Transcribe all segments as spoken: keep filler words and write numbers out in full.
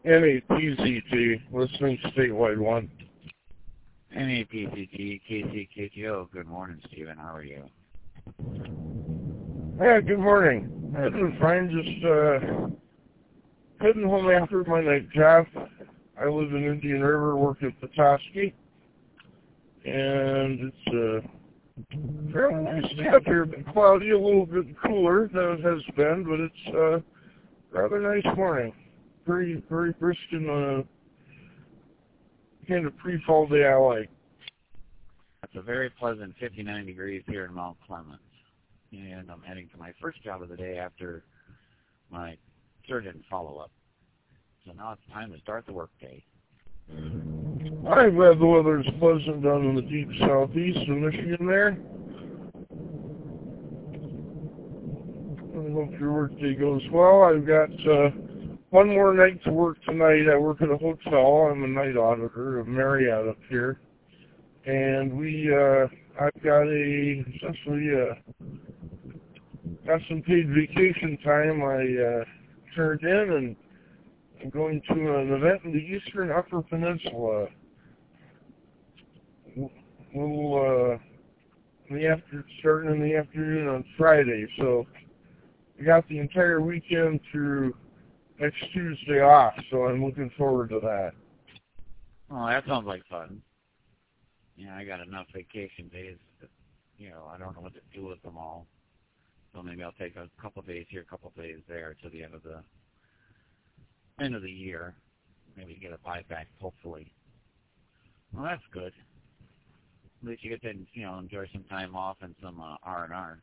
N A P Z G, listening statewide one. N A P Z G, K C K T O. Good morning, Stephen. How are you? Yeah, good morning. I've been fine, just uh, heading home after my night job. I live in Indian River, work at Petoskey, and it's uh, fairly nice day up here. Been cloudy, a little bit cooler than it has been, but it's uh, rather nice morning. Very, very brisk and uh, kind of pre-fall day I like. It's a very pleasant fifty-nine degrees here in Mount Clemens, and I'm heading to my first job of the day after my surgeon follow-up. So now it's time to start the workday. I'm glad the weather is pleasant down in the deep southeast of Michigan there. I hope your workday goes well. I've got uh, one more night to work tonight. I work at a hotel. I'm a night auditor, a Marriott up here. And we, uh, I've got a, essentially, uh, got some paid vacation time I uh, turned in, and I'm going to an event in the Eastern Upper Peninsula. We'll, uh, in the after, starting in the afternoon on Friday, so we got the entire weekend through next Tuesday off, so I'm looking forward to that. Oh, that sounds like fun. Yeah, I got enough vacation days that, you know, I don't know what to do with them all. So maybe I'll take a couple of days here, a couple of days there to the end of the end of the year. Maybe get a buyback, hopefully. Well, that's good. At least you get to, you know, enjoy some time off and some uh, R and R.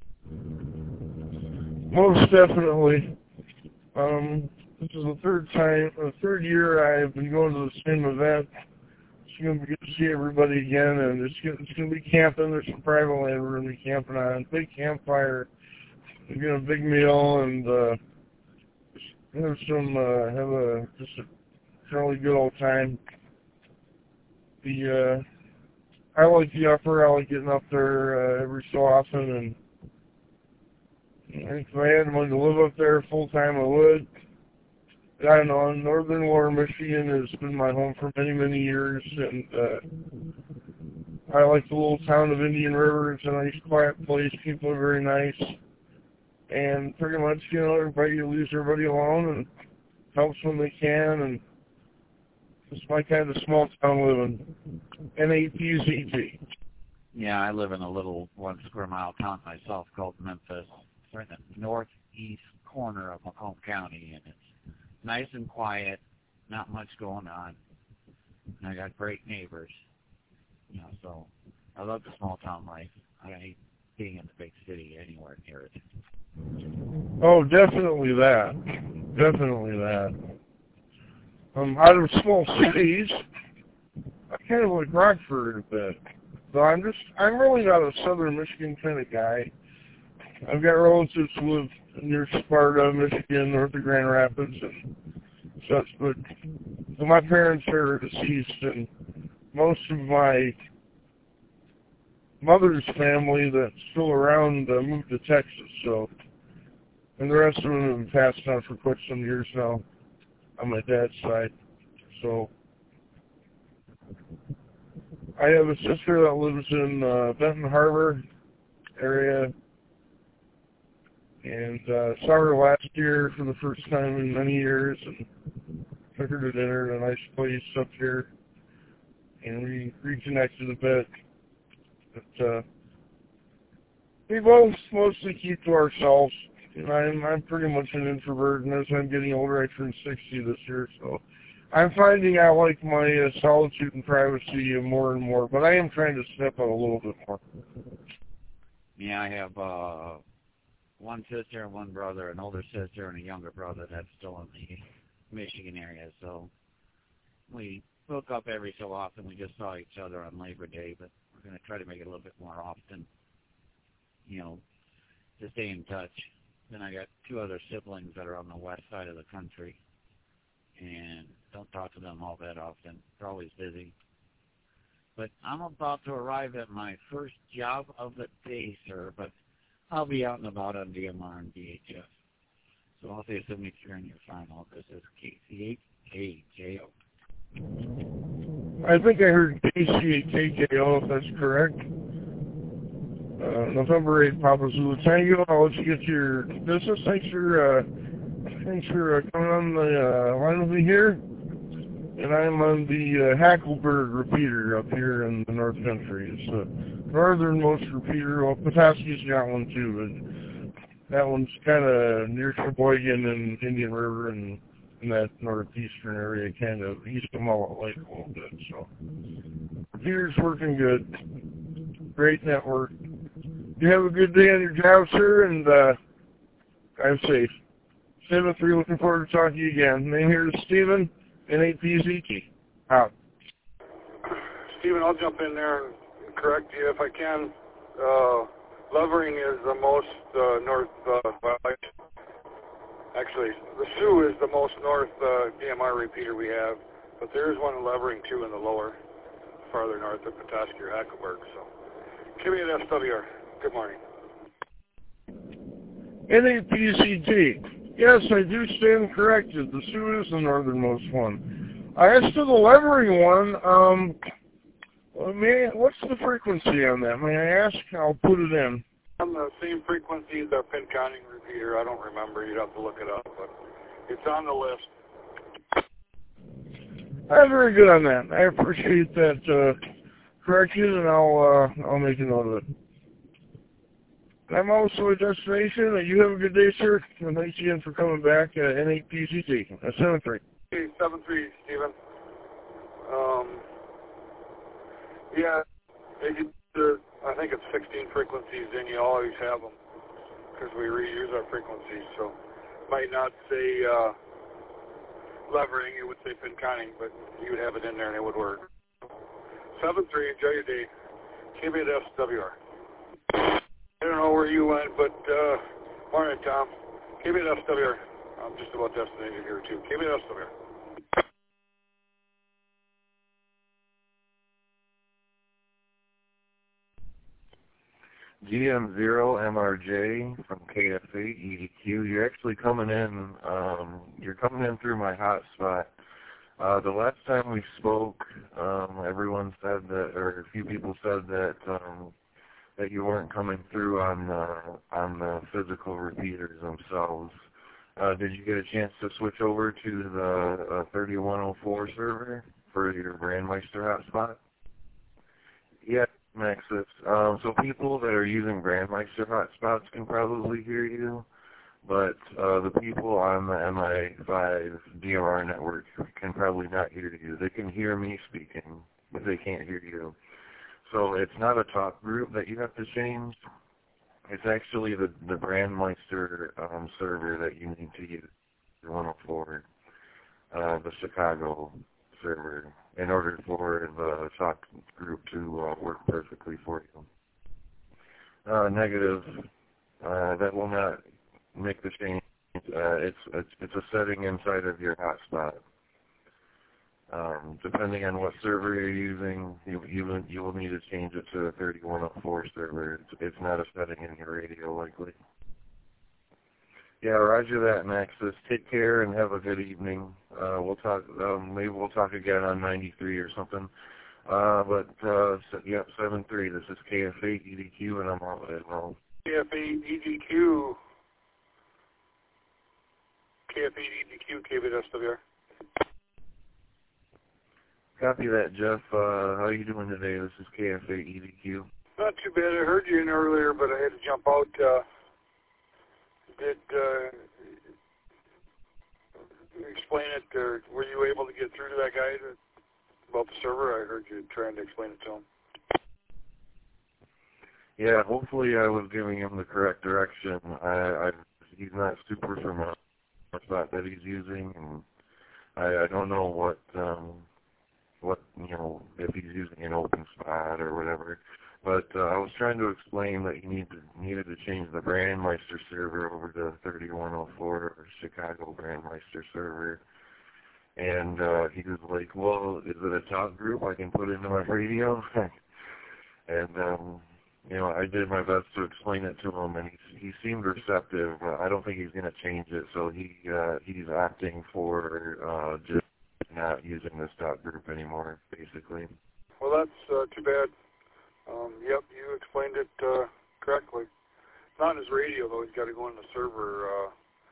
Most definitely. Um, this is the third time, the third year I've been going to the same event. It's going to be good to see everybody again, and it's going, it's going to be camping. There's some private land we're going to be camping on. Big campfire. We're getting a big meal, and uh, have some, uh, have a, just a fairly good old time. The, uh, I like the upper. I like getting up there uh, every so often, and I think if I had money to live up there full time, I would. I don't know, northern Lower Michigan has been my home for many, many years, and uh, I like the little town of Indian River. It's a nice, quiet place. People are very nice, and pretty much, you know, everybody leaves everybody alone and helps when they can, and it's my kind of small town living. N A P Z G. Yeah, I live in a little one square mile town myself called Memphis. It's right in the northeast corner of Macomb County, and it's nice and quiet, not much going on. And I got great neighbors. You know, so I love the small town life. I hate being in the big city anywhere near it. Oh, definitely that. Definitely that. Um, out of small cities, I kind of like Rockford a bit. So I'm just, I'm really not a southern Michigan kind of guy. I've got relatives who live near Sparta, Michigan, north of Grand Rapids, and such, but so my parents are deceased, and most of my mother's family that's still around uh, moved to Texas, so, and the rest of them have been passed on for quite some years now on my dad's side, so I have a sister that lives in uh, Benton Harbor area, and uh, saw her last year for the first time in many years, and took her to dinner at a nice place up here, and we reconnected a bit. But uh, we both mostly keep to ourselves. And I'm I'm pretty much an introvert, and as I'm getting older, I turned sixty this year, so I'm finding I like my uh, solitude and privacy more and more. But I am trying to step out a little bit more. Yeah, I have uh, one sister and one brother, an older sister and a younger brother that's still in the Michigan area. So we hook up every so often. We just saw each other on Labor Day, but we're going to try to make it a little bit more often, you know, to stay in touch. Then I got two other siblings that are on the west side of the country, and don't talk to them all that often. They're always busy. But I'm about to arrive at my first job of the day, sir, but I'll be out and about on D M R and D H S. So I'll say seventy-three on your final. This is K C H K J O. I think I heard K C H K J O, if that's correct. Uh, November eighth, Papa Zulu Tango. I'll let you get to your business. Thanks for, uh, thanks for uh, coming on the uh, line with me here. And I'm on the uh, Hackleburg repeater up here in the North Country. It's the northernmost repeater. Well, Petoskey's got one too, but that one's kind of near Sheboygan and Indian River and in that northeastern area, kind of east of Mullet Lake a little bit. So, repeater's working good. Great network. You have a good day on your job, sir, and uh, I'm safe. seven three, looking forward to talking to you again. Name here is Stephen, N A P Z T. Out. Stephen, I'll jump in there and correct you if I can. Uh, Levering is the most uh, north, uh, well, actually, the Sioux is the most north uh, D M R repeater we have, but there is one in Levering too in the lower, farther north of Petoskey or Hackleburg. So, give me an S W R. Good morning. N A P C T. Yes, I do stand corrected. The Sioux is the northernmost one. Uh, as to the Levering one, um, well, may, what's the frequency on that? May I ask? I'll put it in. On the same frequency as our Pinconning repeater. I don't remember. You'd have to look it up, but it's on the list. I'm very good on that. I appreciate that uh, correction, and I'll uh, I'll make a note of it. I'm also a destination. You have a good day, sir. And thanks again for coming back. Uh, N A P C T. That's seven three. Hey, seven three, Stephen. Um, yeah, they get the, I think it's sixteen frequencies, and you always have them because we reuse our frequencies. So, might not say uh, Levering, it would say Pinconning, but you would have it in there and it would work. seven three, enjoy your day. K B S W R. I don't know where you went, but uh, morning, Tom. K B S W R. I'm just about destinated here, too. K B S W R. G M zero M R J from K F eight E D Q. You're actually coming in, um, you're coming in through my hotspot. Uh, the last time we spoke, um, everyone said that, or a few people said that, um, that you weren't coming through on the, on the physical repeaters themselves. Uh, did you get a chance to switch over to the uh, thirty-one oh four server for your Brandmeister hotspot? Yeah, Maxis. Um, so people that are using Brandmeister hotspots can probably hear you, but uh, the people on the M I five D M R network can probably not hear you. They can hear me speaking, but they can't hear you. So it's not a talk group that you have to change. It's actually the, the Brandmeister um, server that you need to use, one oh four, uh, the Chicago server, in order for the talk group to uh, work perfectly for you. Uh, negative, uh, that will not make the change. Uh, it's, it's, it's a setting inside of your hotspot. Um, depending on what server you're using, you, you, you will need to change it to a thirty-one oh four server. It's, it's not a setting in your radio, likely. Yeah, roger that, Maxis. Take care and have a good evening. Uh, we'll talk, um, maybe we'll talk again on ninety-three or something. Uh, but, uh, so, yeah, seven three, this is K F eight E D Q, and I'm all involved. K F eight E D Q. K F eight E D Q, K B S W R. Copy that, Jeff. Uh, how are you doing today? This is K F eight E D Q. Not too bad. I heard you in earlier, but I had to jump out. Uh, did uh, explain it, or were you able to get through to that guy to, about the server? I heard you trying to explain it to him. Yeah, hopefully I was giving him the correct direction. I, I he's not super familiar with that that he's using, and I, I don't know what. Um, what, you know, if he's using an open spot or whatever. But uh, I was trying to explain that you need to, needed to change the Brandmeister server over to thirty-one oh four or Chicago Brandmeister server. And uh, he was like, well, is it a talk group I can put into my radio? and um, you know, I did my best to explain it to him, and he he seemed receptive. Uh, I don't think he's going to change it, so he uh, he's opting for uh, just not using this dot group anymore, basically. Well, that's uh, too bad. Um, yep, you explained it uh, correctly. Not in his radio, though. He's got to go in the server. Uh,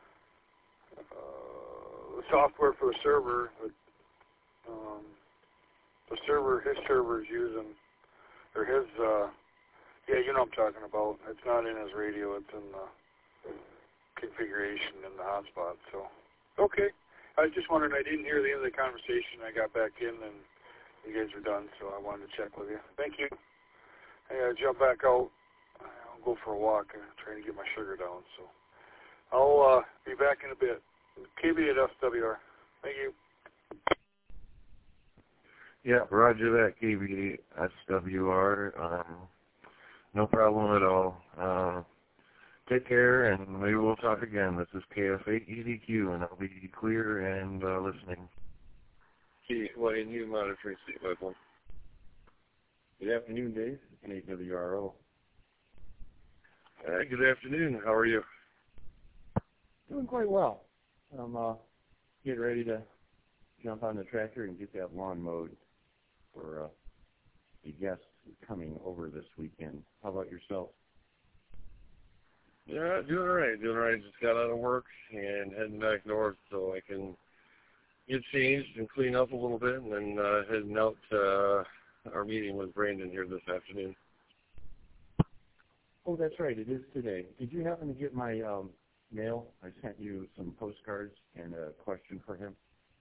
uh, the software for the server, the, um, the server, his server is using, or his, uh, yeah, you know what I'm talking about. It's not in his radio. It's in the configuration in the hotspot. So, okay. I was just wondering. I didn't hear the end of the conversation. I got back in, and you guys are done, so I wanted to check with you. Thank you. Hey, I jump back out. I'll go for a walk. I'm trying to get my sugar down. So I'll uh, be back in a bit. K B at S W R. Thank you. Yeah, roger that, K B S W R. Um, no problem at all. Uh, take care, and maybe we'll talk again. This is K F eight E D Q, and I'll be clear and uh, listening. K Y N U monitoring state five one. Good afternoon, Dave, and A W R O. Hi, good afternoon. How are you? Doing quite well. I'm uh, getting ready to jump on the tractor and get that lawn mowed for uh, a guest coming over this weekend. How about yourself? Yeah, doing all right. Doing all right. Just got out of work and heading back north so I can get changed and clean up a little bit, and then uh, heading out to uh, our meeting with Brandon here this afternoon. Oh, that's right. It is today. Did you happen to get my um, mail? I sent you some postcards and a question for him.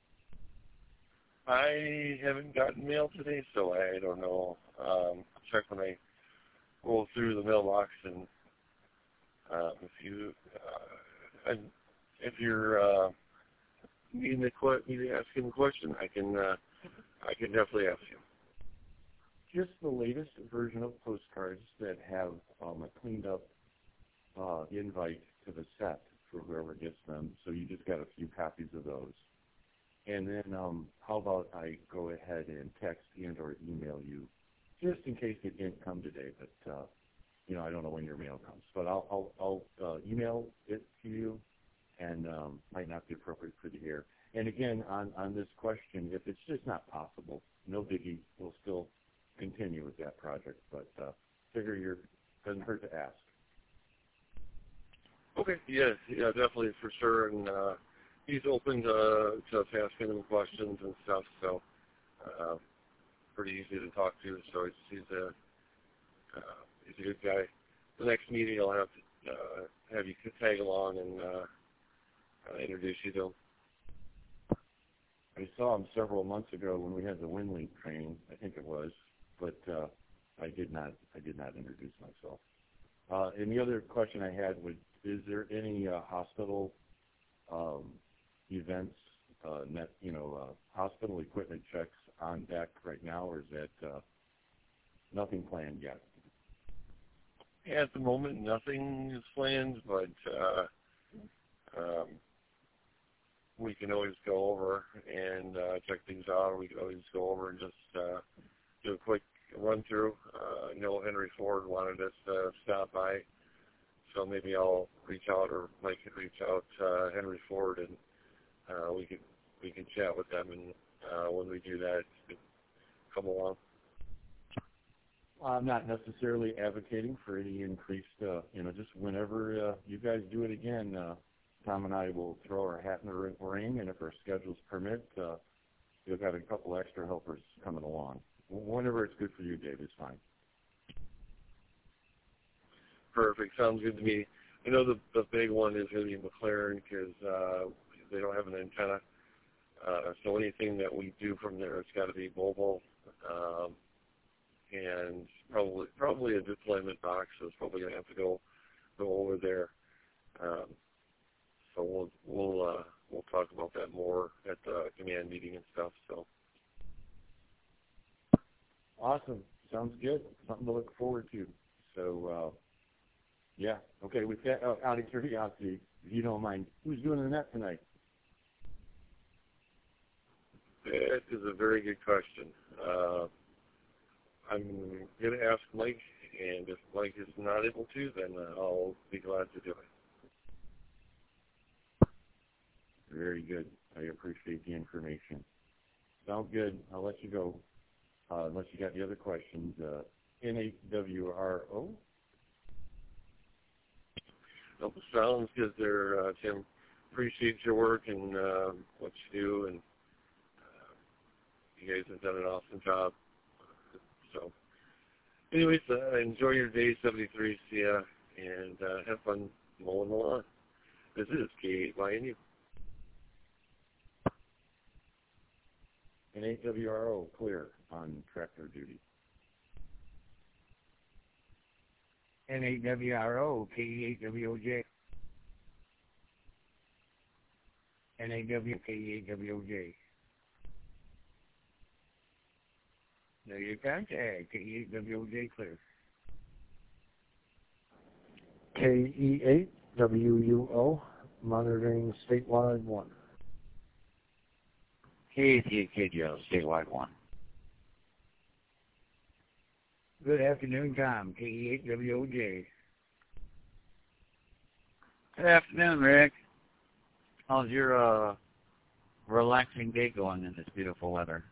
I haven't gotten mail today, so I don't know. Um, I'll check when I roll through the mailbox, and uh, if you, uh, and if you're uh, needing to que- need to ask him a question, I can, uh, I can definitely ask you. Just the latest version of postcards that have um, a cleaned up uh, invite to the set for whoever gets them. So you just got a few copies of those. And then um, how about I go ahead and text and or email you, just in case it didn't come today. But uh, you know, I don't know when your mail comes. But I'll I'll, I'll uh, email it to you, and um, might not be appropriate for the air. And again, on on this question, if it's just not possible, no biggie. We'll still continue with that project, but uh, figure you're doesn't hurt to ask. Okay, yeah, yeah, definitely for sure, and uh, he's open to to asking him questions and stuff, so uh, pretty easy to talk to. So he's he's a uh, he's a good guy. The next meeting, I'll have to uh, have you tag along and uh, uh, introduce you to him. I saw him several months ago when we had the WinLink training, I think it was. But uh, I did not. I did not introduce myself. Uh, and the other question I had was: is there any uh, hospital um, events, uh, net, you know, uh, hospital equipment checks on deck right now, or is that uh, nothing planned yet? At the moment, nothing is planned, but uh, um, we can always go over and uh, check things out. We can always go over and just uh, do a quick run through. Uh, I know Henry Ford wanted us to stop by, so maybe I'll reach out, or Mike could reach out to uh, Henry Ford, and uh, we could we can chat with them. And uh, when we do that, come along. I'm not necessarily advocating for any increased, uh, you know, just whenever uh, you guys do it again, uh, Tom and I will throw our hat in the ring, and if our schedules permit, uh, you'll have a couple extra helpers coming along. Whenever it's good for you, Dave, it's fine. Perfect. Sounds good to me. I know the the big one is going to be McLaren because uh, they don't have an antenna. Uh, so anything that we do from there, it's got to be mobile, um, and probably probably a deployment box. So it's probably going to have to go go over there. Um, so we'll we'll uh, we'll talk about that more at the command meeting and stuff. So. Awesome. Sounds good. Something to look forward to. So, uh, yeah. Okay, with that, uh, out of curiosity, if you don't mind, who's doing the net tonight? That is a very good question. Uh, I'm going to ask Mike and if Mike is not able to, then uh, I'll be glad to do it. Very good. I appreciate the information. Sounds good. I'll let you go. Uh, unless you got the other questions. Uh, N eight W R O? Well, sounds good there, uh, Tim. Appreciate your work and uh, what you do, and uh, you guys have done an awesome job. So, anyways, uh, enjoy your day, seventy-three, see ya, and uh, have fun mowing the lawn. This is K eight Y N U. N eight W R O, clear on tractor duty. N eight W R O, K eight W O J. N A W, K eight W O J. There you contact, K eight W O J clear. K E eight W U O, monitoring statewide one. K eight K G O, statewide one. Good afternoon, Tom, K eight W O J. Good afternoon, Rick. How's your uh, relaxing day going in this beautiful weather?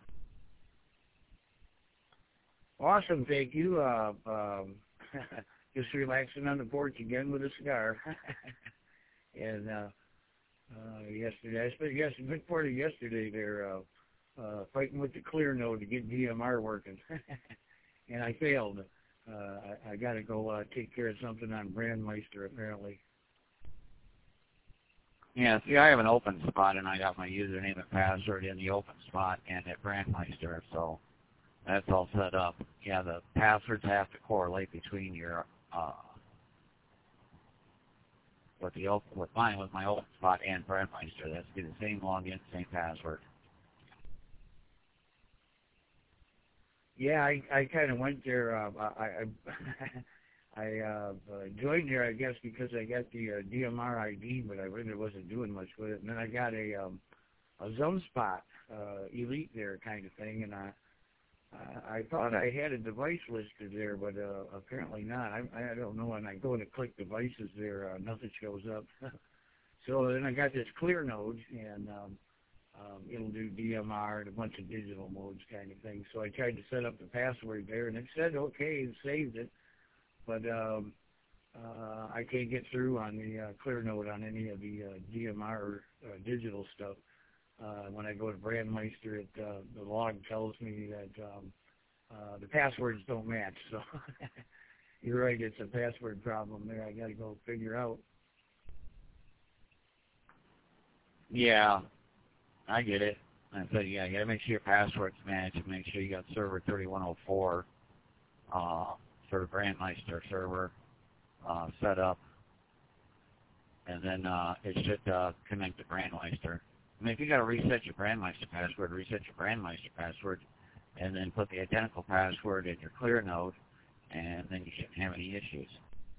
Awesome, thank you. Uh, um, just relaxing on the porch again with a cigar. and uh, uh, yesterday, I spent yes, a good part of yesterday there uh, uh, fighting with the clear node to get D M R working. And I failed. Uh, I, I got to go uh, take care of something on Brandmeister, apparently. Yeah, see, I have an open spot, and I got my username and password in the open spot and at Brandmeister, so that's all set up. Yeah, the passwords have to correlate between your, uh, with the open, with mine, with my open spot and Brandmeister. That's be the same login, same password. Yeah, I, I kind of went there. Uh, I I, I uh, joined there, I guess, because I got the uh, D M R I D, but I really wasn't doing much with it. And then I got a um, a Zone Spot uh, Elite there kind of thing, and I uh, I thought I had a device listed there, but uh, apparently not. I I don't know. When I go to click devices there, uh, nothing shows up. So then I got this clear node, and um, Um, it'll do D M R and a bunch of digital modes kind of thing. So I tried to set up the password there, and it said okay and saved it, but um, uh, I can't get through on the uh, clear node on any of the uh, D M R uh, digital stuff. Uh, when I go to Brandmeister, it, uh, the log tells me that um, uh, the passwords don't match. So you're right, it's a password problem there. I got to go figure out. Yeah. I get it. I said, yeah, you got to make sure your password's match and make sure you got server thirty-one oh four uh, for the Brandmeister server uh, set up. And then uh, it should uh, connect to Brandmeister. I mean, if you got to reset your Brandmeister password, reset your Brandmeister password, and then put the identical password in your clear node, and then you shouldn't have any issues.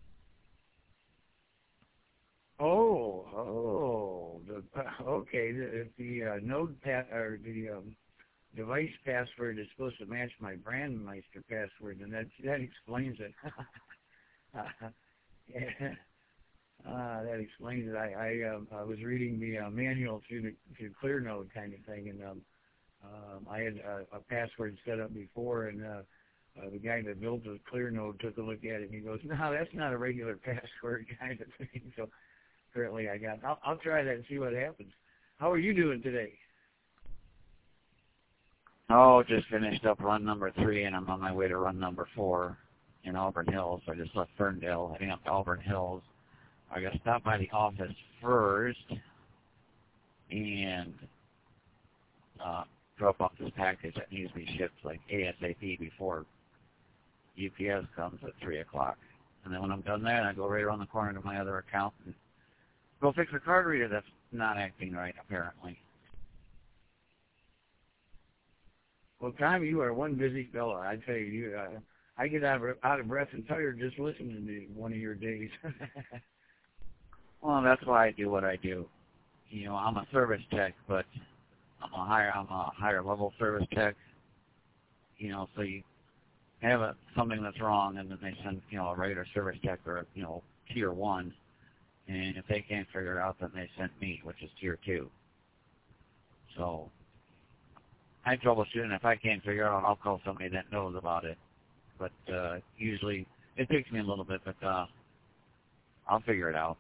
Oh, oh, the, okay. The, if the uh, node pat or the um, device password is supposed to match my Brandmeister password, and that that explains it. uh, yeah. uh, that explains it. I I, um, I was reading the uh, manual through the through ClearNode kind of thing, and um, um, I had a, a password set up before, and uh, uh, the guy that built the ClearNode took a look at it, and he goes, "No, that's not a regular password," kind of thing. So. Apparently I got, I'll, I'll try that and see what happens. How are you doing today? Oh, just finished up run number three, and I'm on my way to run number four in Auburn Hills. I just left Ferndale, heading up to Auburn Hills. I got to stop by the office first and uh, drop off this package that needs to be shipped like ASAP before U P S comes at three o'clock. And then when I'm done there, I go right around the corner to my other account and go fix a card reader that's not acting right, apparently. Well, Tom, you are one busy fellow. I tell you, you uh, I get out of, out of breath and tired just listening to one of your days. Well, that's why I do what I do. You know, I'm a service tech, but I'm a higher, I'm a higher level service tech. You know, so you have a, something that's wrong, and then they send, you know, a regular service tech or, you know, tier one. And if they can't figure it out, then they send me, which is tier two. So I troubleshoot, and if I can't figure it out, I'll call somebody that knows about it. But uh, usually it takes me a little bit, but uh, I'll figure it out.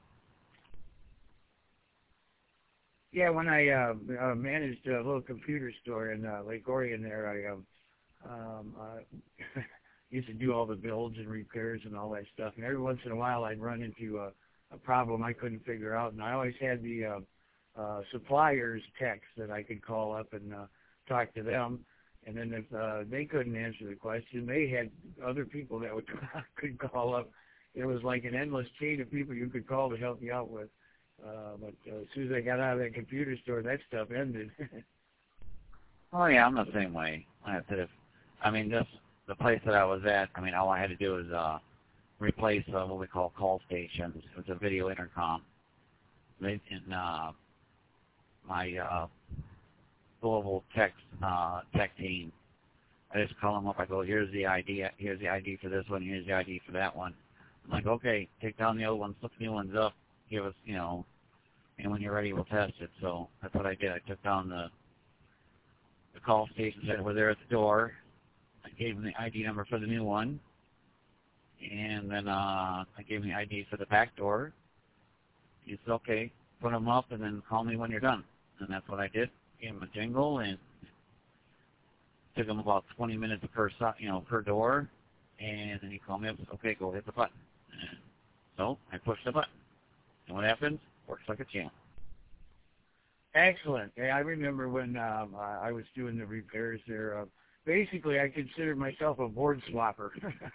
Yeah, when I uh, uh, managed a little computer store in uh, Lake Orion there, I um, um, uh, used to do all the builds and repairs and all that stuff. And every once in a while, I'd run into a, a problem I couldn't figure out. And I always had the uh, uh, suppliers techs that I could call up and uh, talk to them. And then if uh, they couldn't answer the question, they had other people that would could call up. It was like an endless chain of people you could call to help you out with. Uh, but uh, as soon as I got out of that computer store, that stuff ended. Oh yeah, I'm the same way. Like I said, if I mean this the place that I was at, I mean all I had to do was uh, replace uh, what we call call stations. It was a video intercom. They in uh, my uh, global tech uh, tech team. I just call them up. I go, here's the I D. Here's the I D for this one. Here's the I D for that one. I'm like, okay, take down the old ones, flip the new ones up. Give us, you know, and when you're ready, we'll test it. So that's what I did. I took down the the call stations that were there at the door. I gave them the I D number for the new one, and then uh, I gave them the I D for the back door. He said, okay, put them up, and then call me when you're done. And that's what I did. Gave them a jingle, and it took them about twenty minutes per, you know, per door. And then he called me up and said, okay, go hit the button. And so I pushed the button. And what happens? Works like a champ. Excellent. Yeah, I remember when um, I was doing the repairs there. Uh, basically, I considered myself a board swapper.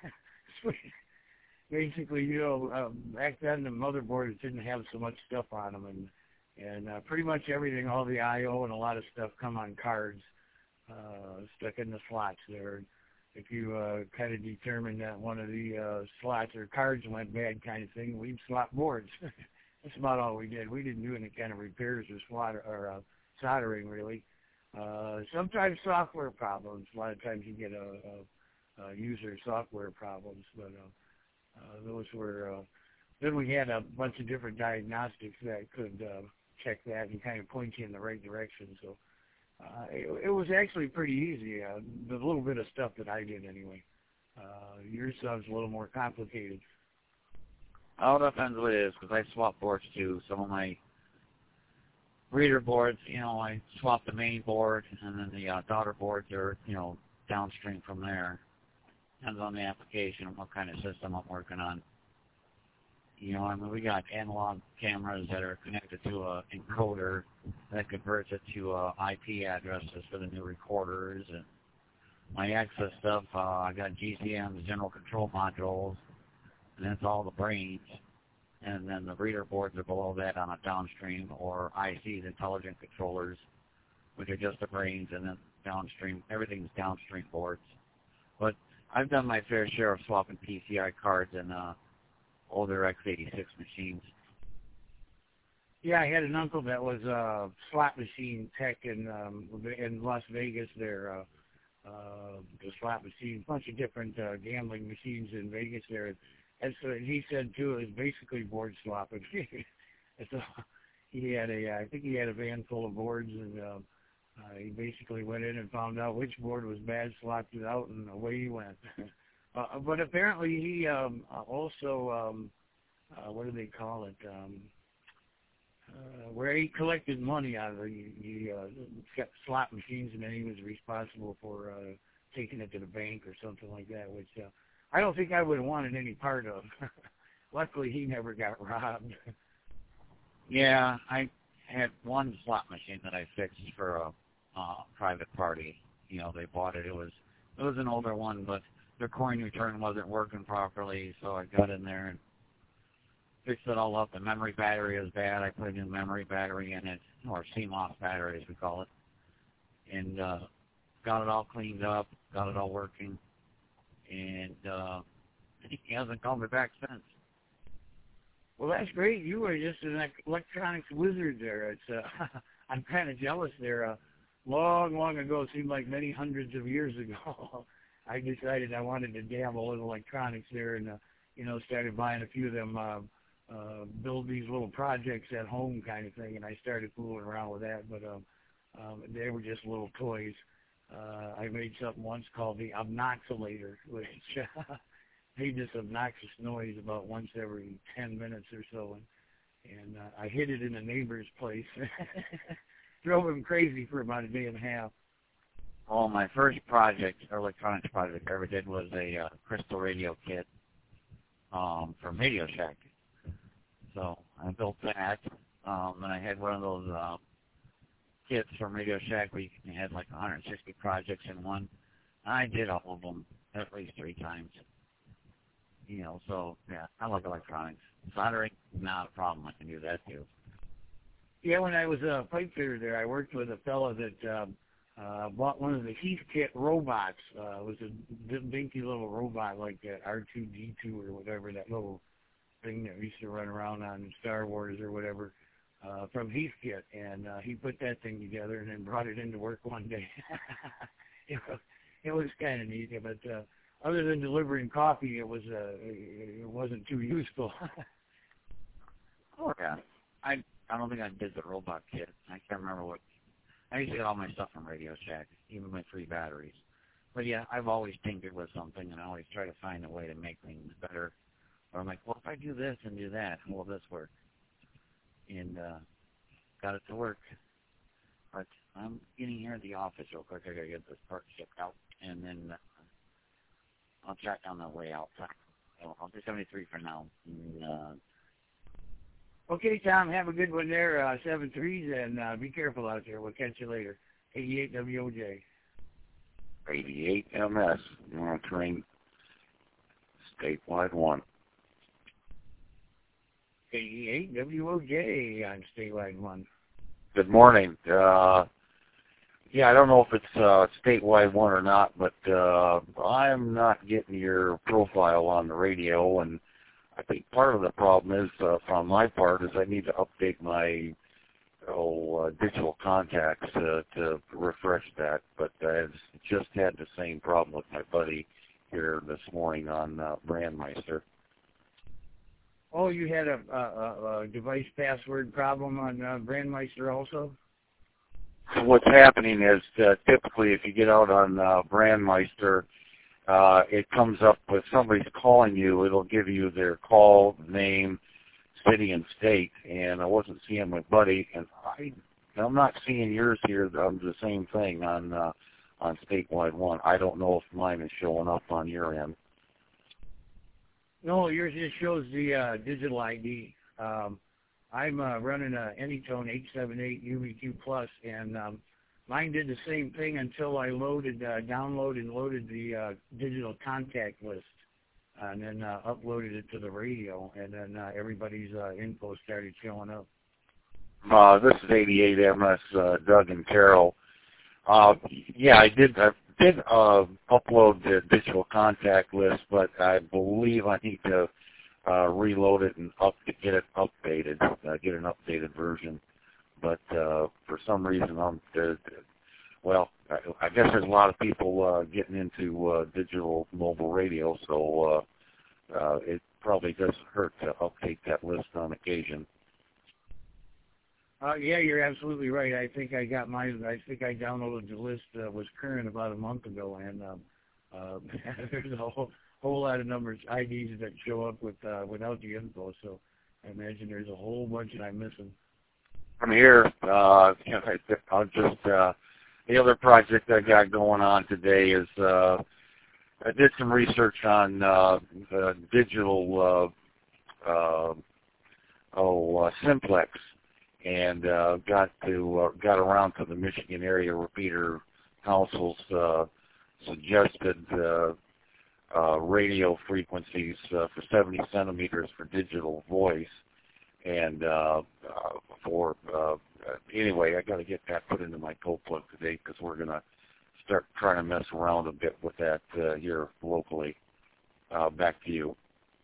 Basically, you know, um, back then the motherboards didn't have so much stuff on them, and and uh, pretty much everything, all the I O and a lot of stuff come on cards uh, stuck in the slots there. If you uh, kind of determined that one of the uh, slots or cards went bad kind of thing, we'd swap boards. That's about all we did. We didn't do any kind of repairs or, slaughter, or uh, soldering, really. Uh, sometimes software problems. A lot of times you get a, a, a user software problems, but uh, uh, those were. Uh, then we had a bunch of different diagnostics that could uh, check that and kind of point you in the right direction. So uh, it, it was actually pretty easy. Uh, the little bit of stuff that I did anyway. Uh, your stuff's a little more complicated. All depends what it is, because I swap boards too. Some of my reader boards, you know, I swap the main board, and then the uh, daughter boards are, you know, downstream from there. Depends on the application and what kind of system I'm working on. You know, I mean, we got analog cameras that are connected to an encoder that converts it to uh, I P addresses for the new recorders. And my access stuff, uh, I got G C Ms, general control modules, and that's all the brains. And then the reader boards are below that on a downstream, or I Cs, intelligent controllers, which are just the brains, and then downstream, everything's downstream boards. But I've done my fair share of swapping P C I cards and uh, older x eighty-six machines. Yeah, I had an uncle that was a slot machine tech in um, in Las Vegas there. Uh, uh, the slot machine, a bunch of different uh, gambling machines in Vegas there. And so he said, too, it was basically board swapping. So he had a, I think he had a van full of boards, and uh, uh, he basically went in and found out which board was bad, swapped it out, and away he went. uh, but apparently he um, also, um, uh, what do they call it, um, uh, where he collected money out of the, the uh, slot machines, and then he was responsible for uh, taking it to the bank or something like that, which uh, I don't think I would have wanted any part of. Luckily, he never got robbed. Yeah, I had one slot machine that I fixed for a uh, private party. You know, they bought it. It was it was an older one, but their coin return wasn't working properly, so I got in there and fixed it all up. The memory battery was bad. I put a new memory battery in it, or C M O S battery, as we call it, and uh, got it all cleaned up, got it all working. And uh, he hasn't called me back since. Well, that's great. You were just an electronics wizard there. It's uh, I'm kind of jealous there. Uh, long, long ago, it seemed like many hundreds of years ago. I decided I wanted to dabble in electronics there, and uh, you know, started buying a few of them, uh, uh, build these little projects at home kind of thing, and I started fooling around with that. But um, um, they were just little toys. Uh, I made something once called the Obnoxilator, which made this obnoxious noise about once every ten minutes or so, and, and uh, I hid it in a neighbor's place. Drove him crazy for about a day and a half. Well, my first project, or electronics project I ever did was a uh, crystal radio kit um, from Radio Shack. So I built that, um, and I had one of those uh, kits from Radio Shack where you had like one hundred sixty projects in one. I did all of them at least three times. You know, so yeah, I love electronics. Soldering, not a problem. I can do that too. Yeah, when I was a pipe fitter there, I worked with a fellow that um, uh, bought one of the Heathkit robots. Uh, it was a dinky little robot like that R two D two or whatever, that little thing that we used to run around on Star Wars or whatever, uh, from Heathkit. And uh, he put that thing together and then brought it into work one day. it was, it was kind of neat, but uh, other than delivering coffee, it was uh, it wasn't too useful. Oh yeah, I I don't think I did the robot kit. I can't remember what. I used to get all my stuff from Radio Shack, even my free batteries. But yeah, I've always tinkered with something, and I always try to find a way to make things better. Or I'm like, well, if I do this and do that, how will this work? And uh, got it to work. But I'm getting here at the office real quick. I gotta get this part shipped out, and then uh, I'll track down the way out. So I'll do seventy-three for now. And, uh, Okay, Tom, have a good one there, uh, seven threes, and uh, be careful out there. We'll catch you later. eighty-eight W O J. eighty-eight M S, monitoring statewide one. eighty-eight W O J on statewide one. Good morning. Uh, yeah, I don't know if it's uh, statewide one or not, but uh, I'm not getting your profile on the radio, and I think part of the problem is, uh, from my part, is I need to update my oh, uh, digital contacts uh, to refresh that. But I've just had the same problem with my buddy here this morning on uh, Brandmeister. Oh, you had a, a, a device password problem on uh, Brandmeister also? What's happening is uh, typically if you get out on uh, Brandmeister, Uh, it comes up with somebody's calling you. It'll give you their call, name, city, and state. And I wasn't seeing my buddy, and I, I'm not seeing yours here. Um, the same thing on uh, on statewide one. I don't know if mine is showing up on your end. No, yours just shows the uh, digital I D. Um, I'm uh, running a Anytone eight seven eight U V Q Plus, and um, mine did the same thing until I loaded, uh, downloaded and loaded the uh, digital contact list, and then uh, uploaded it to the radio, and then uh, everybody's uh, info started showing up. Uh, this is eighty-eight M S, uh, Doug and Carol. Uh, yeah, I did. I did uh, upload the digital contact list, but I believe I need to uh, reload it and up get it updated, uh, get an updated version. But uh, for some reason, I'm uh, well. I, I guess there's a lot of people uh, getting into uh, digital mobile radio, so uh, uh, it probably doesn't hurt to update that list on occasion. Uh, yeah, you're absolutely right. I think I got my. I think I downloaded the list that uh, was current about a month ago, and um, uh, there's a whole, whole lot of numbers, I Ds that show up with uh, without the info. So I imagine there's a whole bunch that I'm missing. I'm here. Uh, you know, I'll just uh, the other project I got going on today is uh, I did some research on uh, uh, digital uh, uh, oh uh, simplex, and uh, got to uh, got around to the Michigan Area Repeater Council's uh, suggested uh, uh, radio frequencies uh, for seventy centimeters for digital voice. And uh, uh, for uh, anyway, I got to get that put into my code plug today because we're gonna start trying to mess around a bit with that uh, here locally. Uh, back to you.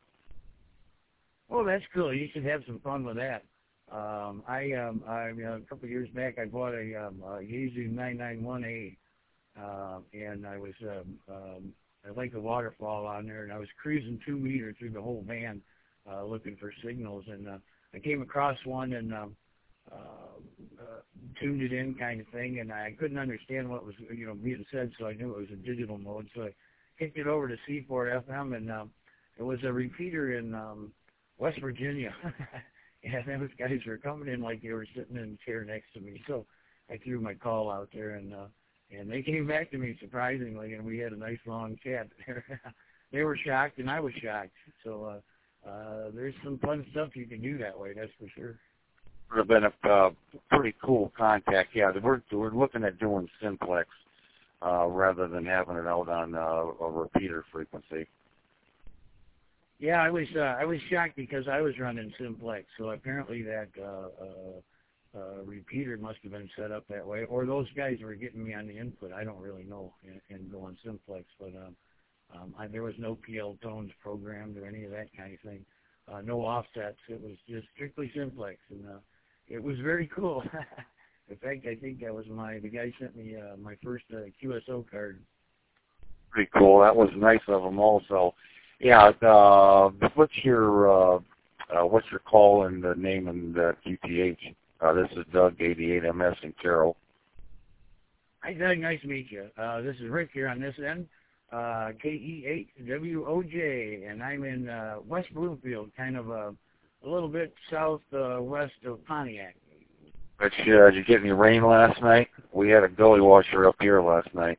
Well, that's cool. You should have some fun with that. Um, I, um, I uh, a couple of years back, I bought a, um, a Yaesu nine ninety-one A, uh, and I was um, um, like a waterfall on there, and I was cruising two meter through the whole band uh, looking for signals, and uh, I came across one and um, uh, uh, tuned it in kind of thing, and I couldn't understand what was you know being said, so I knew it was a digital mode, so I kicked it over to C four F M, and um, it was a repeater in um, West Virginia. And those guys were coming in like they were sitting in a chair next to me, so I threw my call out there, and uh, and they came back to me surprisingly, and we had a nice long chat there. They were shocked, and I was shocked. So uh, uh, there's some fun stuff you can do that way, that's for sure. Would have been a uh, pretty cool contact. Yeah, we're we're looking at doing simplex uh, rather than having it out on uh, a repeater frequency. Yeah, I was uh, I was shocked because I was running simplex, so apparently that uh, uh, uh, repeater must have been set up that way, or those guys were getting me on the input. I don't really know and, and going simplex, but um, um, I, there was no P L tones programmed or any of that kind of thing. Uh, no offsets. It was just strictly simplex, and uh, it was very cool. In fact, I think that was my the guy sent me uh, my first uh, Q S O card. Pretty cool. That was nice of them also. Yeah, uh, what's your uh, uh, what's your call and the name and uh, Q T H? Uh, this is Doug, eighty-eight M S in Carroll. Hi, Doug. Nice to meet you. Uh, this is Rick here on this end, uh, K E eight W O J, and I'm in uh, West Bloomfield, kind of a, a little bit southwest uh, of Pontiac. But uh, did you get any rain last night? We had a gully washer up here last night.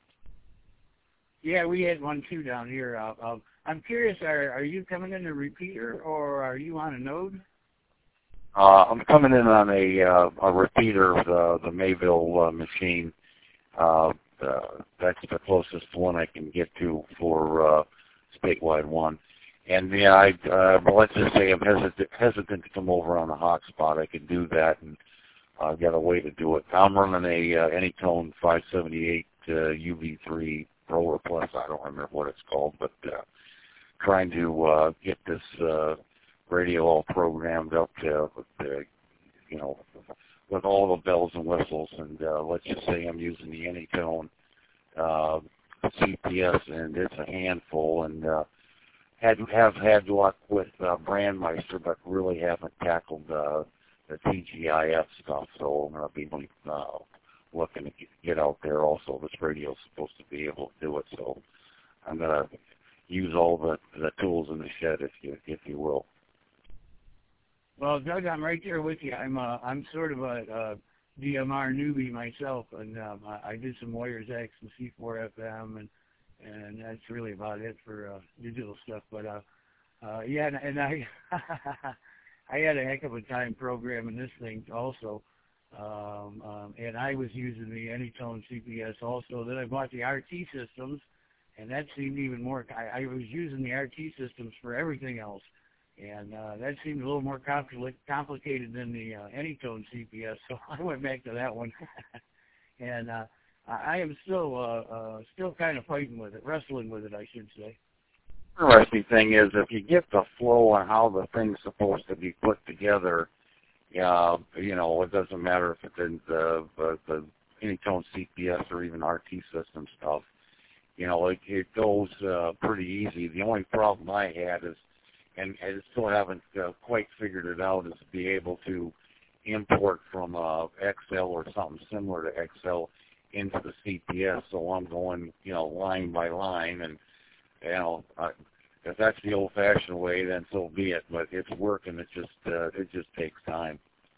Yeah, we had one too down here. Uh, uh, I'm curious, are are you coming in a repeater or are you on a node? Uh, I'm coming in on a uh, a repeater, the the Mayville uh, machine. Uh, uh, that's the closest one I can get to for uh, statewide one. And yeah, I uh, well, let's just say I'm hesitant, hesitant to come over on a hotspot. I could do that, and I've uh, got a way to do it. I'm running a uh, Anytone five seventy-eight uh, U V three Pro or Plus. I don't remember what it's called, but uh, trying to uh, get this uh, radio all programmed up to, with the, you know, with all the bells and whistles. And uh, let's just say I'm using the Anytone uh, C P S, and it's a handful. And uh, had have had luck with uh, Brandmeister, but really haven't tackled uh, the T G I F stuff. So I'm going to be uh, looking to get out there. Also, this radio is supposed to be able to do it, so I'm going to use all the, the tools in the shed, if you if you will. Well, Doug, I'm right there with you. I'm uh, I'm sort of a, a D M R newbie myself, and um, I, I did some Warriors X and C four F M, and and that's really about it for uh, digital stuff. But uh, uh, yeah, and, and I I had a heck of a time programming this thing also. Um, um, and I was using the Anytone C P S also. Then I bought the R T systems, and that seemed even more. I, I was using the R T systems for everything else, and uh, that seemed a little more compli- complicated than the uh, Anytone C P S. So I went back to that one, and uh, I am still uh, uh, still kind of fighting with it, wrestling with it, I should say. The interesting thing is, if you get the flow on how the thing's supposed to be put together. Yeah, you know, it doesn't matter if it's in the, the, the Anytone C P S or even R T system stuff. You know, it, it goes uh, pretty easy. The only problem I had is, and I still haven't uh, quite figured it out, is to be able to import from uh, X L or something similar to X L into the C P S. So I'm going, you know, line by line, and you know, I, if that's the old-fashioned way, then so be it. But it's working. It just uh, it just takes time.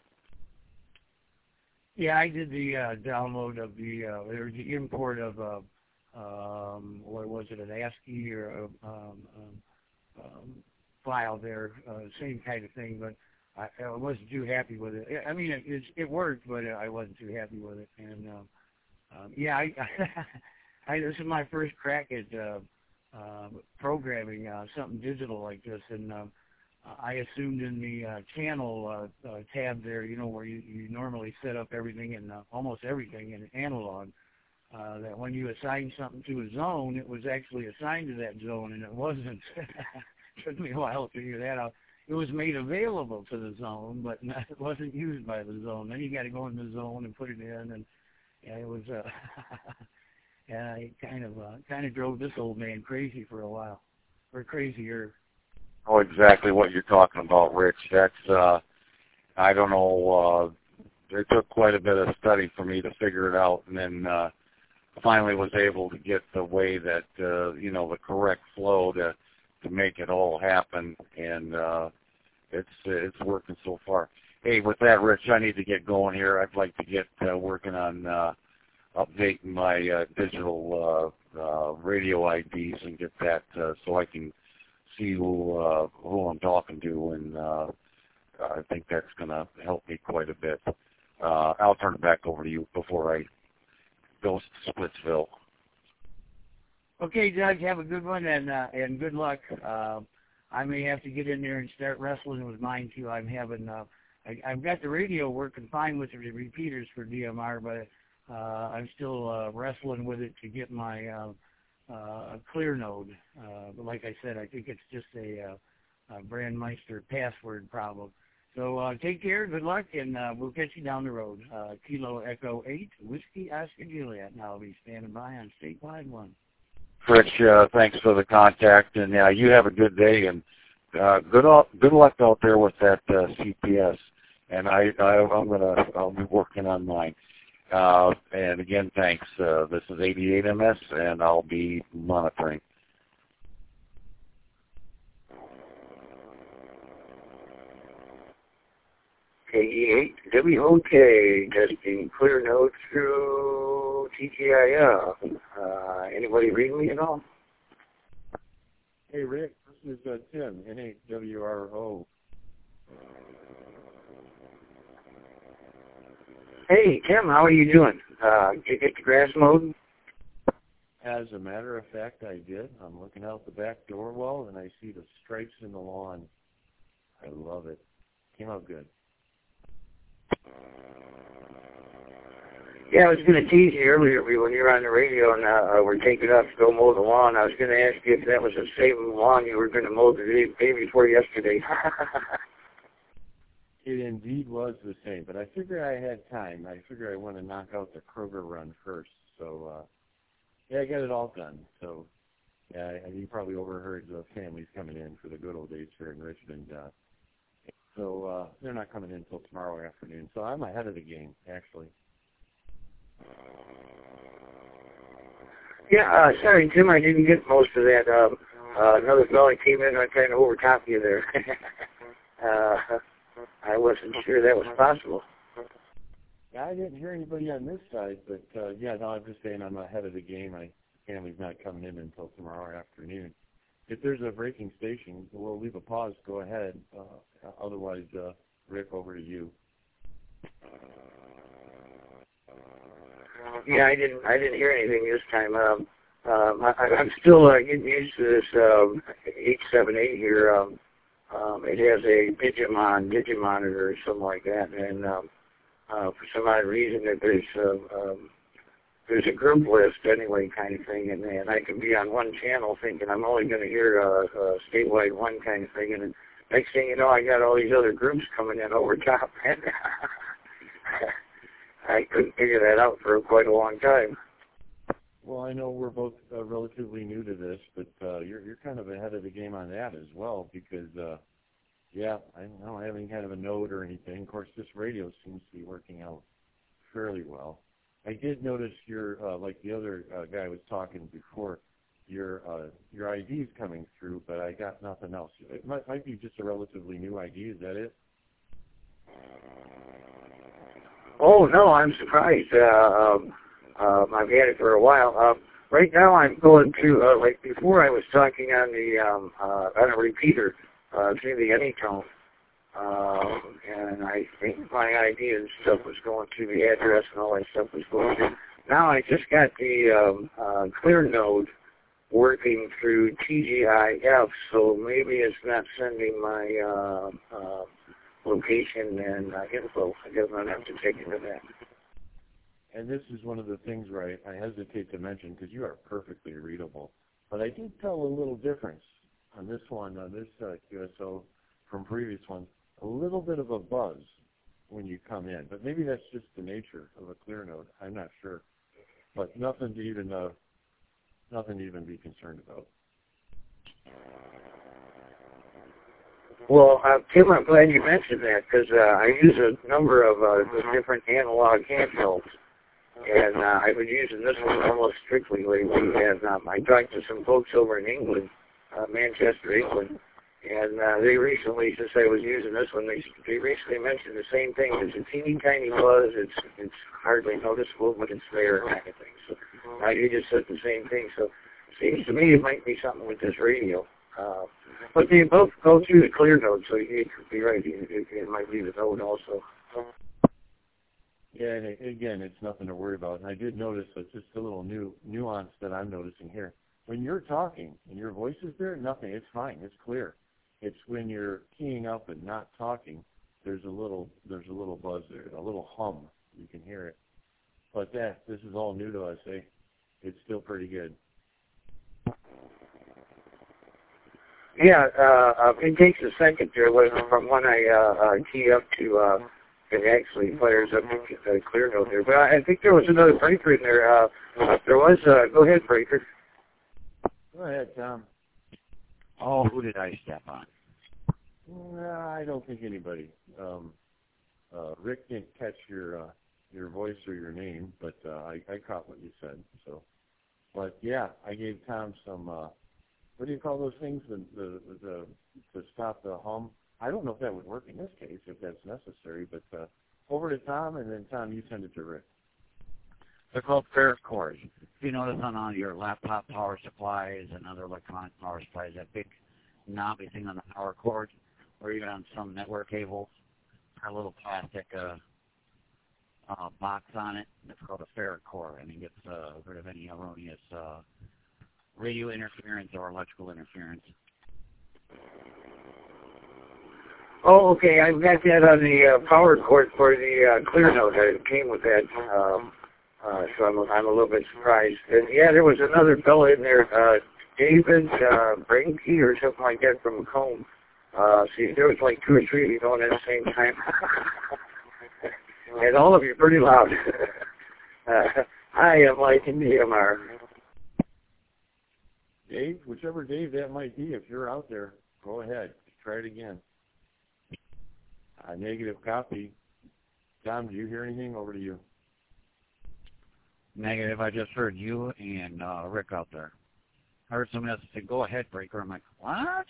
Yeah, I did the uh, download of the uh, or the import of uh, um, what was it, an ASCII or a um, um, um, file there, uh, same kind of thing. But I, I wasn't too happy with it. I mean, it it, it worked, but I wasn't too happy with it. And um, um, yeah, I, I this is my first crack at. Uh, Uh, programming uh, something digital like this, and uh, I assumed in the uh, channel uh, uh, tab there, you know, where you, you normally set up everything and uh, almost everything in analog, uh, that when you assign something to a zone, it was actually assigned to that zone, and it wasn't. It took me a while to figure that out. It was made available to the zone, but not, it wasn't used by the zone. Then you got to go in the zone and put it in, and yeah, it was. Uh, and I kind of uh, kind of drove this old man crazy for a while, or crazier. Oh, exactly what you're talking about, Rich. That's, uh, I don't know, uh, it took quite a bit of study for me to figure it out, and then uh, finally was able to get the way that, uh, you know, the correct flow to to make it all happen, and uh, it's it's working so far. Hey, with that, Rich, I need to get going here. I'd like to get uh, working on uh, updating my uh, digital uh, uh, radio I Ds and get that uh, so I can see who uh, who I'm talking to, and uh, I think that's going to help me quite a bit. Uh, I'll turn it back over to you before I go to Splitsville. Okay, Doug, have a good one, and uh, and good luck. Uh, I may have to get in there and start wrestling with mine too. I'm having uh, I, I've got the radio working fine with the repeaters for D M R, but uh, I'm still uh, wrestling with it to get my uh, uh, clear node. Uh, but like I said, I think it's just a, uh, a Brandmeister password problem. So uh, take care, good luck, and uh, we'll catch you down the road. Uh, Kilo Echo eight, Whiskey Oscar Juliet, and I'll be standing by on Statewide one. Rich, uh, thanks for the contact, and uh, you have a good day, and uh, good o- good luck out there with that uh, C P S. And I, I I'm gonna I'll be working on mine. Uh, and again, thanks. Uh, this is eighty-eight M S, and I'll be monitoring. K E eight W O K, testing clear node through T G I F. Uh, anybody read me at all? Hey, Rick, this is uh, Tim, N eight W R O. Hey, Tim, how are you doing? Uh, did you get the grass mowed? As a matter of fact, I did. I'm looking out the back door wall, and I see the stripes in the lawn. I love it. Came out good. Yeah, I was going to tease you earlier when you were on the radio and uh, we're taking off to go mow the lawn. I was going to ask you if that was the same lawn you were going to mow the day, day before yesterday. It indeed was the same, but I figured I had time. I figured I want to knock out the Kroger run first. So, uh, yeah, I got it all done. So, yeah, I, you probably overheard the families coming in for the good old days here in Richmond. Uh, so uh, they're not coming in until tomorrow afternoon. So I'm ahead of the game, actually. Yeah, uh, sorry, Tim, I didn't get most of that. Um, uh, another fellow came in, I kind of overtopped you there. uh, I wasn't sure that was possible. Yeah, I didn't hear anybody on this side, but uh, yeah, no, I'm just saying I'm ahead of the game. My family's not coming in until tomorrow afternoon. If there's a breaking station, we'll leave a pause. Go ahead. Uh, otherwise, uh, Rick, over to you. Yeah, I didn't. I didn't hear anything this time. Um, um, I, I'm still uh, getting used to this um, eight seven eight here. Um, um, it has a Digimon, Digimonitor, or something like that, and um, uh, for some odd reason, that there's uh, um, there's a group list anyway, kind of thing, and, and I can be on one channel thinking I'm only going to hear uh, uh, statewide one kind of thing, and then next thing you know, I got all these other groups coming in over top. And I couldn't figure that out for quite a long time. Well, I know we're both uh, relatively new to this, but uh, you're you're kind of ahead of the game on that as well because, uh, yeah, I don't have any kind of a node or anything. Of course, this radio seems to be working out fairly well. I did notice your, uh, like the other uh, guy was talking before, your uh, your I D's coming through, but I got nothing else. It might, might be just a relatively new I D. Is that it? Oh, no, I'm surprised. Uh, um, um, I've had it for a while. Um, right now I'm going to, uh, like before I was talking on the, um, uh, on a repeater, uh, through the Anytone. Uh, and I think my I D and stuff was going through the address and all that stuff was going through. Now I just got the, um, uh, clear node working through T G I F, so maybe it's not sending my, uh, uh, location and uh, info. I guess I'll have to take into that. And this is one of the things where I, I hesitate to mention because you are perfectly readable. But I did tell a little difference on this one, on this uh, Q S O from previous ones, a little bit of a buzz when you come in. But maybe that's just the nature of a clear node. I'm not sure. but nothing to even uh, nothing to even be concerned about. Well, uh, Tim, I'm glad you mentioned that because uh, I use a number of uh, different analog handhelds, and uh, I've been using this one almost strictly lately. And um, I talked to some folks over in England, uh, Manchester, England, and uh, they recently, since I was using this one, they, they recently mentioned the same thing. It's a teeny tiny buzz. It's it's hardly noticeable, but it's there, kind of thing. So uh, you just said the same thing. So it seems to me it might be something with this radio. Uh, but they both go through the clear node, so you could be right. It, it, it might be the node also. Yeah, and again, it's nothing to worry about. And I did notice that just a little new nuance that I'm noticing here. When you're talking and your voice is there, nothing. It's fine. It's clear. It's when you're keying up and not talking, there's a little there's a little buzz there, a little hum. You can hear it. But that this is all new to us. Eh? It's still pretty good. Yeah, uh, uh, it takes a second there from when I uh, uh, key up to uh, it actually fires up the uh, clear note there. But I, I think there was another breaker in there. Uh, there was. Uh, go ahead, breaker. Go ahead, Tom. Oh, who did I step on? No, I don't think anybody. Um, uh, Rick didn't catch your uh, your voice or your name, but uh, I, I caught what you said. So, but yeah, I gave Tom some. Uh, what do you call those things? The, the the to stop the hum. I don't know if that would work in this case, if that's necessary. But uh, over to Tom, and then Tom, you send it to Rick. They're called ferrite cores. If you notice on all your laptop power supplies and other electronic power supplies, that big knobby thing on the power cord, or even on some network cables, a little plastic uh, uh, box on it. It's called a ferrite core, and it gets uh, rid of any erroneous uh, radio interference or electrical interference. Oh, okay. I've got that on the uh, power cord for the uh, clear note. It came with that. Um, Uh, so I'm, I'm a little bit surprised. And yeah, there was another fellow in there, uh, David uh, Brinke or something like that from Macomb. Uh, see, there was like two or three of you going at the same time. And all of you pretty loud. uh, I am like in D M R. Dave, whichever Dave that might be, if you're out there, go ahead. Try it again. Uh, negative copy. Tom, do you hear anything? Over to you. Negative. I just heard you and uh, Rick out there. I heard someone else say, "Go ahead, breaker." I'm like, "What?"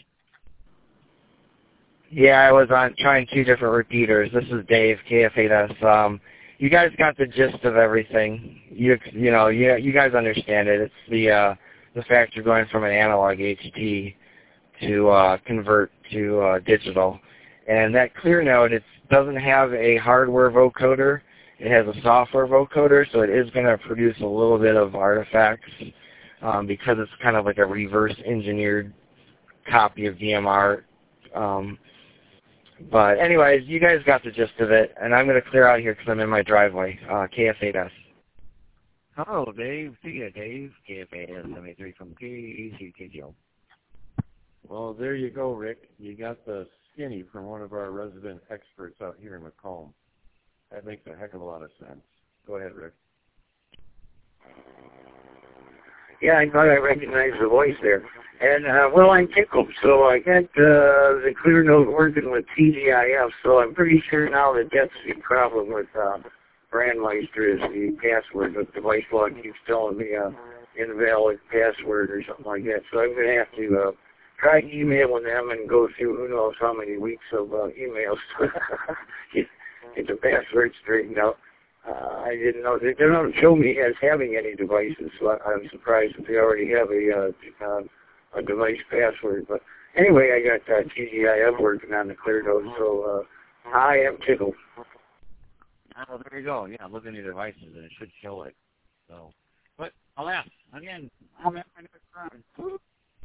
Yeah, I was on trying two different repeaters. This is Dave, K F eight S. Um, you guys got the gist of everything. You you know you you guys understand it. It's the uh, the fact you're going from an analog H T to uh, convert to uh, digital, and that clear note it doesn't have a hardware vocoder. It has a software vocoder, so it is going to produce a little bit of artifacts um, because it's kind of like a reverse engineered copy of D M R. Um, but anyways, you guys got the gist of it, and I'm going to clear out here because I'm in my driveway, uh, K F eight S. Hello, Dave. See ya, Dave. K F eight S seventy-three from K E C K G O. Well, there you go, Rick. You got the skinny from one of our resident experts out here in Macomb. That makes a heck of a lot of sense. Go ahead, Rick. Yeah, I thought I recognized the voice there. And, uh, well, I'm tickled, so I got uh, the clear note working with T G I F, so I'm pretty sure now that that's the problem with uh, Brandmeister is the password, but the device log keeps telling me uh, invalid password or something like that. So I'm going to have to uh, try emailing them and go through who knows how many weeks of uh, emails to get, get the password straightened out. Uh, I didn't know. They don't show me as having any devices, so I, I'm surprised that they already have a, uh, uh, a device password. But anyway, I got uh, T G I F working on the clear note, so uh, I am tickled. Oh, there you go. Yeah, look at your devices, and it should show it. So, but alas, again, I'm at my next round.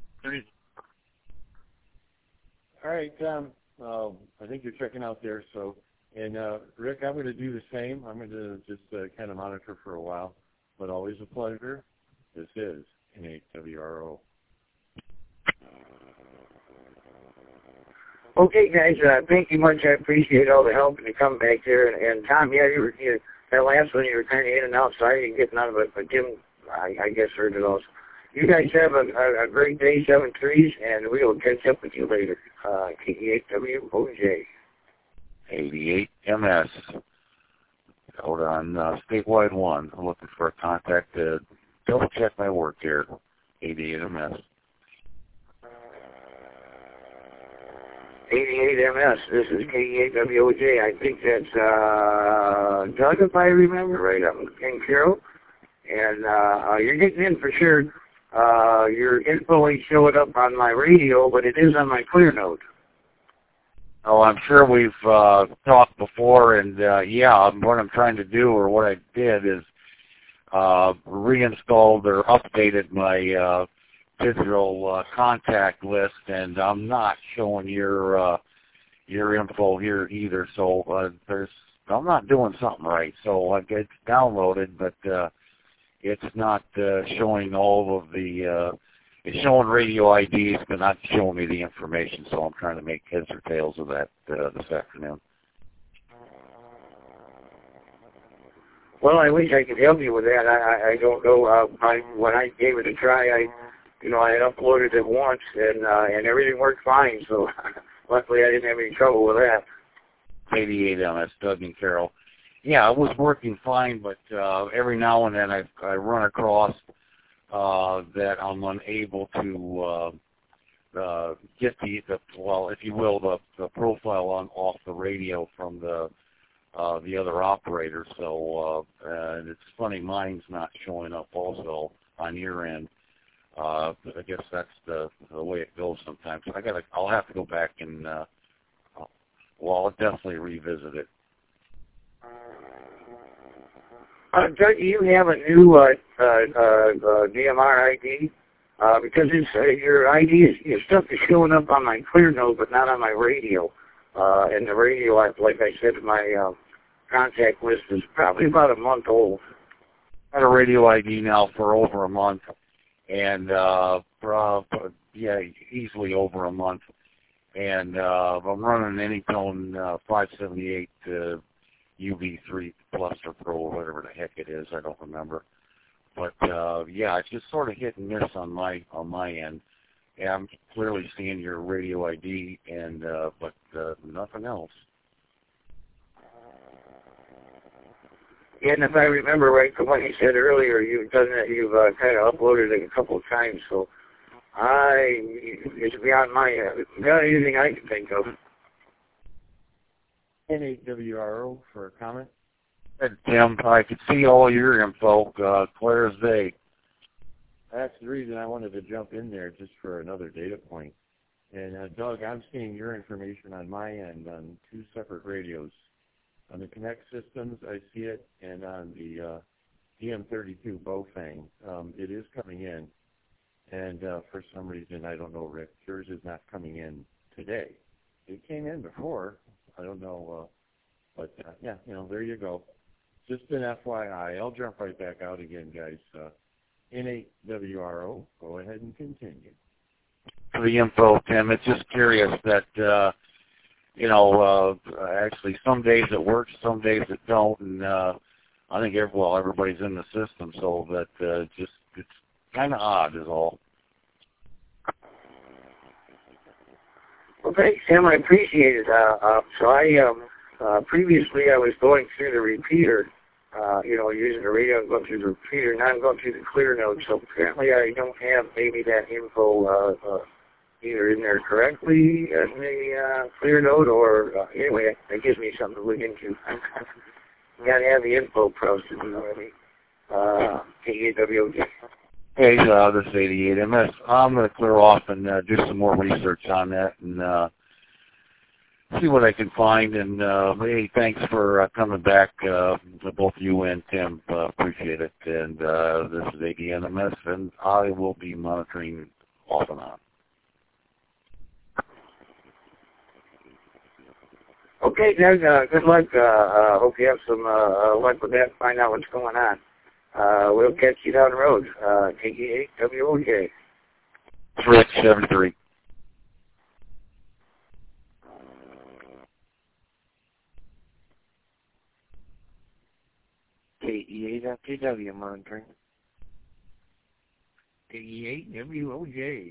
All right, Tom. Um, I think you're checking out there, so. And, uh, Rick, I'm going to do the same. I'm going to just uh, kind of monitor for a while, but always a pleasure. This is N eight W R O. Okay, guys, uh, thank you much. I appreciate all the help and the comeback there. And, and Tom, yeah, you, you that last one you were kind of in and out, so I didn't get none of it, but Tim, I, I guess, heard it also. You guys have a, a, a great day, seven threes, and we will catch up with you later. Uh, K E eight W O J. eighty-eight M S. Out on uh, statewide one. I'm looking for a contact to double check my work here. eighty-eight M S. eighty-eight M S. This is K E eight W O J. I think that's uh, Doug, if I remember right. I'm in Carroll. And uh, uh, you're getting in for sure. Uh, your info ain't showing up on my radio, but it is on my clear note. Oh, I'm sure we've uh, talked before, and uh, yeah, what I'm trying to do, or what I did, is uh, reinstalled or updated my uh, digital uh, contact list, and I'm not showing your uh, your info here either. So uh, there's, I'm not doing something right. So I get downloaded, but uh, it's not uh, showing all of the. Uh, It's showing radio I Ds, but not showing me the information, so I'm trying to make heads or tails of that uh, this afternoon. Well, I wish I could help you with that. I, I, I don't know. Uh, I, when I gave it a try, I, you know, I had uploaded it once, and uh, and everything worked fine. So luckily, I didn't have any trouble with that. eighty-eight M S, Doug and Carol. Yeah, it was working fine, but uh, every now and then I I run across. Uh, that I'm unable to uh, uh, get the, the, well, if you will, the, the profile on off the radio from the uh, the other operator. So uh, and it's funny, mine's not showing up also on your end. Uh, I guess that's the the way it goes sometimes. I gotta, I'll have to go back and uh, well, I'll definitely revisit it. Uh, Doug, do you have a new uh, uh, uh, D M R I D? Uh, because it's, uh, your I D is, your stuff is showing up on my clear note, but not on my radio. Uh, and the radio, like I said, my uh, contact list is probably about a month old. I had a radio I D now for over a month, and uh, uh, yeah, easily over a month. And uh, I'm running Anytone uh, five seventy-eight uh, U V three Plus or Pro or whatever the heck it is. I don't remember. But uh, yeah, it's just sort of hit and miss on my on my end. Yeah, I'm clearly seeing your radio I D, and uh, but uh, nothing else. And if I remember right from what you said earlier, you've done that. You've uh, kind of uploaded it a couple of times. So I, it's beyond my uh, beyond anything I can think of. N eight W R O for a comment. Tim, I could see all your info, uh, clear as day. That's the reason I wanted to jump in there, just for another data point. And uh, Doug, I'm seeing your information on my end on two separate radios. On the Connect systems, I see it, and on the uh, D M thirty-two Bofang, um, it is coming in. And uh, for some reason, I don't know, Rick, yours is not coming in today. It came in before. I don't know, uh, but uh, yeah, you know, there you go. Just an F Y I. I'll jump right back out again, guys. Uh, N eight W R O, go ahead and continue. For the info, Tim, it's just curious that, uh, you know, uh, actually some days it works, some days it don't, and uh, I think, every, well, everybody's in the system, so that uh, just, it's kind of odd is all. Well, thanks, Tim. I appreciate it. Uh, uh, so I, um, uh, previously I was going through the repeater, uh, you know, using the radio and going through the repeater. Now I'm going through the clear note. So apparently I don't have maybe that info uh, uh, either in there correctly in the uh, clear note, or uh, anyway, that gives me something to look into. You got to have the info processed, you know what I mean? Uh, K E W O J. Hey, uh, this is eighty-eight M S. I'm going to clear off and uh, do some more research on that and uh, see what I can find. And, uh, hey, thanks for uh, coming back, uh, both you and Tim. Uh, appreciate it. And uh, this is eighty-eight M S, and I will be monitoring off and on. Okay, Doug, uh, good luck. Uh, uh, hope you have some uh, uh, luck with that. Find out what's going on. Uh, we'll catch you down the road. Uh, K E eight W O J. Rick, seventy-three. K E eight F J W monitoring. K E eight W O J.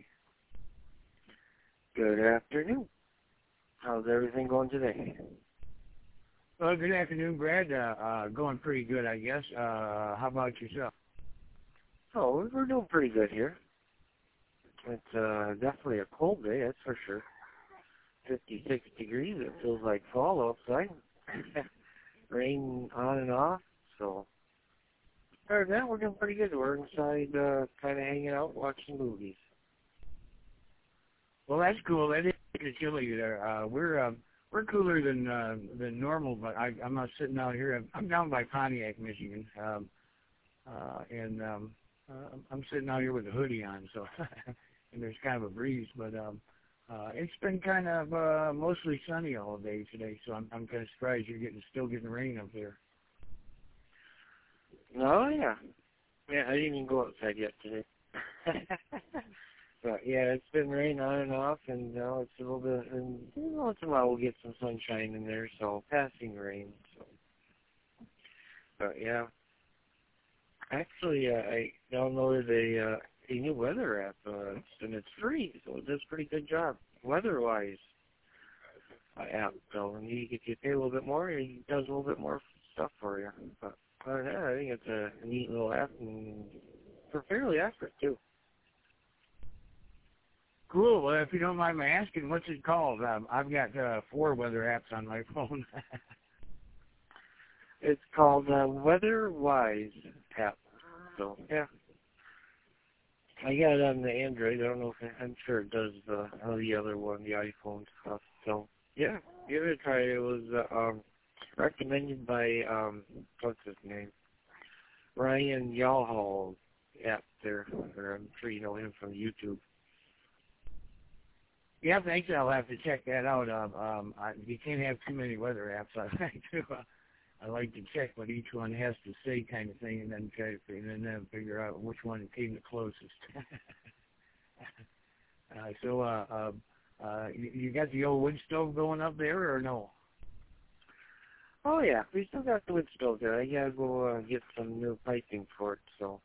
Good afternoon. How's everything going today? Well, good afternoon, Brad. Uh, uh, going pretty good, I guess. Uh, how about yourself? Oh, we're doing pretty good here. It's uh, definitely a cold day, that's for sure. fifty-six degrees, it feels like fall outside. Rain on and off, so. Other than that, we're doing pretty good. We're inside, uh, kind of hanging out, watching movies. Well, that's cool. That is chilly there. Uh, we're um, we're cooler than uh, than normal, but I, I'm not sitting out here. I'm, I'm down by Pontiac, Michigan, um, uh, and um, uh, I'm sitting out here with a hoodie on, so and there's kind of a breeze. But um, uh, it's been kind of uh, mostly sunny all day today, so I'm I'm kind of surprised you're getting still getting rain up there. Oh, yeah. Yeah, I didn't even go outside yet today. But, yeah, it's been raining on and off, and now it's a little bit, and once in a while we'll get some sunshine in there, so passing rain. So, But, yeah. Actually, uh, I downloaded a, uh, a new weather app, uh, and it's free, so it does a pretty good job, weather-wise, uh, app. So, and you, if you pay a little bit more, it does a little bit more stuff for you. But, other than that, I think it's a neat little app, and for fairly accurate, too. Cool. Well, if you don't mind my asking, what's it called? Um, I've got uh, four weather apps on my phone. It's called uh, WeatherWise app. So, yeah. I got it on the Android. I don't know if it, I'm sure it does the, uh, the other one, the iPhone stuff. So, yeah, give it a try. It was uh, um, recommended by, um, what's his name? Ryan Yalhall app there. Or I'm sure you know him from YouTube. Yeah, thanks. I'll have to check that out. Um, um, I, you can't have too many weather apps. I like to, uh, I like to check what each one has to say, kind of thing, and then try to and then figure out which one came the closest. uh, so, uh, uh, uh, you, you got the old wood stove going up there, or no? Oh yeah, we still got the wood stove there. I gotta go uh, get some new piping for it. So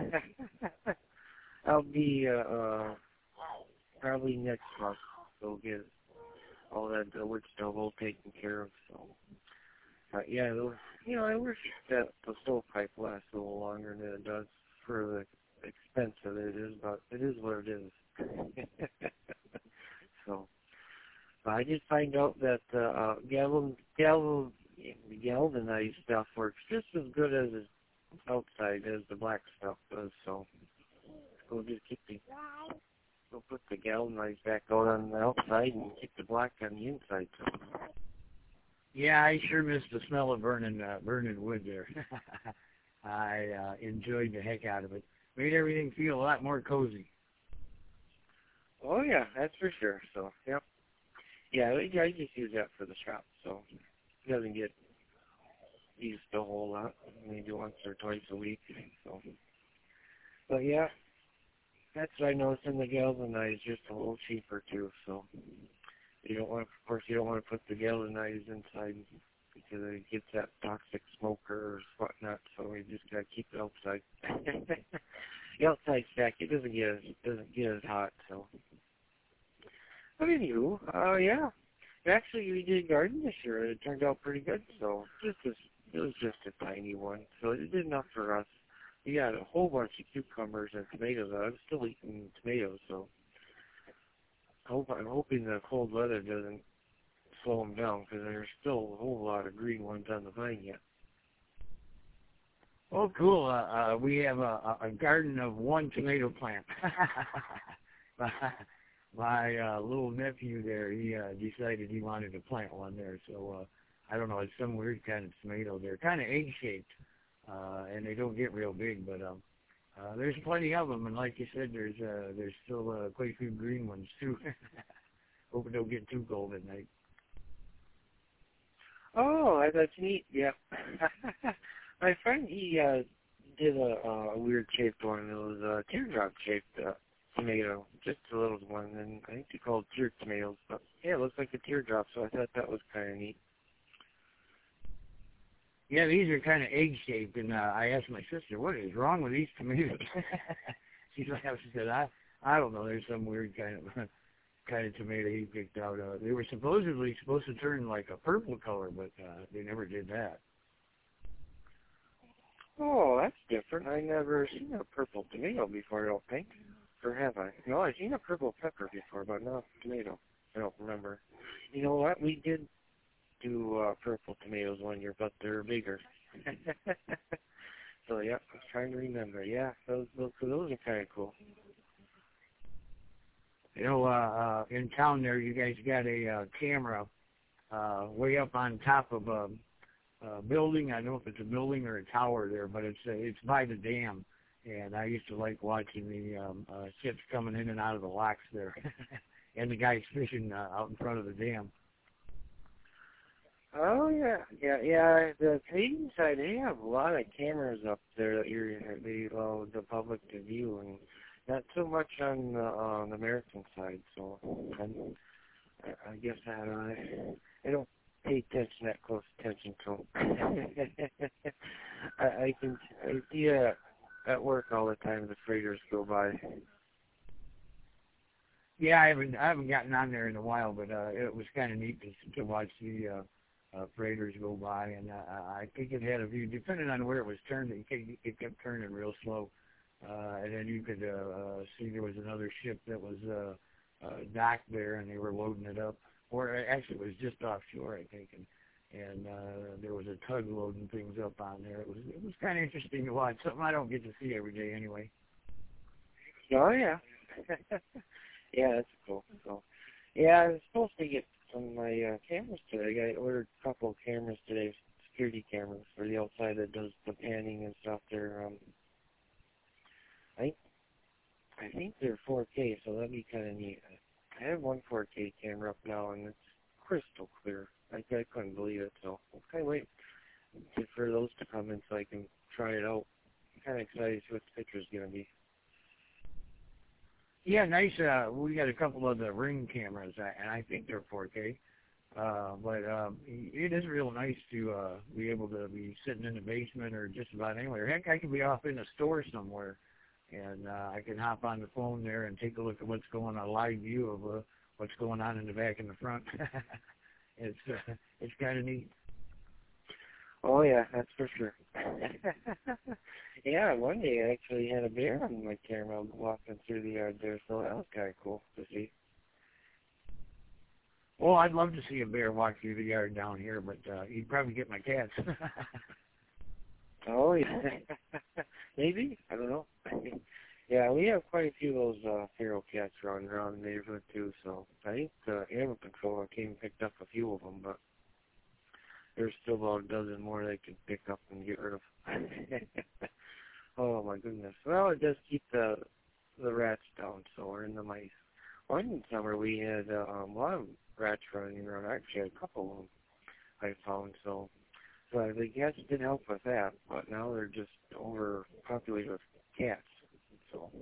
I'll be uh, uh, probably next month. So get all that uh, wood stove all taken care of. So. Uh, yeah, was, you know, I wish that the stovepipe lasts a little longer than it does for the expense of it is, but it is what it is. So, I did find out that uh, uh, gal- gal- galvanized stuff works just as good as the outside as the black stuff does. So, we'll just keep the we'll put the galvanized back out on the outside and keep the black on the inside. So. Yeah, I sure miss the smell of burning uh, burning wood there. I uh, enjoyed the heck out of it. Made everything feel a lot more cozy. Oh yeah, that's for sure. So, yep. Yeah, I just use that for the shop, so it doesn't get used a whole lot. Maybe once or twice a week. So, but yeah, that's what I noticed in the galvanized, just a little cheaper too. So. You don't want, of course, you don't want to put the galvanized inside because it gets that toxic smoke or whatnot. So you just gotta keep it outside. The outside stack, it doesn't get as it doesn't get as hot. So, but anywho, uh, yeah, actually we did a garden this year. It turned out pretty good. So just as, it was just a tiny one, so it did enough for us. We got a whole bunch of cucumbers and tomatoes. I'm still eating tomatoes, so. I'm hoping the cold weather doesn't slow them down because there's still a whole lot of green ones on the vine yet. Oh, cool. Uh, uh, we have a, a garden of one tomato plant. my my uh, little nephew there, he uh, decided he wanted to plant one there. So uh, I don't know, it's some weird kind of tomato. They're kind of egg-shaped, uh, and they don't get real big, but um, Uh, there's plenty of them, and like you said, there's uh, there's still uh, quite a few green ones too. Hope it don't get too cold at night. Oh, that's neat. Yeah, my friend he uh, did a, a weird shaped one. It was a teardrop shaped uh, tomato, just a little one, and I think they called tear tomatoes. But yeah, it looks like a teardrop, so I thought that was kind of neat. Yeah, these are kind of egg-shaped, and uh, I asked my sister, what is wrong with these tomatoes? She laughed. She said, I, I don't know. There's some weird kind of kind of tomato he picked out. Uh, they were supposedly supposed to turn like a purple color, but uh, they never did that. Oh, that's different. I never seen a purple tomato before, I don't think. Or have I? No, I've seen a purple pepper before, but not a tomato. I don't remember. You know what? We did do uh, purple tomatoes one year, but they're bigger. So, yeah, I was trying to remember. Yeah, those those, those are kind of cool. You know, uh, uh, in town there, you guys got a uh, camera uh, way up on top of a, a building. I don't know if it's a building or a tower there, but it's uh, it's by the dam. And I used to like watching the um, uh, ships coming in and out of the locks there, and the guys fishing uh, out in front of the dam. Oh yeah, yeah, yeah. The Canadian side, they have a lot of cameras up there that you're they allow the public to view, and not so much on the, uh, the American side. So I'm, I, I guess that I I don't pay attention that close attention to them. I, I can I see uh, at work all the time the freighters go by. Yeah, I haven't I haven't gotten on there in a while, but uh, it was kind of neat to, to watch the uh, uh, freighters go by, and uh, I think it had a view, depending on where it was turned, it kept, it kept turning real slow, uh, and then you could uh, uh, see there was another ship that was uh, uh, docked there, and they were loading it up, or actually it was just offshore, I think, and and uh, there was a tug loading things up on there. It was it was kind of interesting to watch, something I don't get to see every day anyway. Oh yeah. Yeah, that's cool. So, yeah, I was supposed to get some of my uh, cameras today. I ordered a couple of cameras today, security cameras for the outside that does the panning and stuff. They're, um, I think, I think they're four K, so that'd be kind of neat. I have one four K camera up now, and it's crystal clear. I, I couldn't believe it, so I'll kind of wait for those to come in so I can try it out. I'm kind of excited to see what the picture's going to be. Yeah, nice. Uh, we got a couple of the Ring cameras, and I think they're four K. Uh, but um, it is real nice to uh, be able to be sitting in the basement or just about anywhere. Heck, I could be off in a store somewhere, and uh, I can hop on the phone there and take a look at what's going on, a live view of uh, what's going on in the back and the front. it's uh, it's kind of neat. Oh yeah, that's for sure. Yeah, one day I actually had a bear on my camera walking through the yard there, so that was kind of cool to see. Well, I'd love to see a bear walk through the yard down here, but uh, he'd probably get my cats. Oh yeah, maybe, I don't know. Yeah, we have quite a few of those uh, feral cats running around the neighborhood too, so I think the animal control came and picked up a few of them, but there's still about a dozen more they could pick up and get rid of. Oh my goodness. Well, it does keep the the rats down, so or in the mice. One summer we had uh, um, a lot of rats running around. I actually had a couple of them I found, so so the cats did help with that, but now they're just overpopulated with cats. So.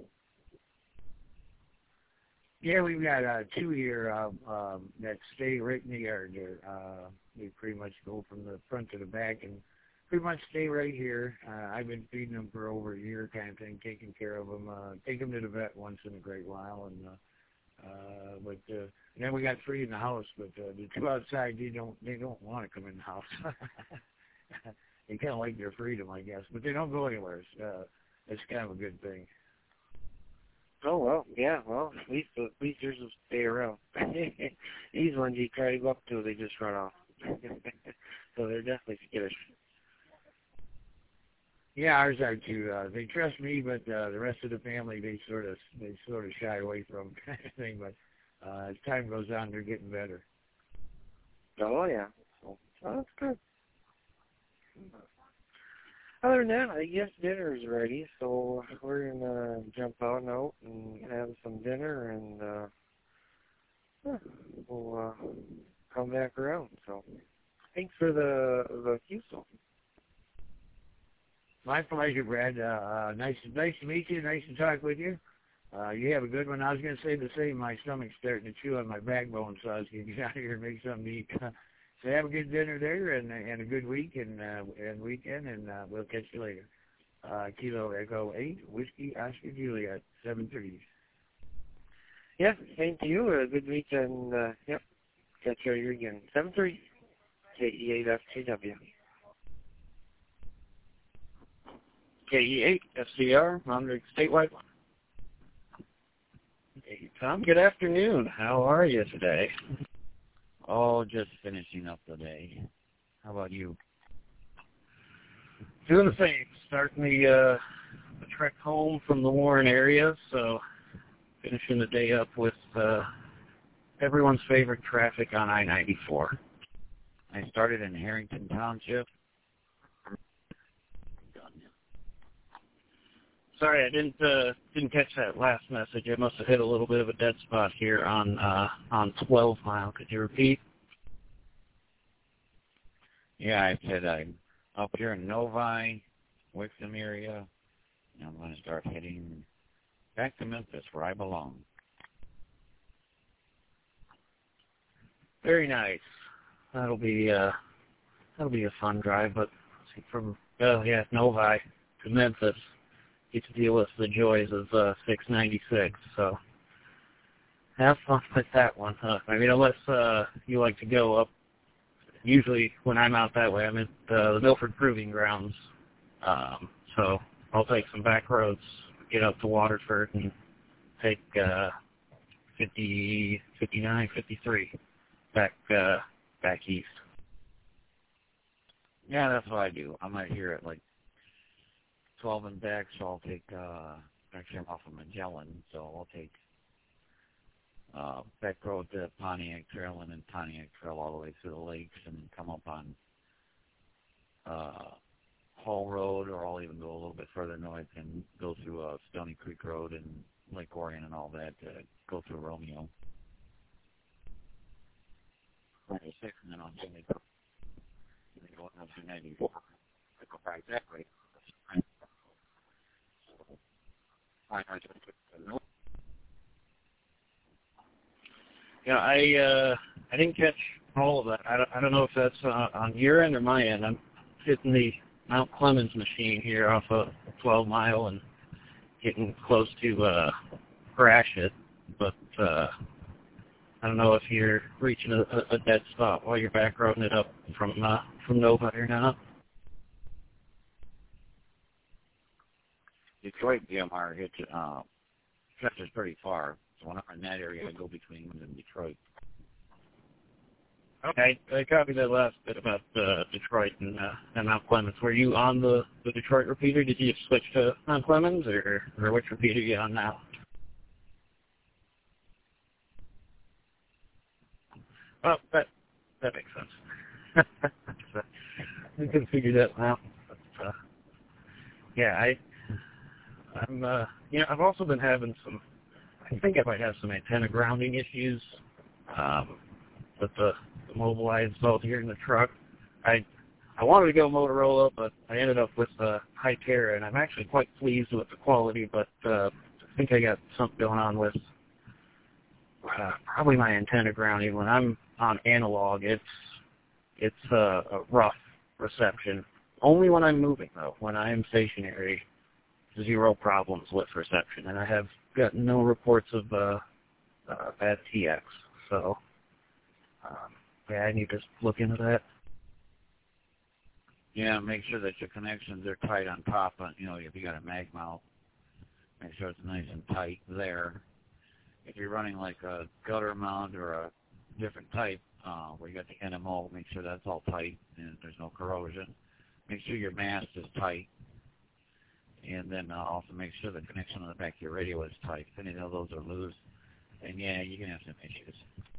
Yeah, we've got uh, two here uh, um, that stay right in the yard there. Uh, they pretty much go from the front to the back and pretty much stay right here. Uh, I've been feeding them for over a year kind of thing, taking care of them. Uh, take them to the vet once in a great while. And uh, uh, but uh, and then we got three in the house, but uh, the two outside, they don't they don't want to come in the house. They kind of like their freedom, I guess, but they don't go anywhere. It's, uh, it's kind of a good thing. Oh, well, yeah, well, at least, at least yours will stay around. These ones you try to go up to, they just run off. So they're definitely skittish. Yeah, ours are too. Uh, they trust me, but uh, the rest of the family, they sort of they sort of shy away from kind of thing. But uh, as time goes on, they're getting better. Oh, yeah. So, oh, that's good. Other than that, I guess dinner's ready, so we're going to jump out and out and have some dinner, and uh, yeah, we'll uh, come back around. So thanks for the the Q-So. My pleasure, Brad. Uh, uh, nice, nice to meet you. Nice to talk with you. Uh, you have a good one. I was going to say the same. My stomach's starting to chew on my backbone, so I was going to get out of here and make something to eat. So have a good dinner there and and a good week and uh, and weekend, and uh, we'll catch you later. Uh, Kilo Echo eight, Whiskey Oscar Juliet, seven three. Yeah, same to you. A good week, and uh, yep, catch you again. seven three, K E eight F K W. K E eight F C R, monitoring statewide. Hey, Tom, good afternoon. How are you today? Oh, just finishing up the day. How about you? Doing the same. Starting the, uh, the trek home from the Warren area, so finishing the day up with uh, everyone's favorite traffic on I ninety-four. I started in Harrington Township. Sorry, I didn't uh, didn't catch that last message. I must have hit a little bit of a dead spot here on uh, on twelve mile. Could you repeat? Yeah, I said I'm up here in Novi, Wixom area, and I'm going to start heading back to Memphis, where I belong. Very nice. That'll be uh, that'll be a fun drive. But from oh yeah, Novi to Memphis, get to deal with the joys of uh, six ninety-six. So have fun with that one. Huh? I mean, unless uh, you like to go up. Usually, when I'm out that way, I'm at uh, the Milford Proving Grounds. Um, so I'll take some back roads, get up to Waterford, and take uh, fifty, fifty-nine, fifty-three back uh, back east. Yeah, that's what I do. I'm out here at like twelve and back, so I'll take, uh, actually I'm off of Magellan, so I'll take uh, back road to Pontiac Trail and then Pontiac Trail all the way through the lakes and then come up on uh, Hall Road, or I'll even go a little bit further north and go through uh, Stony Creek Road and Lake Orion and all that to go through Romeo. ninety-six, and then I'll generally go, and then go up to ninety-four. I go back that way. So, I, I just took the north. Yeah, I uh, I didn't catch all of that. I don't, I don't know if that's uh, on your end or my end. I'm hitting the Mount Clemens machine here off of twelve mile and getting close to uh, crash it, but uh, I don't know if you're reaching a, a dead spot while you're back roading it up from uh, from Novi or not. Detroit D M R hits uh, stretches pretty far. So when I'm in that area, I go between England and Detroit. Okay, I copied that last bit about uh, Detroit and, uh, and Mount Clemens. Were you on the, the Detroit repeater? Did you switch to Mount Clemens, or, or which repeater are you on now? Well, that that makes sense. I can figure that out. But, uh, yeah, I, I'm, uh, you know, I've also been having some. I think I might have some antenna grounding issues um, with the, the mobile I installed here in the truck. I I wanted to go Motorola, but I ended up with uh, Hytera, and I'm actually quite pleased with the quality. But uh, I think I got something going on with uh, probably my antenna grounding. When I'm on analog, it's it's uh, a rough reception. Only when I'm moving, though. When I am stationary, zero problems with reception, and I have got no reports of uh, uh, bad T X. So, um, yeah, I need to look into that. Yeah, make sure that your connections are tight on top. On, you know, if you got a mag mount, make sure it's nice and tight there. If you're running like a gutter mount or a different type, uh, where you got the N M O, make sure that's all tight and there's no corrosion. Make sure your mast is tight. And then uh, also make sure the connection on the back of your radio is tight. If any of those are loose, then yeah, you can have some issues.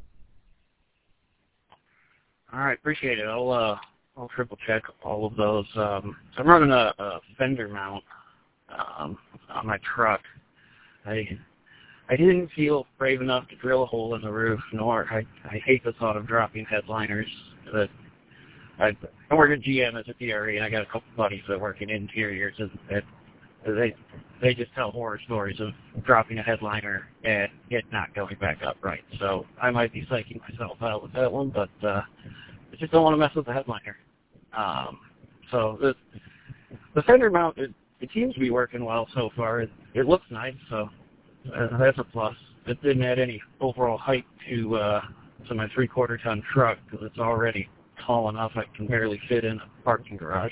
All right, appreciate it. I'll uh, I'll triple check all of those. Um, I'm running a, a fender mount um, on my truck. I I didn't feel brave enough to drill a hole in the roof, nor I I hate the thought of dropping headliners. That I I work at G M as a P R E, and I got a couple buddies that work in interiors, and that they they just tell horror stories of dropping a headliner and it not going back up right. So I might be psyching myself out with that one, but uh, just don't want to mess with the headliner. Um, so the the fender mount, it, it seems to be working well so far. It, it looks nice, so uh, that's a plus. It didn't add any overall height to uh, to my three-quarter ton truck because it's already tall enough I can barely fit in a parking garage.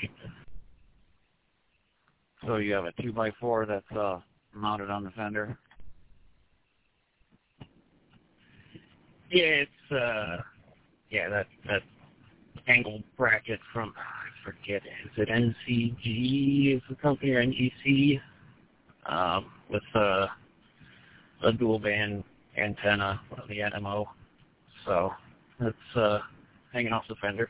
So you have a two by four that's uh, mounted on the fender? Yeah, it's uh, yeah that that angled bracket from I forget is it N C G is the company or N G C um, with uh, a dual band antenna on the N M O. So it's uh, hanging off the fender.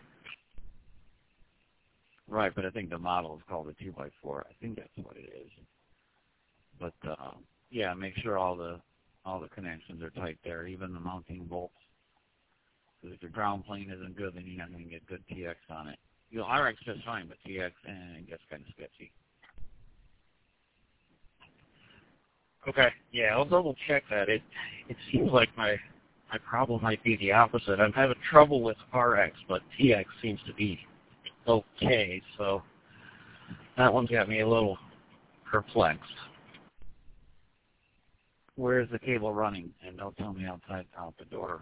Right, but I think the model is called a two by four. I think that's what it is. But uh, yeah, make sure all the all the connections are tight there, even the mounting bolts. Because if your ground plane isn't good, then you're not going to get good T X on it. You know, R X just fine, but T X, eh, it gets kind of sketchy. Okay, yeah, I'll double check that. It it seems like my my problem might be the opposite. I'm having trouble with R X, but T X seems to be okay, so that one's got me a little perplexed. Where's the cable running? And don't tell me outside out the door.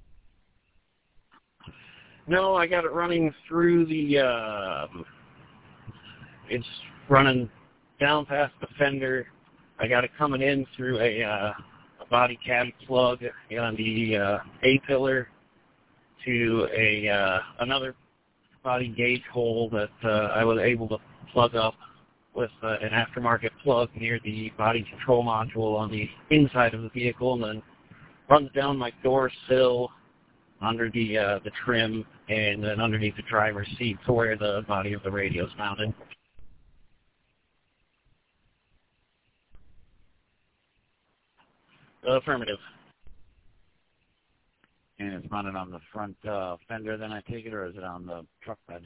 No, I got it running through the, uh, it's running down past the fender. I got it coming in through a, uh, a body cavity plug on the uh, A-pillar to a uh, another body gauge hole that uh, I was able to plug up with uh, an aftermarket plug near the body control module on the inside of the vehicle, and then runs down my door sill under the uh, the trim and then underneath the driver's seat to where the body of the radio is mounted. Affirmative. And it's mounted on the front uh, fender, then I take it, or is it on the truck bed?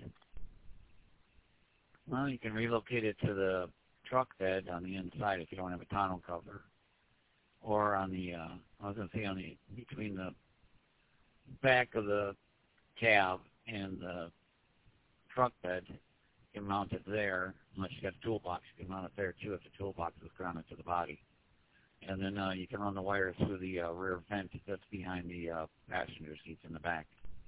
Well, you can relocate it to the truck bed on the inside if you don't have a tonneau cover. Or on the, uh, I was going to say on the, between the back of the cab and the truck bed, you can mount it there. Unless you got a toolbox, you can mount it there too if the toolbox is grounded to the body. And then uh, you can run the wires through the uh, rear vent that's behind the uh, passenger seats in the back.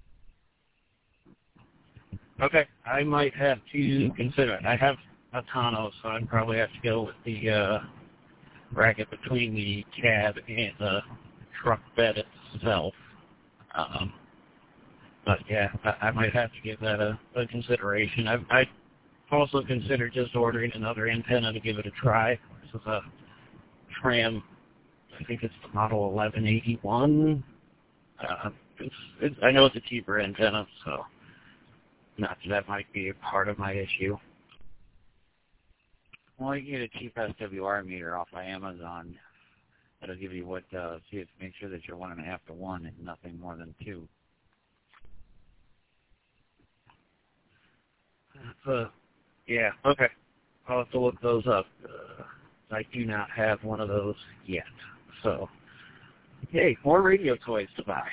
Okay, I might have to consider it. I have a tonneau, so I'd probably have to go with the uh, bracket between the cab and the truck bed itself. Um, but yeah, I, I might have to give that a, a consideration. I I also considered just ordering another antenna to give it a try. This is a Tram, I think it's the model eleven eighty-one. Uh, it's, it's, I know it's a cheaper antenna, so not that, that might be a part of my issue. Well, you can get a cheap S W R meter off of Amazon. That'll give you what, uh, see if make sure that you're one and a half to one and nothing more than two. Uh, yeah, okay. I'll have to look those up. Uh, I do not have one of those yet. So, hey, more radio toys to buy.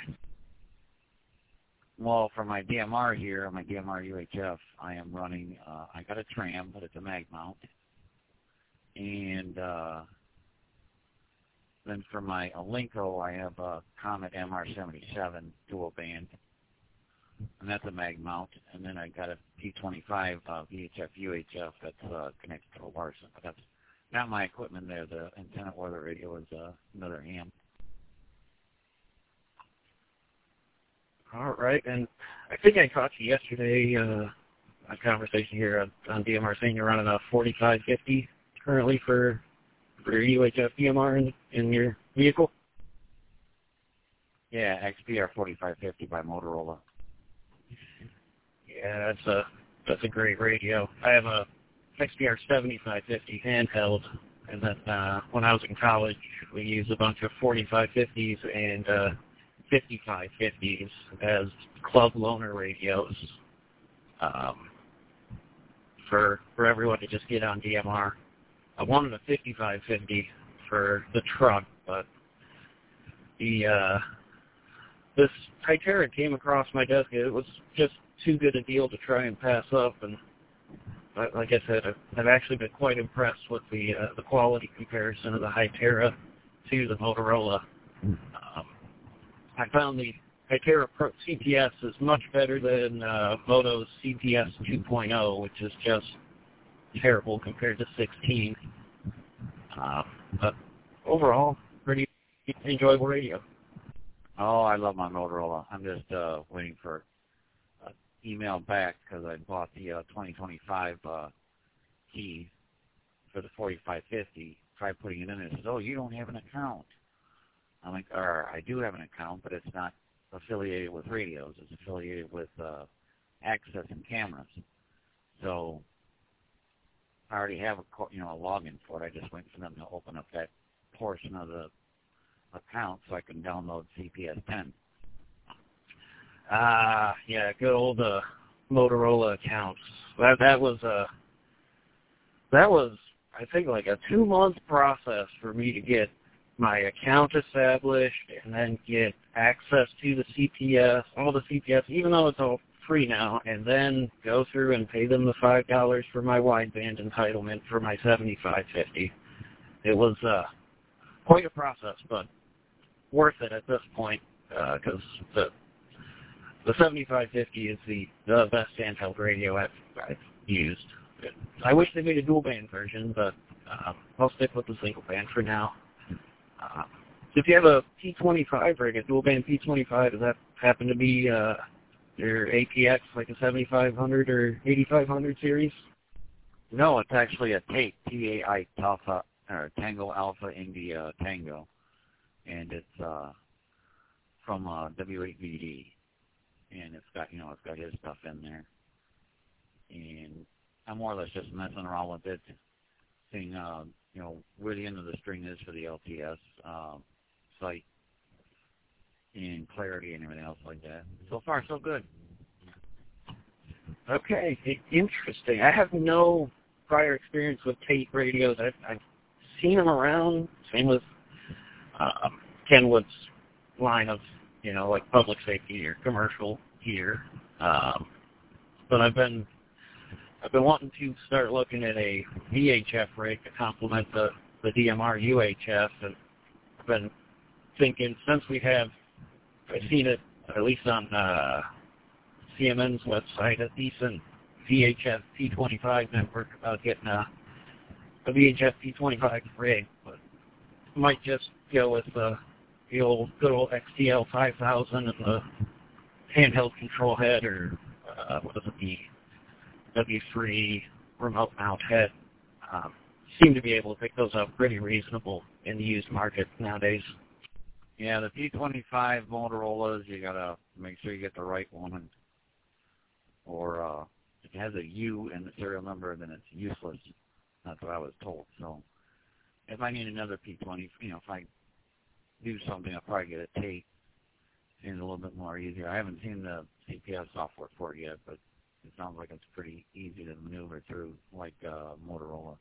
Well, for my D M R here, my D M R U H F, I am running, uh, I got a Tram, but it's a mag mount. And uh, then for my Alinco, I have a Comet M R seventy-seven dual band. And that's a mag mount. And then I got a P twenty-five uh, V H F U H F that's uh, connected to a Larson. But that's not my equipment there. The antenna or the radio is uh, another amp. All right, and I think I caught you yesterday, uh, a conversation here on D M R saying you're running a forty-five fifty currently for for U H F D M R in, in your vehicle? Yeah, X P R forty-five fifty by Motorola. Yeah, that's a that's a great radio. I have a X P R seventy-five fifty handheld, and then uh, when I was in college, we used a bunch of forty-five fifties and uh, fifty-five fifties as club loaner radios um, for for everyone to just get on D M R. I wanted a fifty-five fifty for the truck, but the uh, this Hytera came across my desk. It was just too good a deal to try and pass up. And like I said, I've, I've actually been quite impressed with the uh, the quality comparison of the Hytera to the Motorola. Um, I found the Hytera Pro C P S is much better than uh, Moto's C P S two point oh, which is just terrible compared to sixteen. Uh, but overall, pretty enjoyable radio. Oh, I love my Motorola. I'm just uh, waiting for an email back because I bought the uh, twenty twenty-five uh, key for the forty-five fifty. Tried putting it in and it says, oh, you don't have an account. I'm like, or I do have an account, but it's not affiliated with radios. It's affiliated with uh, access and cameras. So I already have a you know a login for it. I just wait for them to open up that portion of the account so I can download C P S ten. Ah, uh, yeah, good old uh, Motorola accounts. That that was uh, that was I think like a two month process for me to get my account established and then get access to the C P S, all the C P S, even though it's all free now, and then go through and pay them the five dollars for my wideband entitlement for my seventy-five fifty. It was uh, quite a process, but worth it at this point because uh, the the seventy-five fifty is the, the best handheld radio I've, I've used. I wish they made a dual band version, but uh, I'll stick with the single band for now. Uh, if you have a P twenty-five rig, a dual band P twenty-five, does that happen to be uh, your A P X, like a seventy-five hundred or eighty-five hundred series? No, it's actually a tape, T A I Alpha, or Tango Alpha India Tango, and it's uh, from uh, W eight V D, and it's got you know it's got his stuff in there, and I'm more or less just messing around with it, seeing uh, you know where the end of the string is for the L T S uh, site, and clarity and everything else like that. So far, so good. Okay, interesting. I have no prior experience with tape radios. I've, I've seen them around. Same with um, Kenwood's line of, you know, like public safety or commercial gear. Um, but I've been I've been wanting to start looking at a V H F rig to complement the, the D M R U H F, and I've been thinking since we have, I've seen it at least on uh, C M N's website, a decent V H F P twenty-five network about getting a, a V H F P twenty-five rig, but might just go with the, the old good old X T L five thousand and the handheld control head, or uh, what is it, the W three remote mount head. Um, seem to be able to pick those up pretty reasonable in the used market nowadays. Yeah, the P twenty-five Motorola's, you gotta make sure you get the right one, or uh, if it has a U in the serial number, then it's useless. That's what I was told. So if I need another P twenty, you know, if I do something, I'll probably get a tape. Seems a little bit more easier. I haven't seen the C P S software for it yet, but it sounds like it's pretty easy to maneuver through, like uh, Motorola.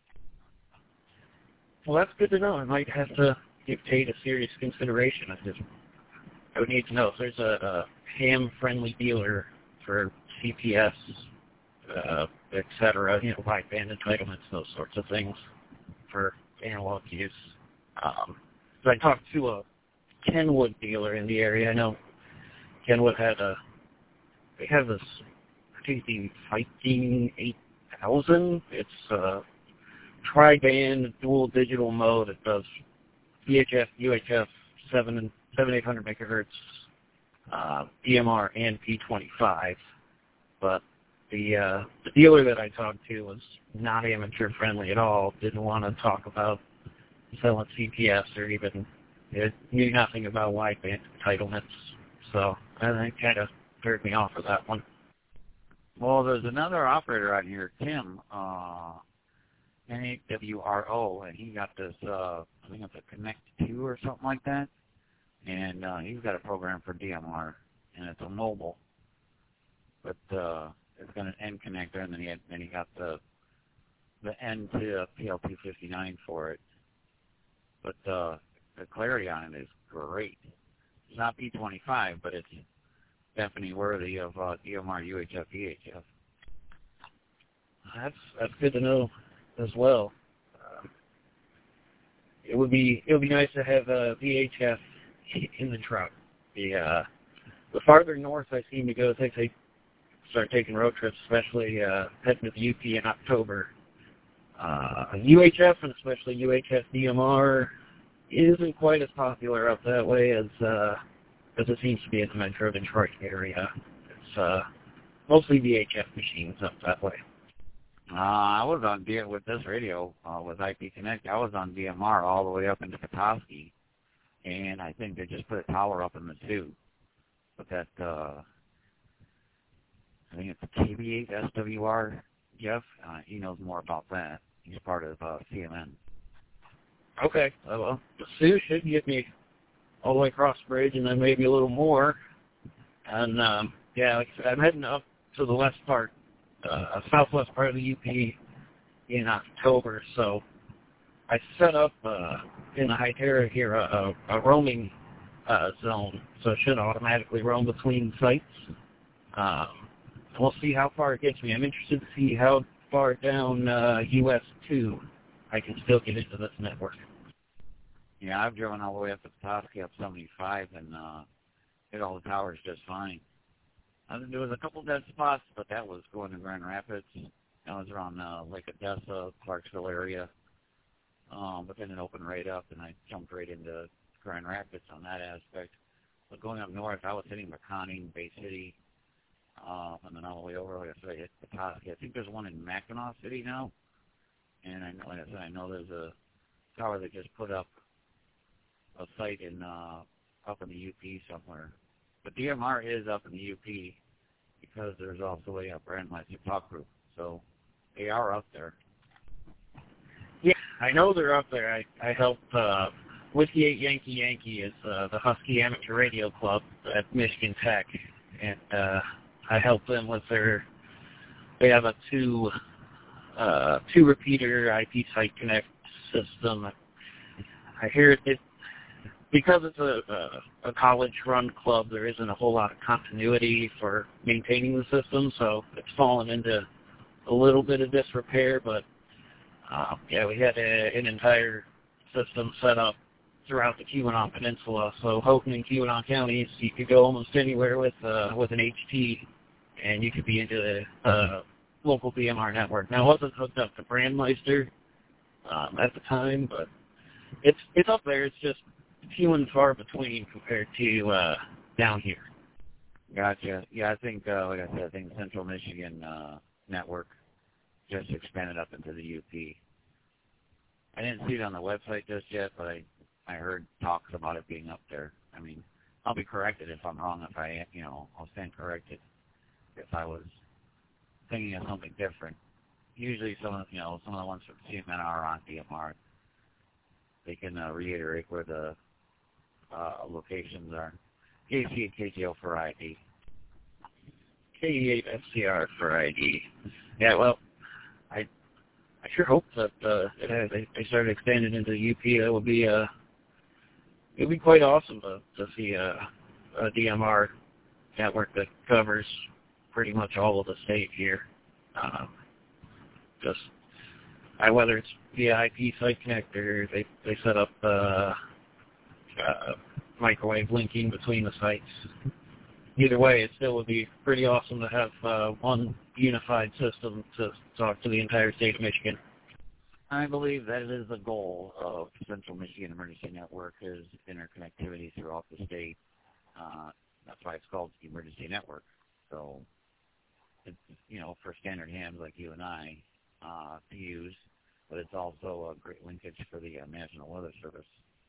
Well, that's good to know. I might have to give Tate a serious consideration. I just I would need to know if there's a, a ham-friendly dealer for C P S, uh, et cetera, you know, wideband entitlements, those sorts of things for analog use. Um, so I talked to a Kenwood dealer in the area. I know Kenwood had a, they have this, I think the Viking eight thousand. It's a tri-band dual digital mode. It does V H F, U H F, seven and seven eight hundred megahertz, uh, D M R, and P twenty-five. But the uh, the dealer that I talked to was not amateur friendly at all. Didn't want to talk about selling C P S or even it knew nothing about wideband entitlements. So I think kind of turned me off of that one. Well, there's another operator out here, Tim, uh, N eight W R O, and he got this, uh, I think it's a Connect two or something like that, and uh, he's got a program for D M R, and it's a mobile, but uh, it's got an N connector, and then he had, then he got the the N to P L two fifty-nine for it, but uh, the clarity on it is great. It's not P twenty-five, but it's definitely worthy of uh, D M R, U H F, V H F. That's that's good to know as well. Uh, it would be it would be nice to have uh, V H F in the truck. The uh, the farther north I seem to go, they they start taking road trips, especially uh, heading to the U P in October. Uh, U H F and especially U H F D M R isn't quite as popular up that way as uh, as it seems to be in the Metro Detroit area. It's uh, mostly V H F machines up that way. Uh, I was on D with this radio uh, with I P Connect. I was on D M R all the way up into Petoskey, and I think they just put a tower up in the two. But that, uh, I think it's K B eight S W R. Jeff, uh, he knows more about that. He's part of uh, C M N. Okay, uh, well, Sue should get me all the way across the bridge and then maybe a little more. And um, yeah, like I said, I'm heading up to the west part. Uh, southwest part of the U P in October, so I set up uh, in the Hytera here a, a, a roaming uh, zone, so it should automatically roam between sites. Um, we'll see how far it gets me. I'm interested to see how far down uh, U S two I can still get into this network. Yeah, I've driven all the way up to Petoskey up seventy-five and uh, hit all the towers just fine. There was a couple dead spots, but that was going to Grand Rapids. That was around uh, Lake Odessa, Clarksville area. Um, but then it opened right up, and I jumped right into Grand Rapids on that aspect. But going up north, I was hitting McConning, Bay City, uh, and then all the way over, like I said, I hit Petoskey. I think there's one in Mackinac City now. And I know, like I said, I know there's a tower that just put up a site in uh, up in the U P somewhere. But D M R is up in the U P because there's also a uh, Brandmeister talk group. So they are up there. Yeah, I know they're up there. I, I helped uh, Whiskey eight Yankee Yankee is uh, the Husky Amateur Radio Club at Michigan Tech. And uh, I helped them with their, they have a two, uh, two repeater I P Site Connect system. I hear it, it because it's a, a, a college-run club, there isn't a whole lot of continuity for maintaining the system, so it's fallen into a little bit of disrepair, but uh, yeah, we had a, an entire system set up throughout the Keweenaw Peninsula, so Houghton and Keweenaw counties, you could go almost anywhere with uh, with an H T, and you could be into the uh, local D M R network. Now, it wasn't hooked up to Brandmeister um, at the time, but it's it's up there. It's just few and far between compared to uh, down here. Gotcha. Yeah, I think, uh, like I said, I think Central Michigan uh, network just expanded up into the U P. I didn't see it on the website just yet, but I, I heard talks about it being up there. I mean, I'll be corrected if I'm wrong. If I, you know, I'll stand corrected if I was thinking of something different. Usually, some of you know some of the ones from C M N are on D M R. They can uh, reiterate where the uh, locations are. K C and K T O for I D. K E eight F C R for I D. Yeah, well, I I sure hope that uh, it, they, they started expanding into the U P. That would be uh, it would be quite awesome to, to see a, a D M R network that covers pretty much all of the state here. Um, just I, whether it's via I P Site Connect or they they set up uh, uh, microwave linking between the sites. Either way, it still would be pretty awesome to have uh, one unified system to talk to the entire state of Michigan. I believe that is the goal of Central Michigan Emergency Network is interconnectivity throughout the state. Uh, that's why it's called the Emergency Network. So, it's, you know, for standard hams like you and I uh, to use, but it's also a great linkage for the uh, National Weather Service.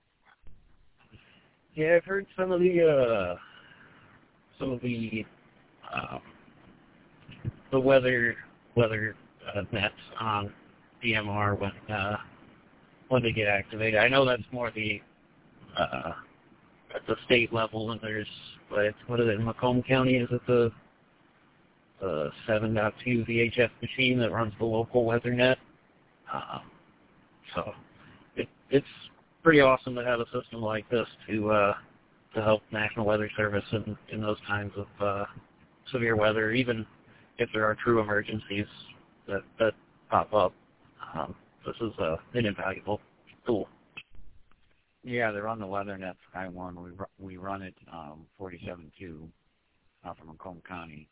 Yeah, I've heard some of the uh, some of the um, the weather weather uh, nets on D M R when uh, when they get activated. I know that's more the uh, at the state level, and there's what it's what is it in Macomb County? Is it the the seven point two V H F machine that runs the local weather net? Um, so it, it's pretty awesome to have a system like this to uh, to help National Weather Service in, in those times of uh, severe weather, even if there are true emergencies that, that pop up. Um, this is uh, an invaluable tool. Yeah, they're on the WeatherNet Sky One. We ru- we run it um, forty-seven two uh, from Macomb County.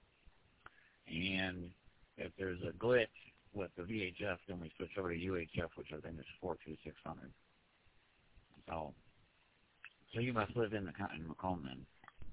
And if there's a glitch with the V H F, then we switch over to U H F, which I think is four two six hundred. So, so you must live in the in Macomb then.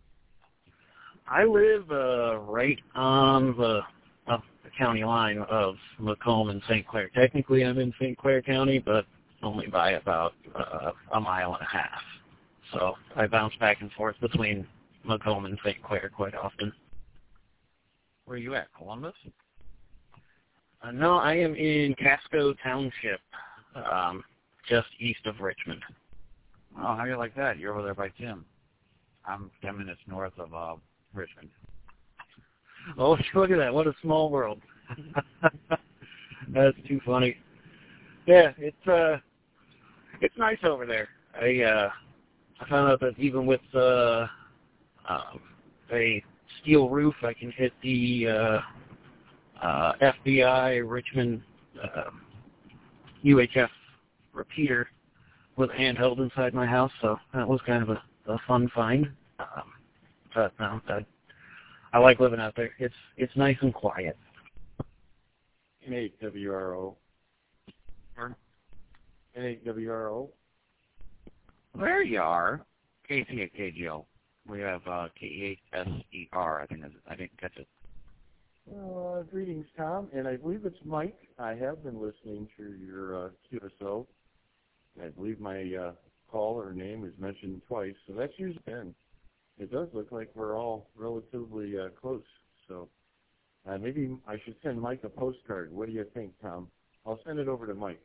I live uh, right on the, uh, the county line of Macomb and Saint Clair. Technically, I'm in Saint Clair County, but only by about uh, a mile and a half. So I bounce back and forth between Macomb and Saint Clair quite often. Where are you at, Columbus? Uh, no, I am in Casco Township, um, just east of Richmond. Oh, how do you like that? You're over there by Tim. I'm ten minutes north of uh, Richmond. Oh, look at that. What a small world. That's too funny. Yeah, it's uh, it's nice over there. I uh, I found out that even with uh, um, a steel roof, I can hit the uh, uh, F B I Richmond uh, U H F repeater with a handheld inside my house, so that was kind of a, a fun find. Um, but no, I, I like living out there. It's it's nice and quiet. N eight W R O. Pardon? N eight W R O. There you are. K C at K G O. We have uh, K E eight S E R, I think. I didn't catch it. Uh, greetings, Tom. And I believe it's Mike. I have been listening to your uh, Q S O. I believe my uh, call or name is mentioned twice, so that's usually been. It does look like we're all relatively uh, close, so uh, maybe I should send Mike a postcard. What do you think, Tom? I'll send it over to Mike.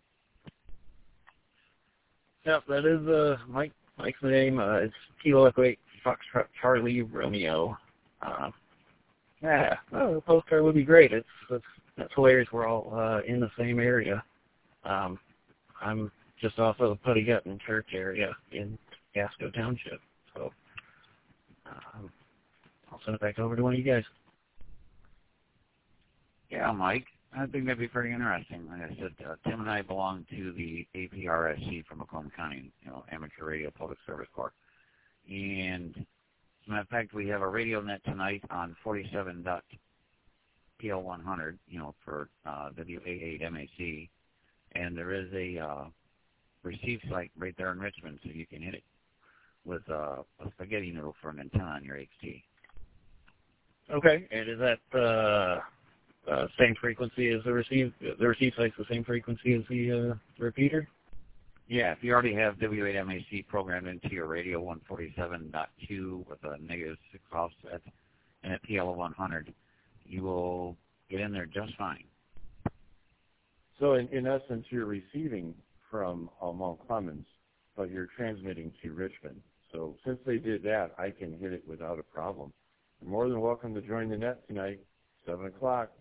Yep, that is uh, Mike. Mike's the name. Uh, it's Kilo Echo eight Foxtrot Charlie Romeo. Uh, yeah, well, the postcard would be great. It's, it's that's hilarious. We're all uh, in the same area. Um, I'm just off of the Putty Gutton Church area in Casco Township. So um, I'll send it back over to one of you guys. Yeah, Mike. I think that'd be pretty interesting. Like I said, uh, Tim and I belong to the A P R S C from Macomb County, you know, Amateur Radio Public Service Corps. And as a matter of fact, we have a radio net tonight on forty-seven P L one hundred, you know, for uh, W A eight M A C. And there is a uh, receive site right there in Richmond, so you can hit it with uh, a spaghetti noodle for an antenna on your X T. Okay. And is that uh, uh, same frequency as the receive? The receive site's the same frequency as the uh, repeater? Yeah, if you already have W eight M A C programmed into your radio one forty-seven point two with a negative six offset and at P L one hundred, you will get in there just fine. So in, in essence, you're receiving from uh, Mount Clemens, but you're transmitting to Richmond. So since they did that, I can hit it without a problem. You're more than welcome to join the net tonight, seven o'clock.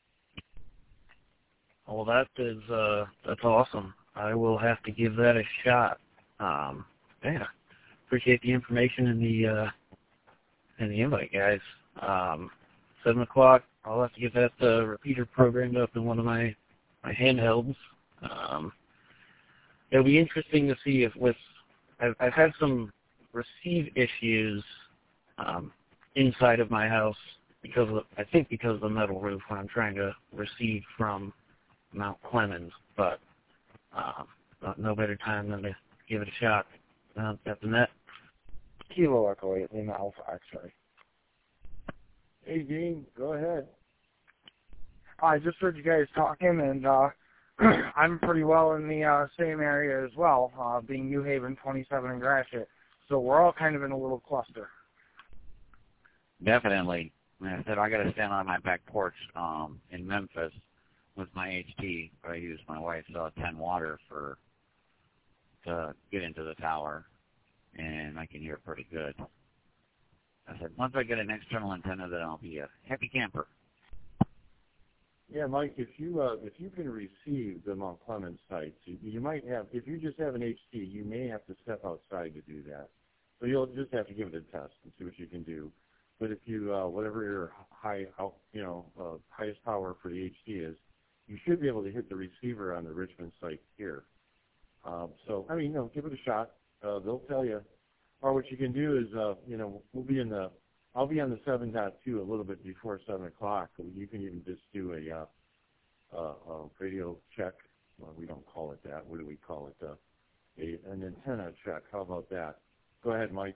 Well, that is uh, that's awesome. I will have to give that a shot. Um, yeah, appreciate the information and the uh, and the invite, guys. Um, seven o'clock. I'll have to get that uh, repeater programmed up in one of my my handhelds. Um, it'll be interesting to see if with I've, I've had some receive issues um, inside of my house because of, I think because of the metal roof when I'm trying to receive from Mount Clemens, but uh, no better time than to give it a shot uh, at the net. Kilo Echo eight in Alpha X-ray. Hey, Dean, go ahead. I just heard you guys talking, and uh, I'm pretty well in the uh, same area as well, uh, being New Haven, twenty-seven, and Gratiot. So we're all kind of in a little cluster. Definitely. Like I said, I got to stand on my back porch um, in Memphis with my H T. I use my wife's uh, ten water for to get into the tower, and I can hear pretty good. I said, once I get an external antenna, then I'll be a happy camper. Yeah, Mike, if you uh, if you can receive the Mount Clemens sites, you, you might have, if you just have an H T, you may have to step outside to do that. So you'll just have to give it a test and see what you can do. But if you, uh, whatever your high, out, you know, uh, highest power for the H D is, you should be able to hit the receiver on the Richmond site here. Um, so, I mean, you know, give it a shot. Uh, they'll tell you. Or what you can do is, uh, you know, we'll be in the, I'll be on the seven point two a little bit before seven o'clock. So you can even just do a, uh, uh, a radio check. Well, we don't call it that. What do we call it? Uh, a, an antenna check. How about that? Go ahead, Mike.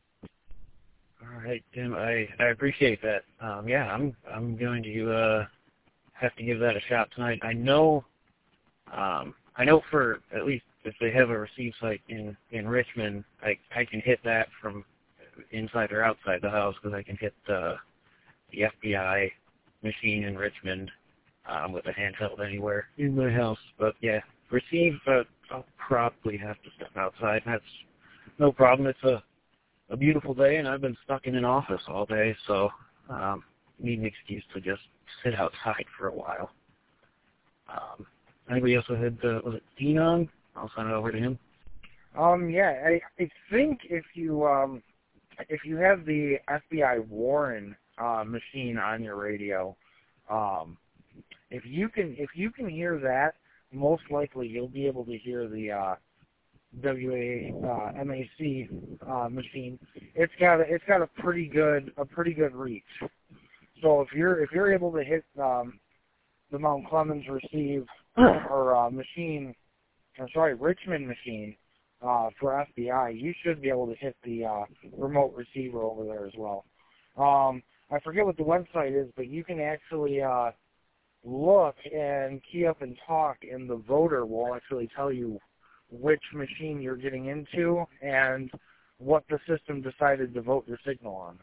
All right, Tim. I, I appreciate that. Um, yeah, I'm I'm going to uh, have to give that a shot tonight. I know, um, I know for at least if they have a receive site in in Richmond, I I can hit that from inside or outside the house because I can hit the the F B I machine in Richmond um, with a handheld anywhere in my house. But yeah, receive. Uh, I'll probably have to step outside. That's no problem. It's a a beautiful day, and I've been stuck in an office all day, so um, need an excuse to just sit outside for a while. Um, anybody else had, uh, was it Dean on? I'll send it over to him. Um, yeah, I, I think if you um, if you have the F B I Warren uh, machine on your radio, um, if you can if you can hear that, most likely you'll be able to hear the uh, W A uh, M A C uh, machine. It's got a, it's got a pretty good a pretty good reach. So if you're if you're able to hit um, the Mount Clemens receive or uh, machine, or sorry Richmond machine uh, for F B I, you should be able to hit the uh, remote receiver over there as well. Um, I forget what the website is, but you can actually uh, look and key up and talk, and the voter will actually tell you which machine you're getting into and what the system decided to vote your signal on.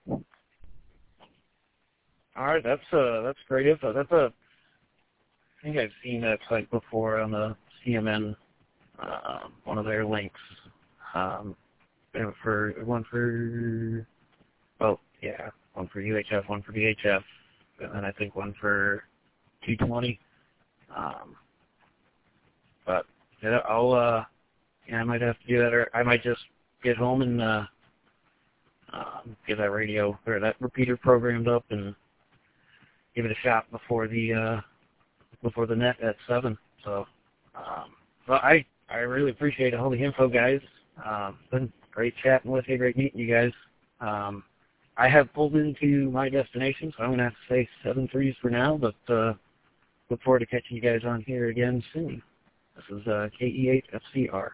All right, that's uh, that's great info. That's a, I think I've seen that site before on the C M N, uh, one of their links. Um, for one for, oh yeah, one for U H F, one for V H F, and then I think one for two twenty. Um, but yeah, I'll. Uh, Yeah, I might have to do that, or I might just get home and uh, um, get that radio or that repeater programmed up and give it a shot before the uh, before the net at seven. So, um, well, I I really appreciate all the info, guys. Um, it's been great chatting with you, great meeting you guys. Um, I have pulled into my destination, so I'm gonna have to say seven threes for now, but uh, look forward to catching you guys on here again soon. This is uh, K E eight F C R.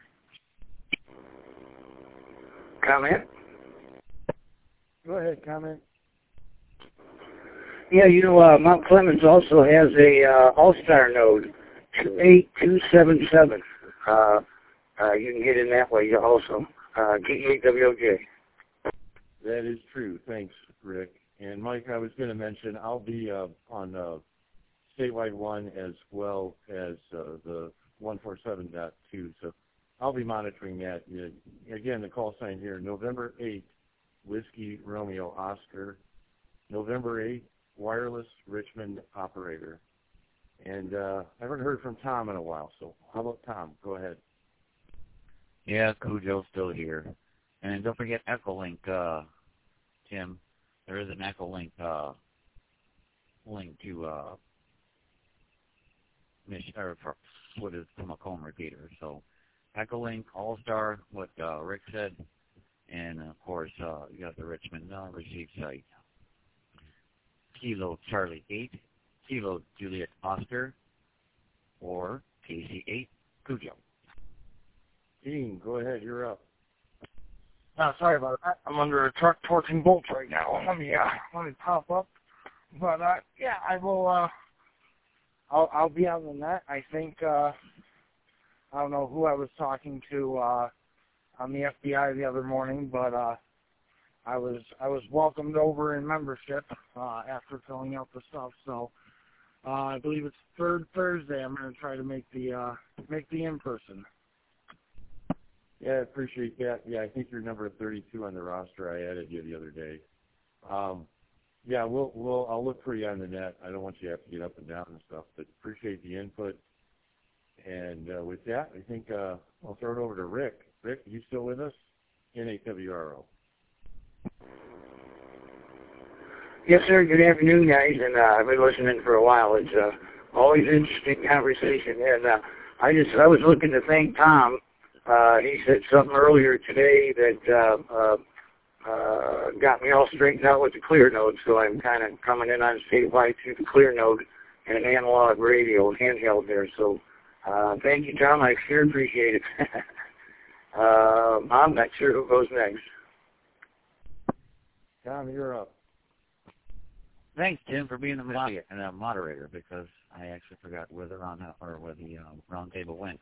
Comment? Go ahead, comment. Yeah, you know, uh, Mount Clemens also has a uh, All-Star node, two eight two seven seven. Uh, uh, you can get in that way also. Uh, K E eight W O J. That is true. Thanks, Rick. And Mike, I was going to mention I'll be uh, on uh, statewide one as well as uh, the one forty-seven point two. So I'll be monitoring that. Again, the call sign here, November eighth, Whiskey Romeo Oscar. November eighth, wireless Richmond operator. And uh, I haven't heard from Tom in a while, so how about Tom? Go ahead. Yeah, Cujo's still here. And don't forget Echolink, uh, Tim. There is an Echolink uh, link to uh, mission, or for what is the Macomb repeater. So Echolink, All-Star, what uh, Rick said, and of course uh, you got the Richmond uh, receive site. Kilo Charlie eight, Kilo Juliet Oscar, or K C eight Cujo. Dean, go ahead, you're up. Oh, sorry about that. I'm under a truck torching bolts right now. Let me uh, let me pop up. But uh, yeah, I will. Uh, I'll I'll be on the net. I think. Uh, I don't know who I was talking to uh, on the F B I the other morning, but uh, I was I was welcomed over in membership uh, after filling out the stuff. So uh, I believe it's third Thursday. I'm going to try to make the uh, make the in person. Yeah, I appreciate that. Yeah, I think you're number thirty-two on the roster. I added you the other day. Um, yeah, we'll we'll I'll look for you on the net. I don't want you to have to get up and down and stuff, but appreciate the input. And uh, with that, I think uh, I'll throw it over to Rick. Rick, are you still with us? N eight W R O. Yes, sir. Good afternoon, guys. And uh, I've been listening for a while. It's uh, always an interesting conversation. And uh, I just I was looking to thank Tom. Uh, he said something earlier today that uh, uh, uh, got me all straightened out with the clear node. So I'm kind of coming in on statewide through the clear node and an analog radio handheld there. So uh, thank you, Tom. I sure appreciate it. uh, I'm not sure who goes next. Tom, you're up. Thanks, Tim, for being the moderator, uh, moderator because I actually forgot where the round or where the um, round table went.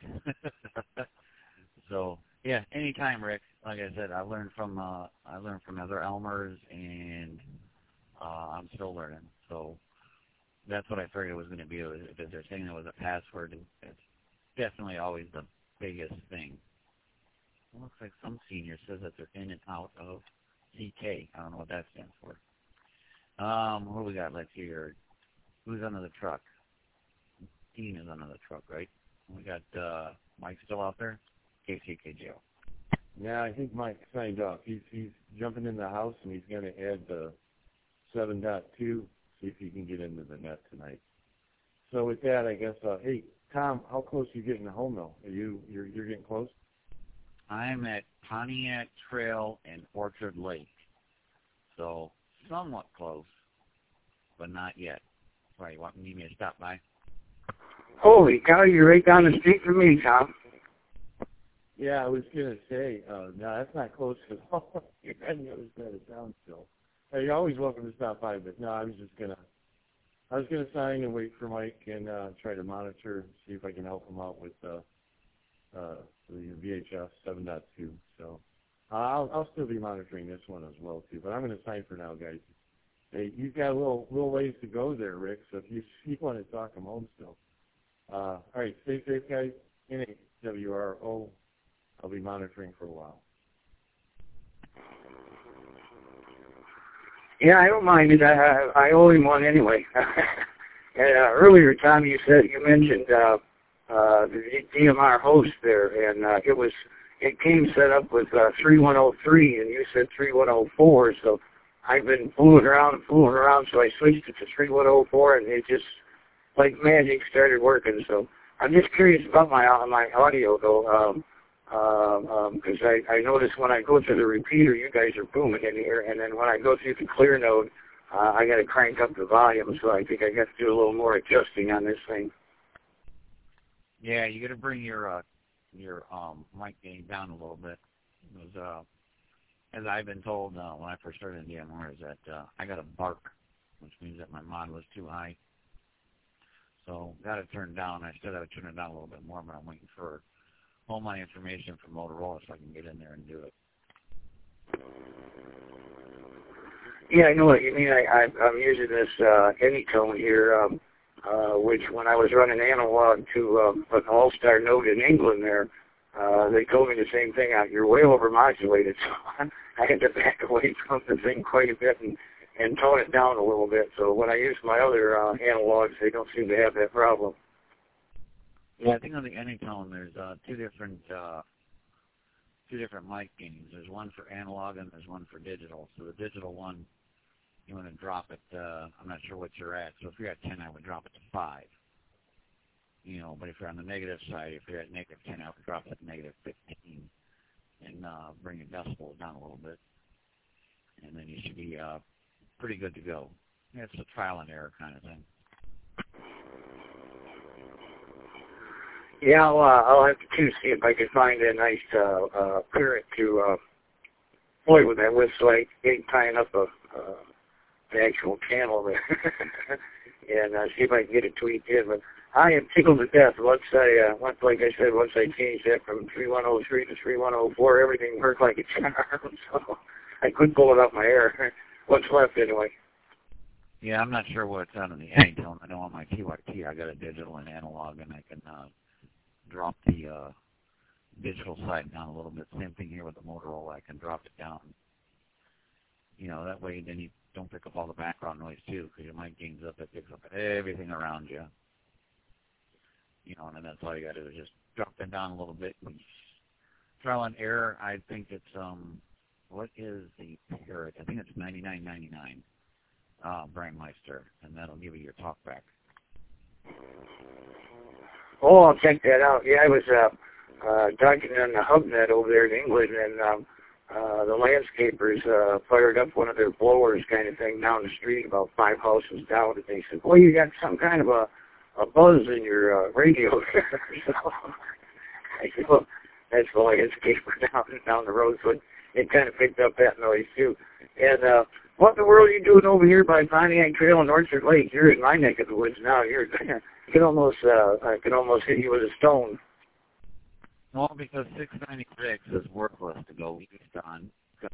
So yeah, anytime, Rick. Like I said, I learned from uh, I learned from other Elmers, and uh, I'm still learning. So that's what I figured it was going to be. If they're saying there was a password, it's definitely always the biggest thing. It looks like some senior says that they're in and out of C K. I don't know what that stands for. Um, what do we got left here? Who's under the truck? Dean is under the truck, right? We got uh, Mike still out there? K C K J O. Yeah, I think Mike signed off. He's he's jumping in the house and he's going to add the seven point two, see if he can get into the net tonight. So with that, I guess, uh, hey, Tom, how close are you getting to home, though? Are you, you're, you're getting close? I'm at Pontiac Trail and Orchard Lake. So somewhat close, but not yet. Why, you want me to stop by? Holy cow, you're right down the street from me, Tom. Yeah, I was going to say, uh, no, that's not close at all. You're on the other side of town still. Hey, you're always welcome to stop by, but no, I was just going to, I was going to sign and wait for Mike and uh, try to monitor, see if I can help him out with uh, uh, the V H F seven point two. So uh, I'll, I'll still be monitoring this one as well, too, but I'm going to sign for now, guys. Hey, you've got a little, little ways to go there, Rick, so if you, if you want to talk, I'm home still. Uh, all right, stay safe, guys. N A W R O. I'll be monitoring for a while. Yeah, I don't mind it. I, I, I owe him one anyway. and, uh, earlier, Tom, you said you mentioned uh, uh, the D M R host there, and uh, it was it came set up with uh, three one oh three, and you said three one oh four. So I've been fooling around and fooling around, so I switched it to three one oh four, and it just like magic started working. So I'm just curious about my my audio though. Um, because um, um, I, I notice when I go to the repeater, you guys are booming in here, and then when I go through the clear node, uh, I got to crank up the volume, so I think I got to do a little more adjusting on this thing. Yeah, you got to bring your uh, your um, mic gain down a little bit. It was, uh, as I've been told uh, when I first started in D M R, is that uh, I got a bark, which means that my mod was too high. So got it turned down. I still got to turn it down a little bit more, but I'm waiting for all my information from Motorola so I can get in there and do it. Yeah, I know what you mean. I, I, I'm using this uh, Anytone here, um, uh, which when I was running analog to um, an all-star node in England there, uh, they told me the same thing. You're way over-modulated, so I had to back away from the thing quite a bit and, and tone it down a little bit. So when I use my other uh, analogs, they don't seem to have that problem. Yeah, I think on the Anytone there's uh, two different uh, two different mic gains. There's one for analog and there's one for digital. So the digital one, you want to drop it. Uh, I'm not sure what you're at. So if you're at ten, I would drop it to five. You know, but if you're on the negative side, if you're at negative ten, I would drop it to negative fifteen and uh, bring your decibels down a little bit, and then you should be uh, pretty good to go. Yeah, it's a trial and error kind of thing. Yeah, I'll, uh, I'll have to too, see if I can find a nice uh, uh, parent to uh, play with that with, so I ain't tying up a uh, an actual channel there, and uh, see if I can get it tweaked in. But I am tickled to death. Once I, uh, once, like I said, once I changed that from three one oh three to three one oh four, everything worked like a charm. So I couldn't pull it out my hair. What's left anyway? Yeah, I'm not sure what's out on the Anytone. I know on my T Y T I got a digital and analog, and I can uh, drop the uh, digital side down a little bit. Same thing here with the Motorola. I can drop it down. You know, that way then you don't pick up all the background noise too, because your mic gains up, it picks up everything around you. You know, and then that's all you got to do is just drop it down a little bit. Trial and error, I think it's um, what is the Parrot? I think it's ninety-nine ninety-nine, uh, Brandmeister, and that'll give you your talk back. Oh, I'll check that out. Yeah, I was uh, uh, docking on the HubNet over there in England, and um, uh, the landscapers uh, fired up one of their blowers kind of thing down the street about five houses down, and they said, well, you got some kind of a, a buzz in your uh, radio there. So I said, well, that's the landscaper down, down the road, so it, it kind of picked up that noise, too. And uh, what in the world are you doing over here by Pontiac Trail and Orchard Lake? You're in my neck of the woods now. You're I can almost, uh, I can almost hit you with a stone. Well, because six ninety-six is worthless to go east on,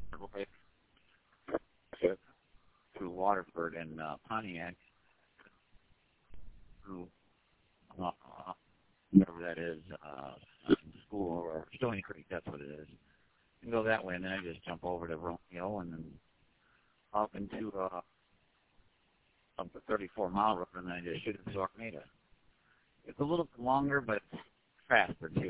through Waterford and uh, Pontiac, through uh, whatever that is, uh, school or Stony Creek, that's what it is. You can go that way, and then I just jump over to Romeo and then up into uh, up the thirty-four mile road, and then I just shoot into Armada. It's a little bit longer, but faster, too.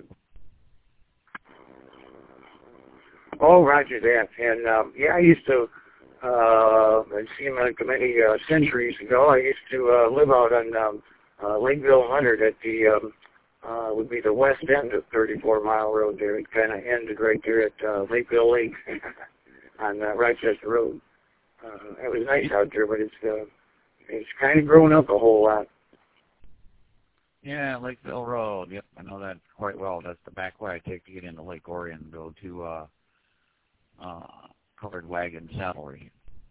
Oh, roger that. And, um, yeah, I used to, uh, I'd seen like many uh, centuries ago, I used to uh, live out on um, uh, Lakeville Leonard at the, um, uh, would be the west end of thirty-four mile road there. It kind of ended right there at uh, Lakeville Lake on uh, Rochester Road. Uh, it was nice out there, but it's, uh, it's kind of grown up a whole lot. Yeah, Lakeville Road. Yep, I know that quite well. That's the back way I take to get into Lake Orion and go to uh, uh, Covered Wagon Saddlery.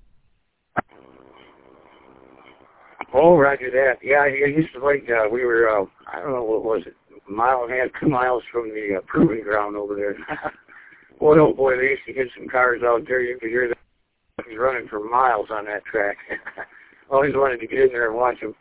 Oh, roger that. Yeah, I used to like, uh, we were, uh, I don't know, what was it, a mile and a half, two miles from the uh, proving ground over there. Boy, oh boy, they used to get some cars out there. You could hear them running for miles on that track. Always wanted to get in there and watch them.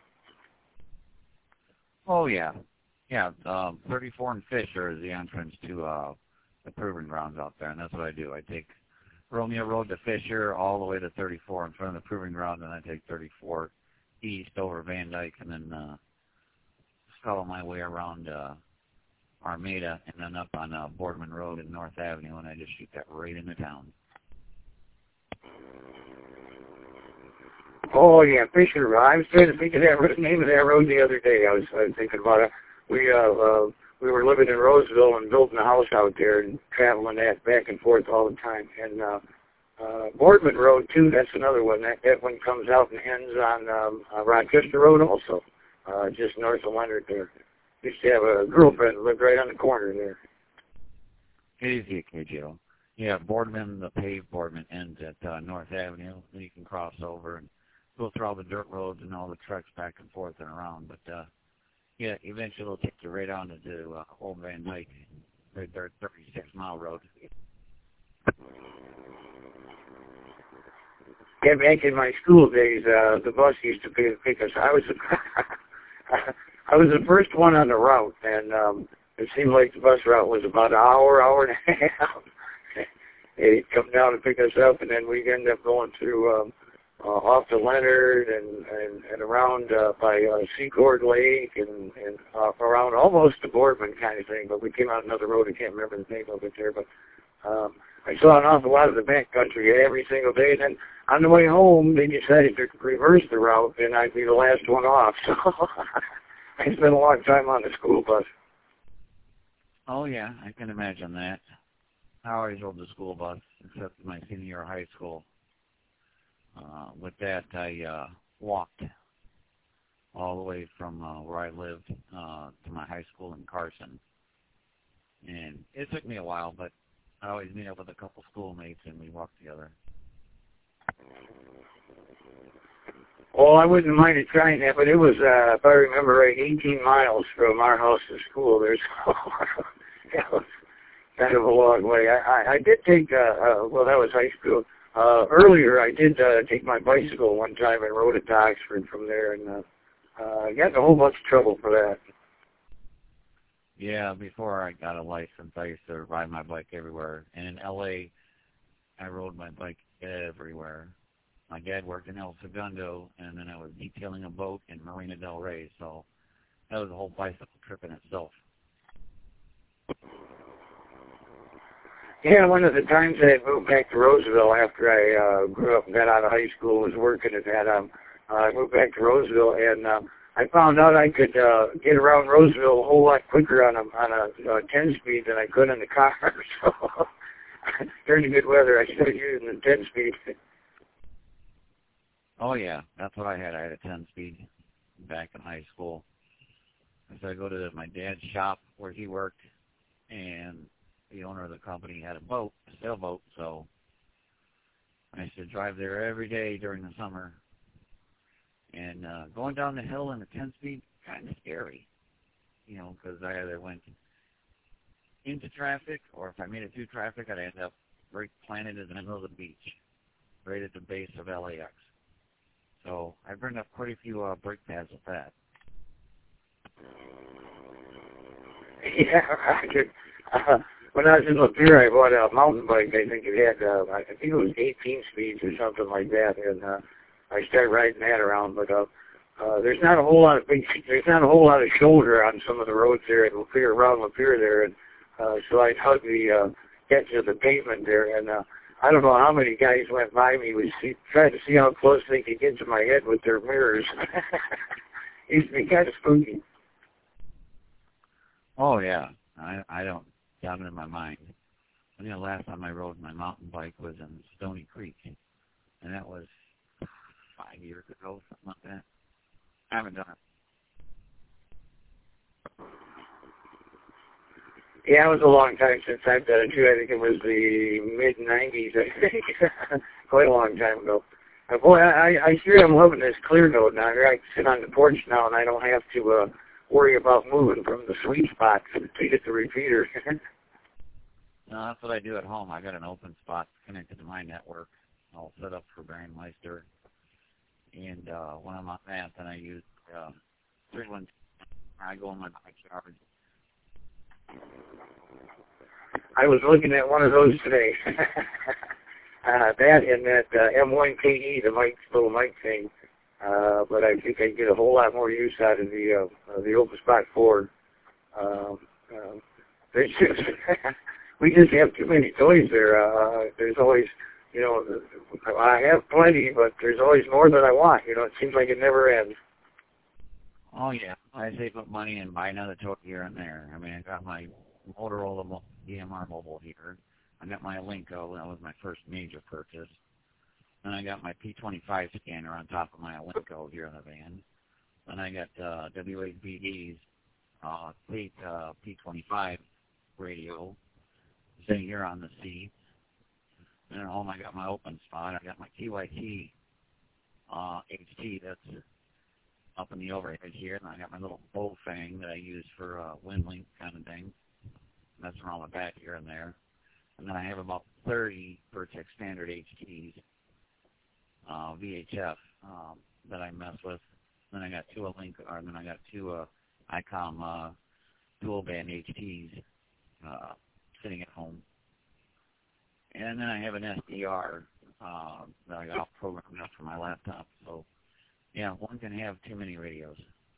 Oh, yeah. Yeah, um, thirty-four and Fisher is the entrance to uh, the proving grounds out there, and that's what I do. I take Romeo Road to Fisher all the way to thirty-four in front of the proving ground, and I take thirty-four east over Van Dyke, and then uh, follow my way around uh, Armada, and then up on uh, Boardman Road and North Avenue, and I just shoot that right into town. Oh yeah, Fisher. I was trying to think of that name of that road the other day. I was, I was thinking about it. We uh, uh, we were living in Roseville and building a house out there and traveling that back and forth all the time. And uh, uh, Boardman Road too. That's another one. That that one comes out and ends on um, uh, Rochester Road also, uh, just north of Leonard there. Used to have a girlfriend who lived right on the corner there. Easy, K J O. Yeah, Boardman, the paved Boardman ends at uh, North Avenue. Then you can cross over and go through all the dirt roads and all the trucks back and forth and around. But, uh, yeah, eventually it'll take you right on to uh, Old Van Dyke, right there at thirty-six mile road. Yeah, back in my school days, uh, the bus used to pick, pick us. I was, I was the first one on the route, and um, it seemed like the bus route was about an hour, hour and a half. They'd come down and pick us up, and then we'd end up going through um, uh, off to Leonard and, and, and around uh, by uh, Secord Lake and, and uh, around almost to Boardman kind of thing, but we came out another road. I can't remember the name of it there, but um, I saw an awful lot of the back country every single day. And then on the way home, they decided to reverse the route, and I'd be the last one off. So I spent a long time on the school bus. Oh, yeah, I can imagine that. I always rode the school bus, except in my senior year of high school. Uh, with that, I uh, walked all the way from uh, where I lived uh, to my high school in Carson. And it took me a while, but I always meet up with a couple schoolmates and we walked together. Oh, I wouldn't mind it trying that, but it was, uh, if I remember right, eighteen miles from our house to school. There's that was kind of a long way. I, I, I did take, uh, uh, well, that was high school. Uh, earlier, I did uh, take my bicycle one time and rode it to Oxford from there, and uh, uh, I got in a whole bunch of trouble for that. Yeah, before I got a license, I used to ride my bike everywhere. And in L A, I rode my bike everywhere. My dad worked in El Segundo, and then I was detailing a boat in Marina del Rey, so that was a whole bicycle trip in itself. Yeah, one of the times I had moved back to Roseville after I uh, grew up and got out of high school, was working at that. Um, uh, I moved back to Roseville, and uh, I found out I could uh, get around Roseville a whole lot quicker on a on a uh, ten speed than I could in the car. So during the good weather, I started using the ten speed. Oh yeah, that's what I had. I had a ten speed back in high school. So I go to my dad's shop where he worked, and the owner of the company had a boat, a sailboat, so I used to drive there every day during the summer. And uh, going down the hill in a ten speed, kind of scary, you know, because I either went into traffic, or if I made it through traffic, I'd end up right planted in the middle of the beach, right at the base of L A X. So I burned up quite a few uh, brake pads with that. Yeah, I could. Uh, when I was in Lapeer, I bought a mountain bike. I think it had, uh, I think it was eighteen speeds or something like that, and uh, I started riding that around. But uh, uh, there's not a whole lot of big, there's not a whole lot of shoulder on some of the roads there at Lapeer, around Lapeer there, and uh, so I'd hug the uh, edge of the pavement there, and uh, I don't know how many guys went by me, was see, trying to see how close they could get to my head with their mirrors. It used to be kind of spooky. Oh yeah, I I don't doubt it in my mind. I think the last time I rode my mountain bike was in Stony Creek, and that was five years ago, something like that. I haven't done it. Yeah, it was a long time since I've done it too. I think it was the mid nineties. I think quite a long time ago. Uh, boy, I I sure am loving this clear node now. Here I can sit on the porch now, and I don't have to uh, worry about moving from the sweet spots to get the repeater. No, that's what I do at home. I got an open spot connected to my network, all set up for Baron Meister. And uh, when I'm on that, then I use uh, three one. I go in my backyard. I was looking at one of those today. uh, that and that uh, M one K E, the mic, little mic thing. Uh, but I think I get a whole lot more use out of the uh, uh, the open spot Ford. Um, uh, there's just we just have too many toys there. Uh, there's always, you know, I have plenty, but there's always more than I want. You know, it seems like it never ends. Oh yeah, I save up money and buy another toy here and there. I mean, I got my Motorola D M R mobile here. I got my Alinco. That was my first major purchase. Then I got my P twenty-five scanner on top of my Alinco here in the van. Then I got uh, W eight B D's uh, Fleet uh, P twenty-five radio sitting here on the seat. And at home I got my open spot. I got my T Y T uh, H T that's up in the overhead here. And I got my little bow fang that I use for uh, wind link kind of thing. That's around my back here and there. And then I have about thirty Vertex standard H Ts. Uh, V H F um, that I mess with. Then I got two a link, or then I got two uh, ICOM uh, dual band H Ts uh, sitting at home. And then I have an S D R uh, that I got programmed up for my laptop. So yeah, one can have too many radios.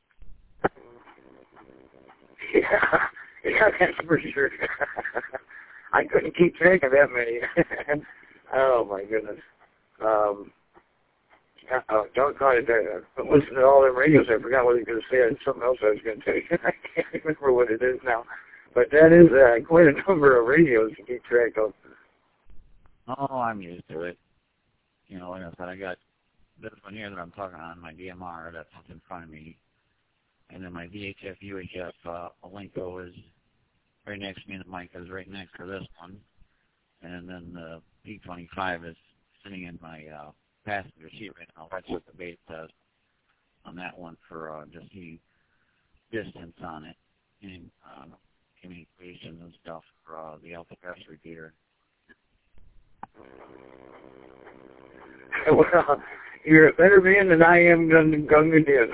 Yeah, yeah, that's for sure. I couldn't keep track of that many. Oh my goodness. Um, Uh, don't call it that. Uh, listen to all them radios. I forgot what I was going to say. It's something else I was going to tell you. I can't remember what it is now. But that is uh, quite a number of radios to keep track of. Oh, I'm used to it. You know, like I said, I got this one here that I'm talking on, my D M R, that's in front of me. And then my V H F, U H F, uh, Alinco is right next to me, and the mic is right next to this one. And then the P twenty-five is sitting in my uh, passenger seat right now. That's what the base does on that one for uh, just the distance on it and uh, communication and stuff for uh, the alpha gas repeater. Well, you're a better man than I am Gunga Din.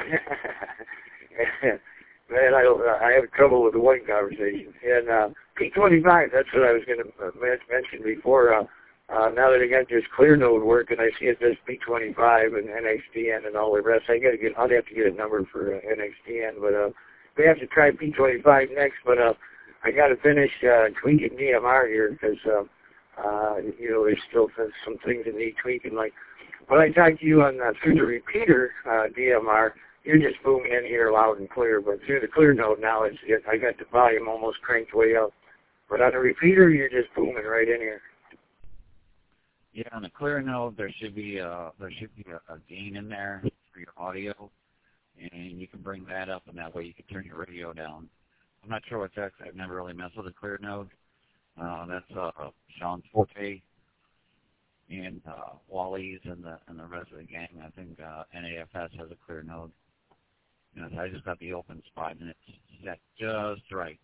Man, I I have trouble with the one conversation. And uh, P twenty-five, that's what I was going to uh, mention before. Uh, Uh, now that I got this clear node working, I see it does P twenty-five and N X D N and all the rest. I got to get, I'll have to get a number for uh, N X D N, but uh, we have to try P twenty-five next. But uh, I got to finish uh, tweaking D M R here because uh, uh, you know, there's still some things that need tweaking. Like when I talk to you on uh, through the repeater uh, D M R, you're just booming in here loud and clear. But through the clear node now, it's just, I got the volume almost cranked way up. But on the repeater, you're just booming right in here. Yeah, on the clear node, there should be a, there should be a, a gain in there for your audio, and you can bring that up, and that way you can turn your radio down. I'm not sure what's that. I've never really messed with a clear node. Uh, that's uh, Sean's forte, and uh, Wally's and the and the rest of the gang. I think uh, N A F S has a clear node. You know, I just got the open spot, and it's set just right.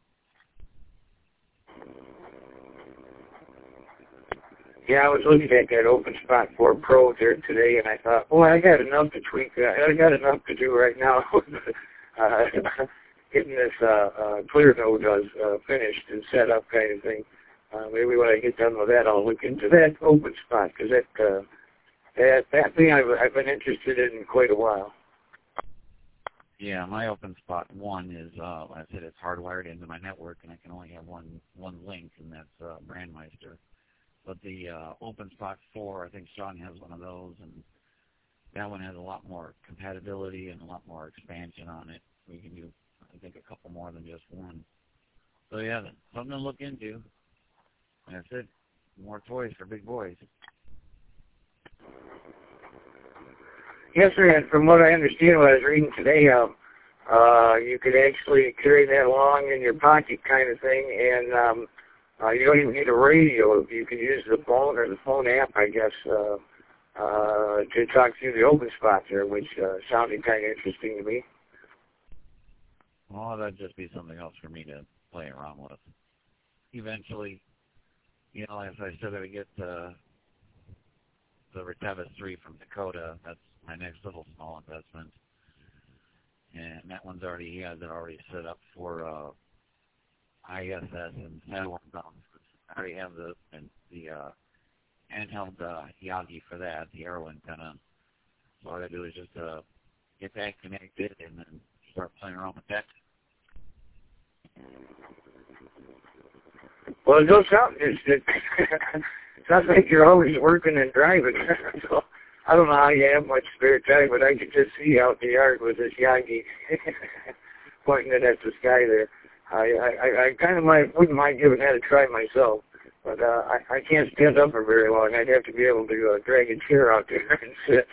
Yeah, I was looking at that open spot for Pro there today, and I thought, boy, I got enough to tweak. I got enough to do right now. uh, getting this uh, uh, clear node does uh, finished and set up kind of thing. Uh, maybe when I get done with that, I'll look into that open spot, because that, uh, that that thing I've, I've been interested in quite a while. Yeah, my open spot one is, uh, like I said, it's hardwired into my network, and I can only have one one link, and that's uh, Brandmeister. But the uh, open spot four, I think Sean has one of those, and that one has a lot more compatibility and a lot more expansion on it. We can do, I think, a couple more than just one. So yeah, something to look into. That's it. More toys for big boys. Yes, sir. And from what I understand, what I was reading today, um, uh, you could actually carry that along in your pocket, kind of thing, and um, uh, you don't even need a radio. You can use the phone or the phone app, I guess, uh, uh, to talk through the open spot there, which uh, sounded kind of interesting to me. Well, that'd just be something else for me to play around with. Eventually, you know, as I said, I get the the Retevis three from Dakota. That's my next little small investment, and that one's already he has it already set up for uh, I S S and satellite bounds. I already have the and the uh, handheld uh, Yagi for that, the arrow antenna. So all I gotta do is just uh, get that connected and then start playing around with that. Well, it does sound it, it sounds like you're always working and driving. So I don't know how you have much spare time, but I could just see out in the yard with this Yagi pointing it at the sky there. I I, I kind of might, wouldn't mind giving that a try myself, but uh, I I can't stand up for very long. I'd have to be able to uh, drag a chair out there and sit.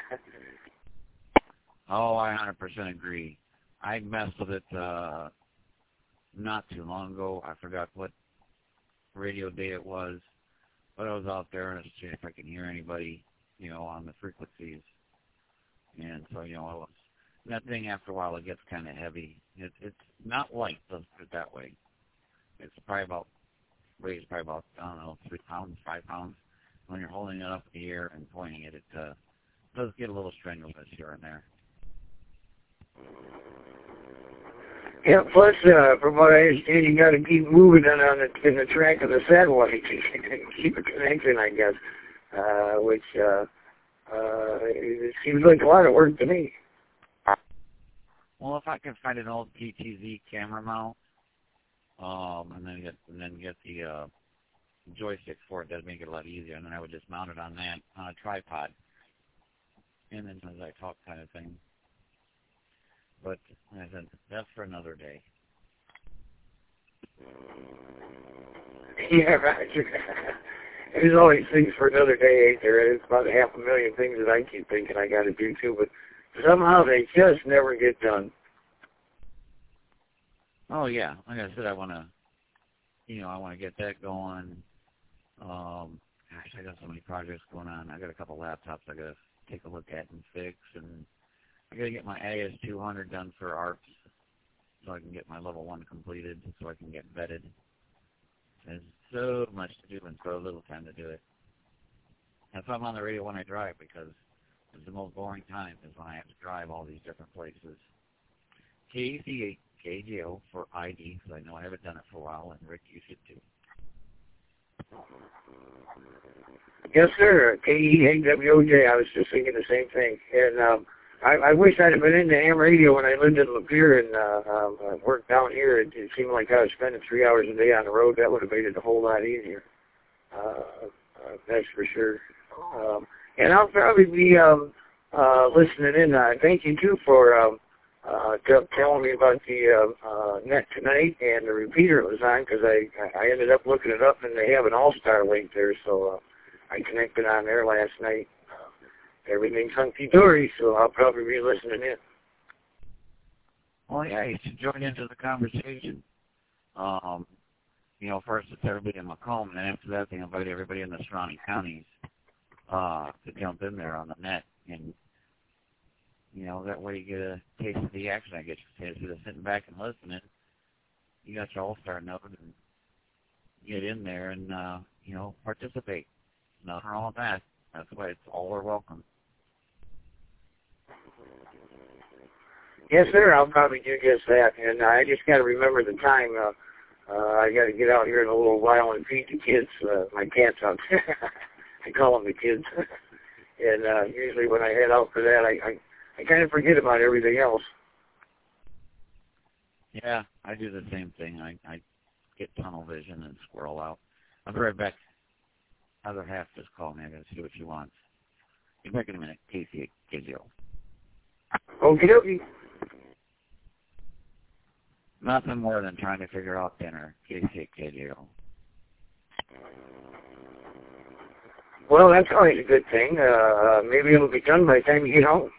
Oh, I one hundred percent agree. I messed with it uh, not too long ago. I forgot what radio day it was, but I was out there and I was seeing if I can hear anybody, you know, on the frequencies. And so, you know, I was, that thing after a while it gets kind of heavy. It, it's not light, let's put it that way. It's probably about, weighs probably about, I don't know, three pounds, five pounds. When you're holding it up in the air and pointing it, it uh, does get a little strenuous here and there. Yeah, plus, uh, from what I understand, you got to keep moving it on the, in the track of the satellite and keep it connected, I guess, uh, which uh, uh, it seems like a lot of work to me. Well, if I can find an old P T Z camera mount, um, and then get and then get the uh, joystick for it, that'd make it a lot easier. And then I would just mount it on that on a tripod, and then as I talk, kind of thing. But like I said, that's for another day. Yeah, right. There's always things for another day, ain't there? There's about a half a million things that I keep thinking I got to do too, but somehow they just never get done. Oh yeah, like I said, I want to, you know, I want to get that going. Um, gosh, I got so many projects going on. I got a couple laptops I got to take a look at and fix, and I got to get my A S two hundred done for A R P S so I can get my level one completed, so I can get vetted. There's so much to do and so little time to do it. That's why I'm on the radio when I drive, because it's the most boring time is when I have to drive all these different places. K E C eight K G O for I D, because I know I haven't done it for a while, and Rick, you should too. Yes, sir. K E A W O J. I was just thinking the same thing. And um, I, I wish I'd have been into ham radio when I lived in Lapeer and uh, uh, worked down here. It, it seemed like I was spending three hours a day on the road. That would have made it a whole lot easier. Uh, uh, that's for sure. Um, and I'll probably be um, uh, listening in. Uh, thank you, too, for um, uh, t- telling me about the uh, uh, net tonight and the repeater it was on, because I, I ended up looking it up, and they have an all-star link there, so uh, I connected on there last night. Uh, everything's hunky-dory, so I'll probably be listening in. Well, yeah, you should join into the conversation. Um, you know, first it's everybody in Macomb, and then after that they invite everybody in the surrounding counties uh, to jump in there on the net. And, you know, that way you get a taste of the action, I guess you say. Instead of sitting back and listening, you got your all-star note and get in there and, uh, you know, participate. Nothing wrong with that. That's why it's all are welcome. Yes, sir. I'll probably do just that. And I just got to remember the time. Uh, uh, I got to get out here in a little while and feed the kids. Uh, my cat's out there. I call them the kids. and uh, usually when I head out for that, I, I, I kind of forget about everything else. Yeah, I do the same thing. I, I get tunnel vision and squirrel out. I'll be right back. Other half just called me. I got to see what she wants. Be back in a minute. Casey at K Z O. Okie dokie. Nothing more than trying to figure out dinner. Casey at K Z O. Well, that's always a good thing. Uh, maybe it'll be done by the time you get home.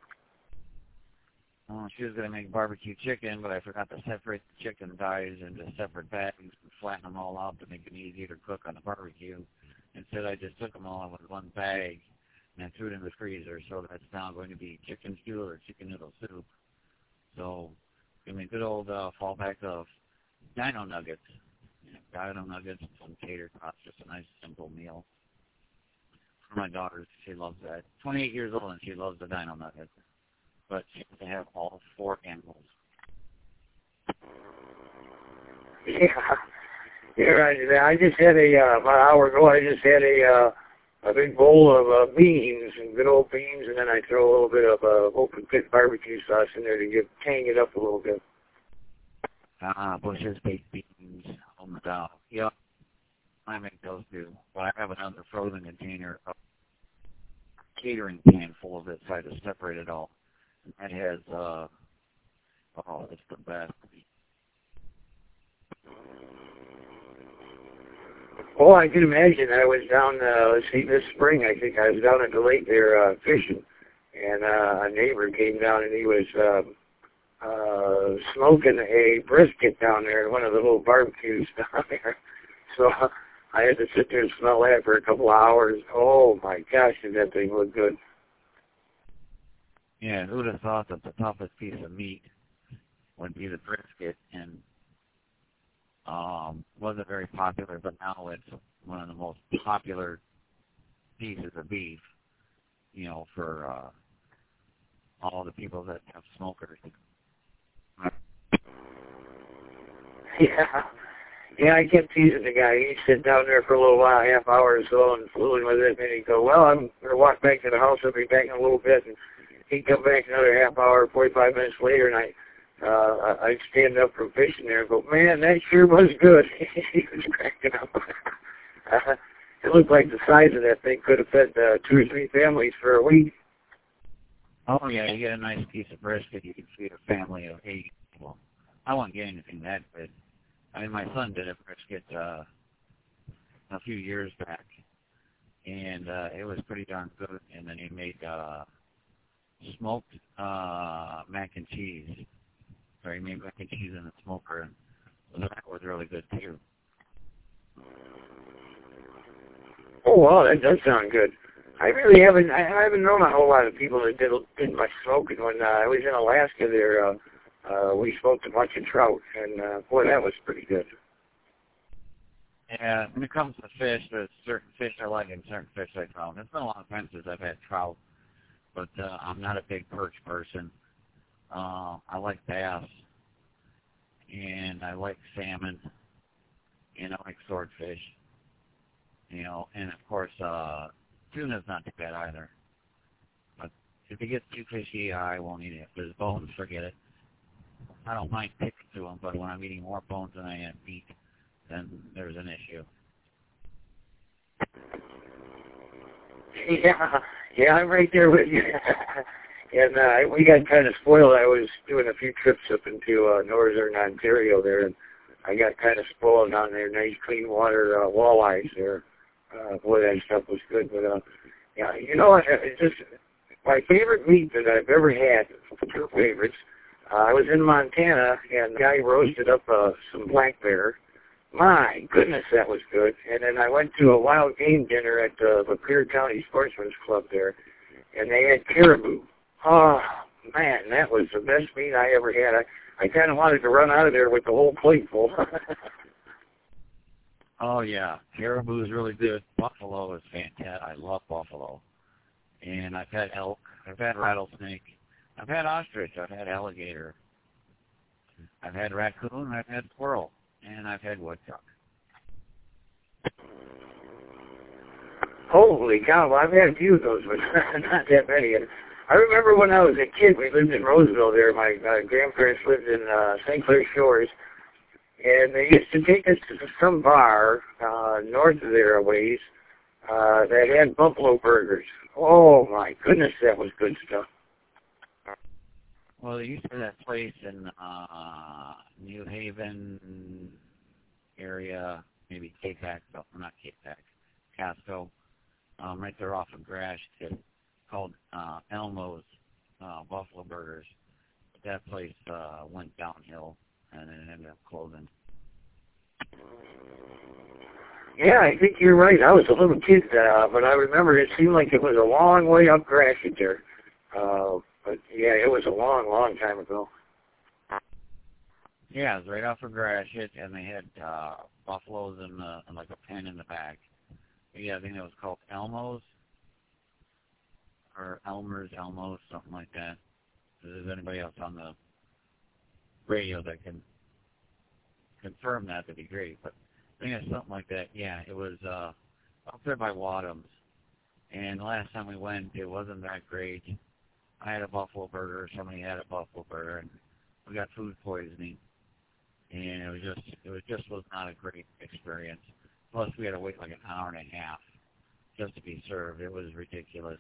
Oh, she was going to make barbecue chicken, but I forgot to separate the chicken thighs into separate bags and flatten them all out to make them easier to cook on the barbecue. Instead, I just took them all in with one bag and I threw it in the freezer, so that's now going to be chicken stew or chicken noodle soup. So, give me a good old uh, fallback of dino nuggets. Yeah, dino nuggets and some tater tots, just a nice simple meal. For my daughter, she loves that. twenty-eight years old and she loves the dino nuggets. But she has to have all four animals. Yeah, you're right. I just had a, uh, about an hour ago, I just had a, uh, a big bowl of uh, beans, and good old beans, and then I throw a little bit of uh, open pit barbecue sauce in there to get, tang it up a little bit. Ah, Bush's baked beans on the dog. Yep, I make those too. But I have another frozen container, a catering pan full of it, so I just separate it all. And that has, uh, oh, it's the best. Oh, I can imagine. I was down, uh, let's see, this spring, I think I was down at the lake there uh, fishing, and uh, a neighbor came down and he was uh, uh, smoking a brisket down there in one of the little barbecues down there. So uh, I had to sit there and smell that for a couple of hours. Oh, my gosh, did that thing look good. Yeah, who would have thought that the toughest piece of meat would be the brisket, and um, wasn't very popular, but now it's one of the most popular pieces of beef, you know, for uh, all the people that have smokers. Yeah. Yeah, I kept teasing the guy. He'd sit down there for a little while, half hour or so, and fooling with it, and then he'd go, well, I'm going to walk back to the house. I'll be back in a little bit. And he'd come back another half hour, forty-five minutes later, and I, uh, I'd stand up from fishing there and go, man, that sure was good. He was cracking up. uh, it looked like the size of that thing could have fed uh, two or three families for a week. Oh, yeah, you get a nice piece of brisket, you can feed a family of eight people. I won't get anything that big. I mean, my son did a brisket uh, a few years back, and uh, it was pretty darn good. And then he made uh, smoked uh, mac and cheese. So he made mac and cheese in the smoker, and that was really good too. Oh, wow, that does sound good. I really haven't, I haven't known a whole lot of people that did, did much smoking. When uh, I was in Alaska there, uh, uh, we smoked a bunch of trout, and uh, boy, that was pretty good. Yeah, when it comes to fish, there's certain fish I like and certain fish I don't. It's been a long time since I've had trout, but uh, I'm not a big perch person. Uh, I like bass, and I like salmon, and I like swordfish, you know, and of course, uh, tuna's not too bad either. But if it gets too fishy, I won't eat it. If there's bones, forget it. I don't mind picking to them, but when I'm eating more bones than I am meat, then there's an issue. Yeah, yeah, I'm right there with you. And uh, we got kind of spoiled. I was doing a few trips up into uh, northern Ontario there, and I got kind of spoiled down there. Nice clean water uh, walleyes there. Uh, boy, that stuff was good. But uh, yeah, you know, what, it's just my favorite meat that I've ever had. Two favorites. Uh, I was in Montana, and the guy roasted up uh, some black bear. My goodness, that was good. And then I went to a wild game dinner at uh, the Lapeer County Sportsman's Club there, and they had caribou. Oh, man, that was the best meat I ever had. I, I kind of wanted to run out of there with the whole plate full. Oh, yeah. Caribou is really good. Buffalo is fantastic. I love buffalo. And I've had elk. I've had rattlesnake. I've had ostrich. I've had alligator. I've had raccoon. I've had squirrel. And I've had woodchuck. Holy cow, well, I've had a few of those, but not that many. I remember when I was a kid, we lived in Roseville there. My uh, grandparents lived in uh, Saint Clair Shores, and they used to take us to some bar uh, north of there a ways uh, that had buffalo burgers. Oh, my goodness, that was good stuff. Well, they used to have that place in uh, New Haven area, maybe K-Pac, no, not K-Pac, Casco, um, right there off of Grash, called uh, Elmo's uh, Buffalo Burgers. But that place uh, went downhill, and then it ended up closing. Yeah, I think you're right. I was a little kid, uh, but I remember it seemed like it was a long way up Gratiot there. Uh, but, yeah, it was a long, long time ago. Yeah, it was right off of Gratiot, and they had uh, buffaloes in, the, in like a pen in the back. But yeah, I think it was called Elmo's, or Elmer's, Elmo's, something like that. If there's anybody else on the radio that can confirm that, that'd be great. But I think it's something like that. Yeah, it was uh, up there by Wadhams. And the last time we went, it wasn't that great. I had a buffalo burger, somebody had a buffalo burger, and we got food poisoning. And it was just, it was just was not a great experience. Plus, we had to wait like an hour and a half just to be served. It was ridiculous.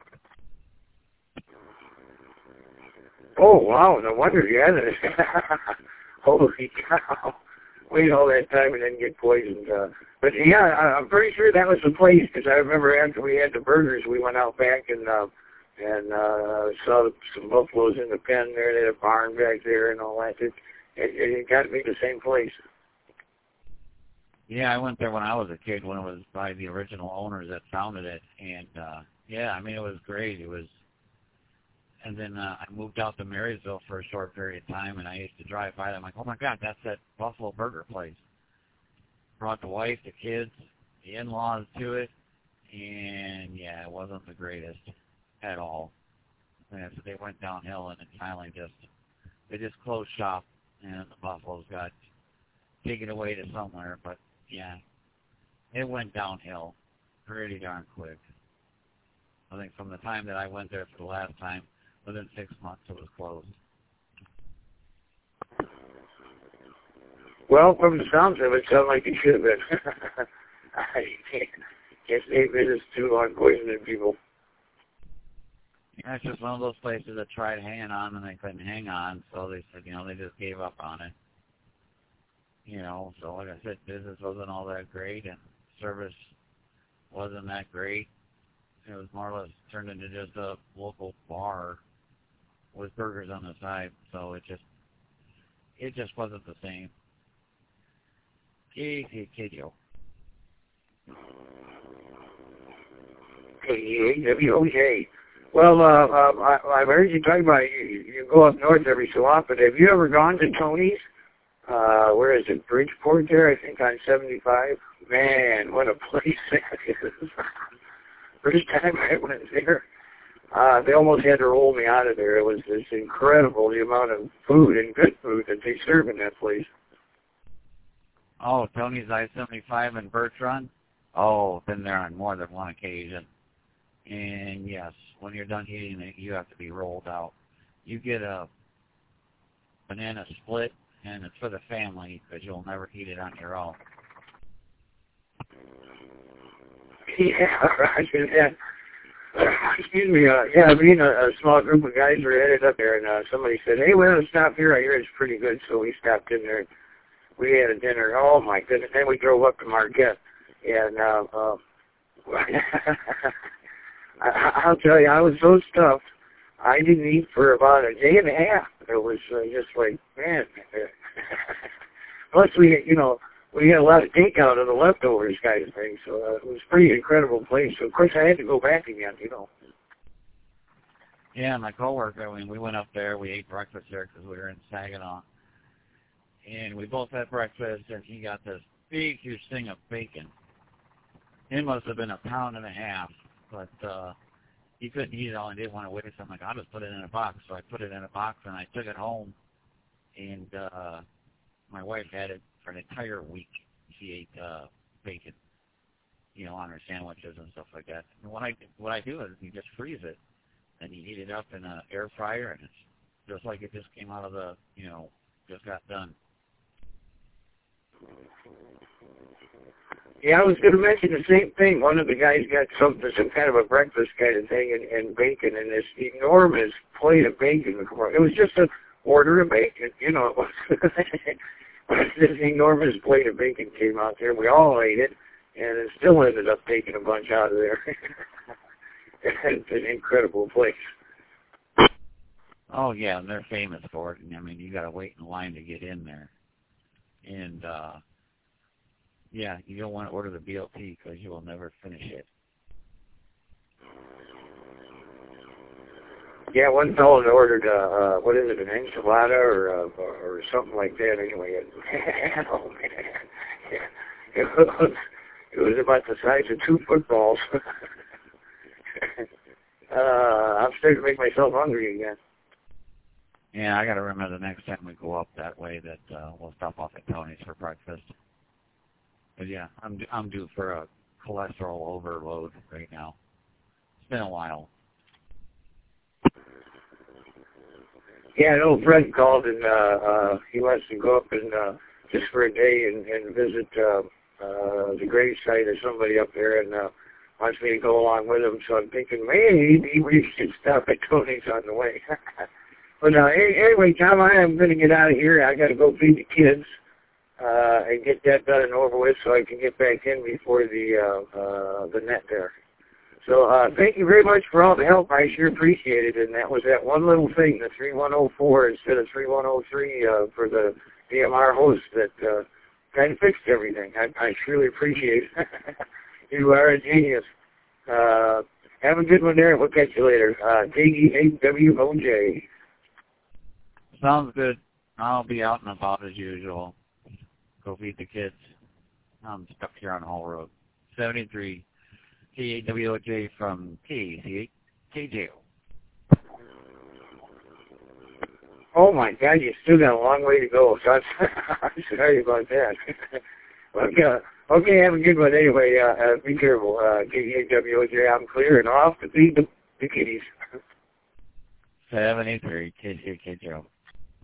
Oh, wow, no wonder you had it. Holy cow. Wait all that time and then get poisoned. Uh, but, yeah, I, I'm pretty sure that was the place, because I remember after we had the burgers, we went out back and uh, and uh, saw some buffaloes in the pen there. They had a barn back there and all that. It, it, it got to be the same place. Yeah, I went there when I was a kid, when it was by the original owners that founded it. And, uh, yeah, I mean, it was great. It was, and then uh, I moved out to Marysville for a short period of time, and I used to drive by. I'm like, oh, my God, that's that Buffalo Burger place. Brought the wife, the kids, the in-laws to it, and, yeah, it wasn't the greatest at all. And so they went downhill, and it finally just, they just closed shop, and the Buffaloes got taken away to somewhere. But, yeah, it went downhill pretty darn quick. I think from the time that I went there for the last time, within six months it was closed. Well, from the sounds of it, it sounded like it should have been. I can't, can't say business too long poisoning people. Yeah, it's just one of those places that tried hanging on and they couldn't hang on, so they said, you know, they just gave up on it. You know, so like I said, business wasn't all that great, and service wasn't that great. It was more or less turned into just a local bar with burgers on the side, so it just, it just wasn't the same. K K O. K W O J. Well, uh, uh, I, I've heard you talk about you, you go up north every so often. Have you ever gone to Tony's? Uh, where is it? Bridgeport there, I think, on seventy-five. Man, what a place that is. First time I went there, uh, they almost had to roll me out of there. It was it's incredible, the amount of food and good food that they serve in that place. Oh, Tony's I seventy-five in Birch Run? Oh, been there on more than one occasion. And yes, when you're done eating it, you have to be rolled out. You get a banana split, and it's for the family, because you'll never eat it on your own. Yeah, Roger that. excuse me, uh, yeah, me and a, a small group of guys were headed up there, and uh, somebody said, hey, we're going to stop here. I hear it's pretty good, so we stopped in there. We had a dinner. Oh, my goodness. Then we drove up to Marquette, and uh, uh, I, I'll tell you, I was so stuffed, I didn't eat for about a day and a half. It was uh, just like, man. Plus, we, you know, we had a lot of takeout of the leftovers kind of thing, so uh, it was a pretty incredible place. So, of course, I had to go back again, you know. Yeah, my coworker, I mean, we went up there, we ate breakfast there because we were in Saginaw. And we both had breakfast, and he got this big, huge thing of bacon. It must have been a pound and a half, but uh, he couldn't eat it all and didn't want to waste it. I'm like, I'll just put it in a box. So I put it in a box, and I took it home, and uh, my wife had it for an entire week. She ate uh, bacon, you know, on her sandwiches and stuff like that. And what I what I do is you just freeze it, and you heat it up in an air fryer, and it's just like it just came out of the, you know, just got done. Yeah, I was going to mention the same thing. One of the guys got something, some kind of a breakfast kind of thing, and, and bacon, and this enormous plate of bacon. It was just an order of bacon, you know. It was this enormous plate of bacon came out there. We all ate it, and it still ended up taking a bunch out of there. It's an incredible place. Oh yeah, and they're famous for it. And I mean, you got to wait in line to get in there, and uh, yeah, you don't want to order the B L T because you will never finish it. Yeah, one fellow ordered, uh, uh, what is it, an enchilada or, uh, or or something like that. Anyway, it, oh man, yeah, it was it was about the size of two footballs. uh, I'm starting to make myself hungry again. Yeah, I got to remember the next time we go up that way that uh, we'll stop off at Tony's for breakfast. But yeah, I'm I'm due for a cholesterol overload right now. It's been a while. Yeah, an old friend called, and uh, uh, he wants to go up and uh, just for a day and, and visit uh, uh, the grave site of somebody up there, and uh, wants me to go along with him. So I'm thinking, maybe we should stop at Tony's on the way. But uh, anyway, Tom, I am going to get out of here. I got to go feed the kids uh, and get that done and over with, so I can get back in before the uh, uh, the net there. So uh, thank you very much for all the help. I sure appreciate it. And that was that one little thing, the three one oh four instead of three one oh three uh, for the D M R host that uh, kind of fixed everything. I, I surely appreciate it. You are a genius. Uh, have a good one there. We'll catch you later. Uh, K E eight W O J. Sounds good. I'll be out and about as usual. Go feed the kids. I'm stuck here on Hall Road. seventy-three. K A W O J from K C eight K J O. Oh my God, you still got a long way to go. So I'm, I'm sorry about that. Okay, okay, have a good one anyway. Uh, uh, be careful. Uh, K A W O J, I'm clear and off to feed the, the kitties. seventy-three K C eight K J O.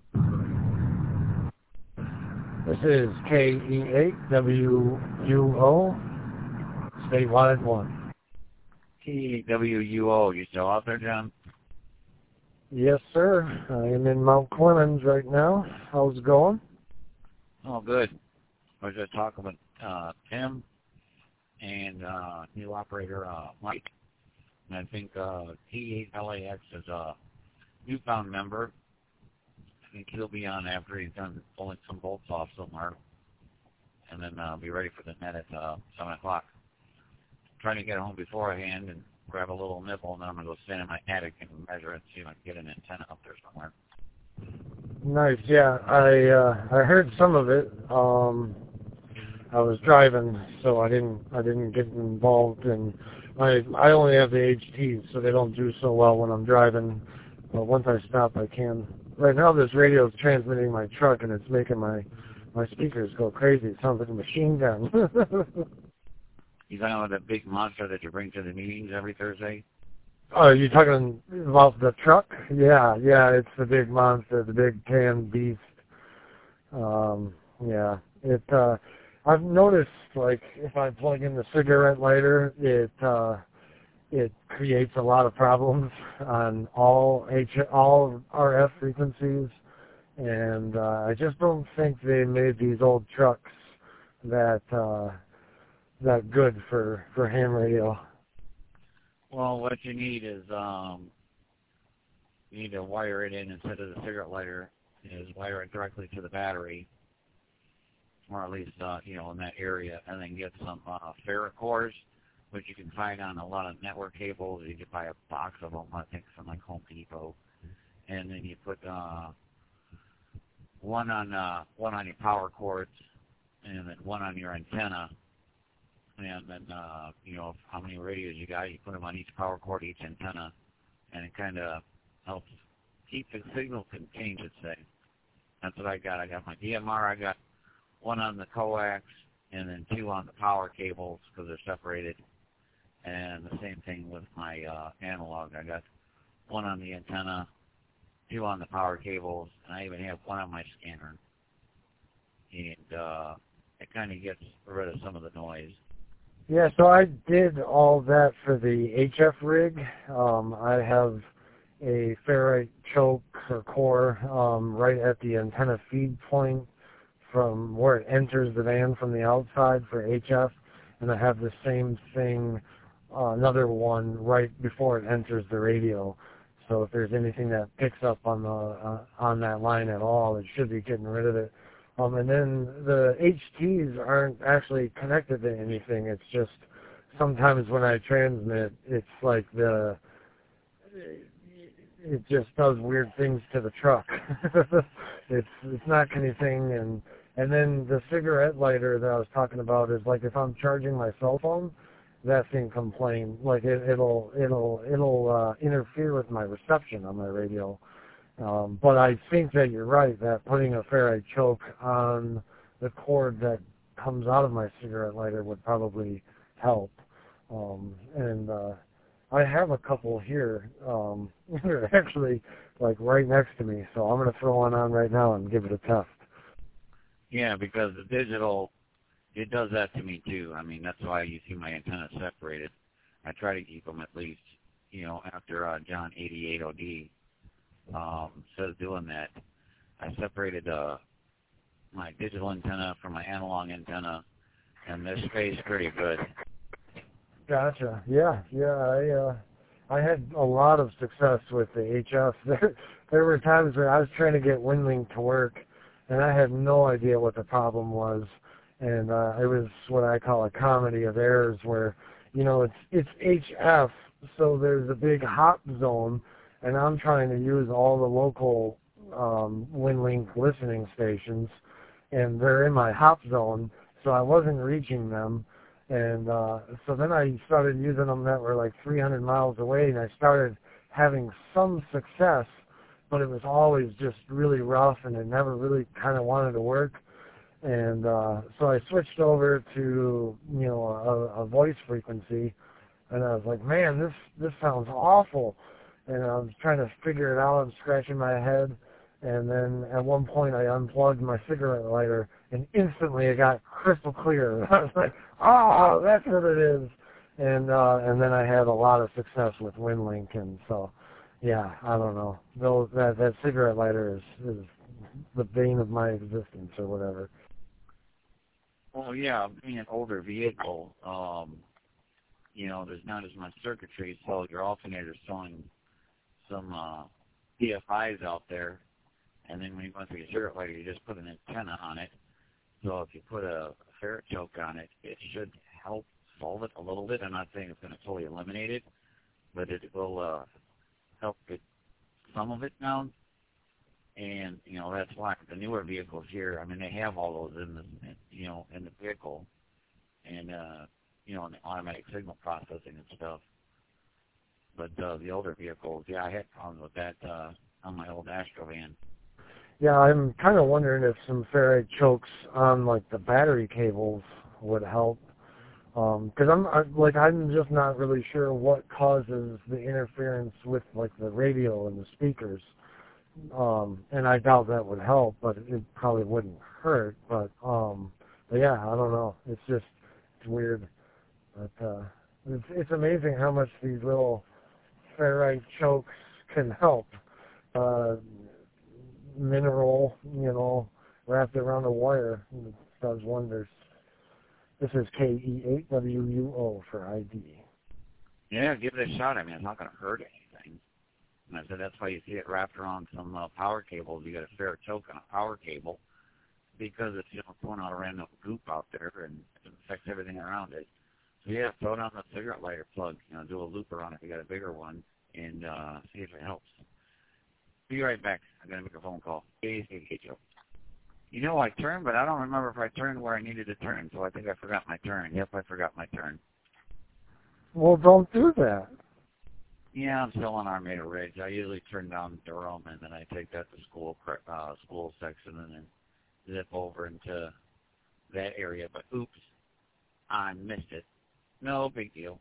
This is K E eight W U O, statewide one. K W U O, you still out there, John? Yes, sir. I am in Mount Clemens right now. How's it going? Oh, good. I was just talking with uh, Tim and uh, new operator uh, Mike. And I think uh, T eight L A X is a newfound member. I think he'll be on after he's done pulling some bolts off somewhere. And then uh, be ready for the net at uh, seven o'clock. Trying to get home beforehand and grab a little nipple, and then I'm going to go stand in my attic and measure it, see if I can get an antenna up there somewhere. Nice. Yeah, I uh, I heard some of it. Um, I was driving, so I didn't I didn't get involved, and I I only have the H Ts, so they don't do so well when I'm driving. But once I stop, I can. Right now, this radio is transmitting my truck, and it's making my my speakers go crazy. It sounds like a machine gun. You talking about that big monster that you bring to the meetings every Thursday? Oh, you talking about the truck? Yeah, yeah, it's the big monster, the big tan beast. Um, yeah, it. Uh, I've noticed, like, if I plug in the cigarette lighter, it uh, it creates a lot of problems on all H all R F frequencies, and uh, I just don't think they made these old trucks that uh, that good for for ham radio. Well, what you need is um, you need to wire it in instead of the cigarette lighter. Is wire it directly to the battery, or at least uh, you know in that area, and then get some uh, ferrite cores, which you can find on a lot of network cables. You can buy a box of them, I think, from like Home Depot, and then you put uh, one on uh, one on your power cords, and then one on your antenna, and then uh, you know how many radios you got. You put them on each power cord, each antenna, and it kind of helps keep the signal contained. Let's say that's what I got. I got my D M R. I got one on the coax, and then two on the power cables because they're separated. And the same thing with my uh, analog. I got one on the antenna, two on the power cables, and I even have one on my scanner. And uh, it kind of gets rid of some of the noise. Yeah, so I did all that for the H F rig. Um, I have a ferrite choke or core um, right at the antenna feed point from where it enters the van from the outside for H F, and I have the same thing, uh, another one right before it enters the radio. So if there's anything that picks up on the uh, on that line at all, it should be getting rid of it. Um, and then the H Ts aren't actually connected to anything. It's just sometimes when I transmit, it's like the it just does weird things to the truck. it's it's not anything, and and then the cigarette lighter that I was talking about is like if I'm charging my cell phone, that thing complain like it, it'll it'll it'll uh, interfere with my reception on my radio. Um, but I think that you're right that putting a ferrite choke on the cord that comes out of my cigarette lighter would probably help. Um, and uh, I have a couple here. Um, they're actually like right next to me, so I'm going to throw one on right now and give it a test. Yeah, because the digital, it does that to me too. I mean, that's why you see my antennas separated. I try to keep them at least, you know, after uh, John eighty-eight O D um, says doing that. I separated uh, my digital antenna from my analog antenna, and they're spaced pretty good. Gotcha. Yeah, yeah. I uh, I had a lot of success with the H F. There, there were times where I was trying to get WinLink to work, and I had no idea what the problem was. And uh, it was what I call a comedy of errors, where you know it's it's H F, so there's a big hop zone, and I'm trying to use all the local um, WinLink listening stations, and they're in my hop zone, so I wasn't reaching them. And uh, so then I started using them that were like three hundred miles away, and I started having some success, but it was always just really rough, and it never really kind of wanted to work. And uh, so I switched over to, you know, a, a voice frequency, and I was like, man, this, this sounds awful. And I was trying to figure it out and scratching my head. And then at one point I unplugged my cigarette lighter, and instantly it got crystal clear. I was like, oh, that's what it is. And uh, and then I had a lot of success with WinLink, and so, yeah, I don't know. Those, that, that cigarette lighter is, is the bane of my existence or whatever. Well, yeah, being an older vehicle, um, you know, there's not as much circuitry, so your alternator's throwing some uh, P F Is out there. And then when you go through your cigarette lighter, you just put an antenna on it. So if you put a ferrite choke on it, it should help solve it a little bit. I'm not saying it's going to totally eliminate it, but it will uh, help get some of it down. And, you know, that's why the newer vehicles here, I mean, they have all those in the, you know, in the vehicle. And, uh, you know, in the automatic signal processing and stuff. But uh, the older vehicles, yeah, I had problems with that uh, on my old Astrovan. Yeah, I'm kind of wondering if some ferrite chokes on like the battery cables would help, because um, I'm I, like I'm just not really sure what causes the interference with like the radio and the speakers, um, and I doubt that would help, but it probably wouldn't hurt. But um, but yeah, I don't know. It's just it's weird, but uh, It's, it's amazing how much these little ferrite chokes can help. Uh, mineral, you know, wrapped around a wire, it does wonders. This is K E eight W U O for I D. Yeah, give it a shot. I mean, it's not going to hurt anything. And I said that's why you see it wrapped around some uh, power cables. You got a fair choke on a power cable because it's, you know, throwing out a random goop out there and it affects everything around it. So yeah, throw it on the cigarette lighter plug. You know, do a loop around it if you got a bigger one and uh, see if it helps. Be right back. I'm going to make a phone call. Hey, hey, hey, Joe. You know, I turned, but I don't remember if I turned where I needed to turn, so I think I forgot my turn. Yep, I forgot my turn. Well, don't do that. Yeah, I'm still on Armada Ridge. I usually turn down Durham, and then I take that to school uh, school section and then zip over into that area. But oops, I missed it. No big deal.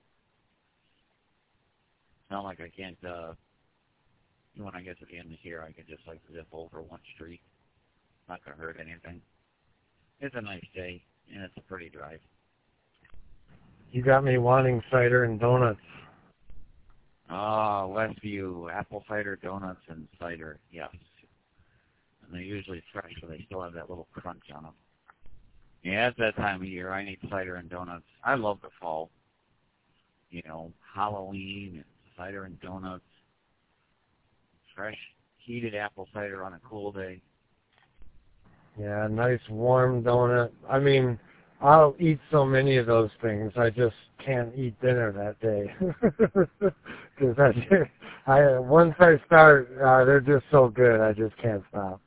Not like I can't, uh, when I get to the end of here, I can just like zip over one street. Not going to hurt anything. It's a nice day, and it's a pretty drive. You got me wanting cider and donuts. Ah, Westview, apple cider donuts and cider, yes. And they're usually fresh, so they still have that little crunch on them. Yeah, it's that time of year. I need cider and donuts. I love the fall. You know, Halloween and cider and donuts. Fresh, heated apple cider on a cool day. Yeah, nice warm donut. I mean, I'll eat so many of those things. I just can't eat dinner that day because I, I once I start, uh, they're just so good. I just can't stop.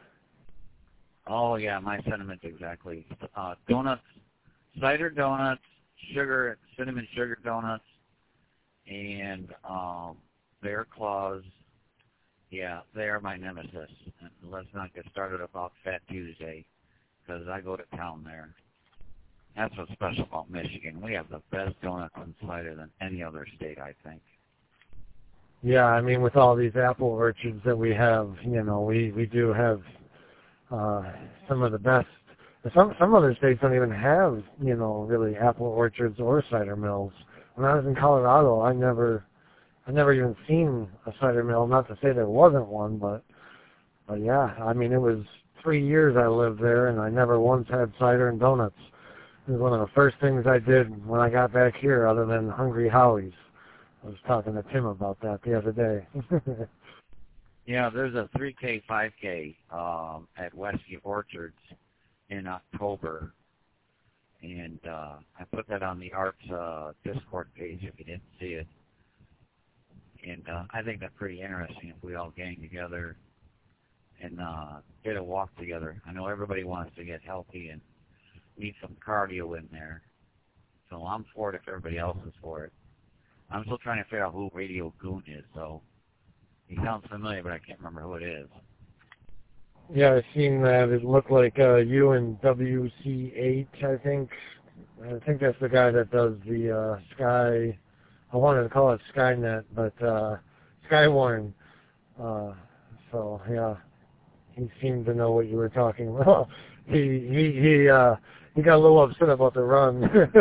Oh yeah, my sentiments exactly. Uh, donuts, cider donuts, sugar, cinnamon sugar donuts, and um, bear claws. Yeah, they are my nemesis. And let's not get started about Fat Tuesday, because I go to town there. That's what's special about Michigan. We have the best donuts and cider than any other state, I think. Yeah, I mean, with all these apple orchards that we have, you know, we, we do have uh, some of the best. Some some other states don't even have, you know, really apple orchards or cider mills. When I was in Colorado, I never... I never even seen a cider mill. Not to say there wasn't one, but but yeah, I mean, it was three years I lived there, and I never once had cider and donuts. It was one of the first things I did when I got back here, other than Hungry Howie's. I was talking to Tim about that the other day. Yeah, there's a three K, five K um, at Westview Orchards in October, and uh, I put that on the Arts uh, Discord page if you didn't see it. And uh, I think that's pretty interesting if we all gang together and uh, get a walk together. I know everybody wants to get healthy and need some cardio in there. So I'm for it if everybody else is for it. I'm still trying to figure out who Radio Goon is, so he sounds familiar, but I can't remember who it is. Yeah, I've seen that. It looked like uh, you and W C eight, I think. I think that's the guy that does the uh, Sky... I wanted to call it Skynet, but uh, Skywarn. Uh, so yeah, he seemed to know what you were talking about. he he he uh, he got a little upset about the run.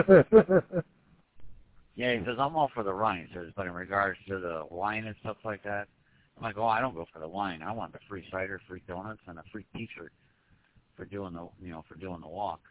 Yeah, he says I'm all for the run. He says, but in regards to the wine and stuff like that, I'm like, oh, I don't go for the wine. I want the free cider, free donuts, and a free T-shirt for doing the you know for doing the walk.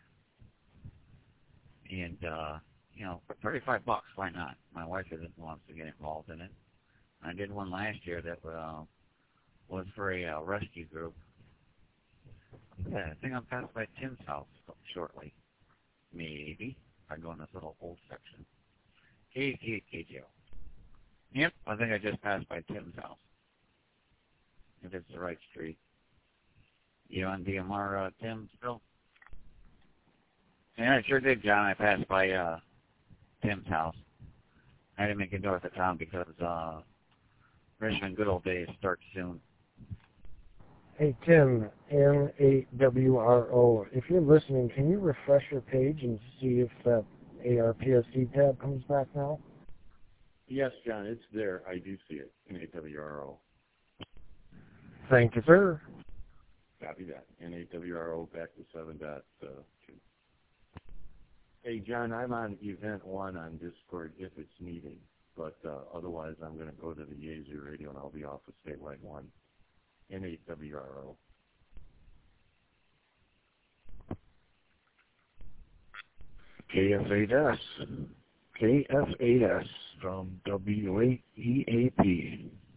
And uh, you know, for thirty-five bucks, why not? My wife isn't wants to get involved in it. I did one last year that uh, was for a uh, rescue group. Yeah, I think I'm passed by Tim's house shortly. Maybe. If I go in this little old section. K T K J O. Yep, I think I just passed by Tim's house. If it's the right street. You on D M R, uh, Tim, still? Yeah, I sure did, John. I passed by uh, Tim's house. I didn't make it north of town because uh, Richmond Good Old Days starts soon. Hey, Tim, N eight W R O, if you're listening, can you refresh your page and see if that A R P S C tab comes back now? Yes, John, it's there. I do see it in N eight W R O. Thank you, sir. Copy that. N eight W R O back to seven dot two. Hey, John, I'm on Event one on Discord if it's needed, but uh, otherwise I'm going to go to the Yazoo Radio and I'll be off of Statewide one, N eight W R O. K F eight S. K F eight S from W eight E A P.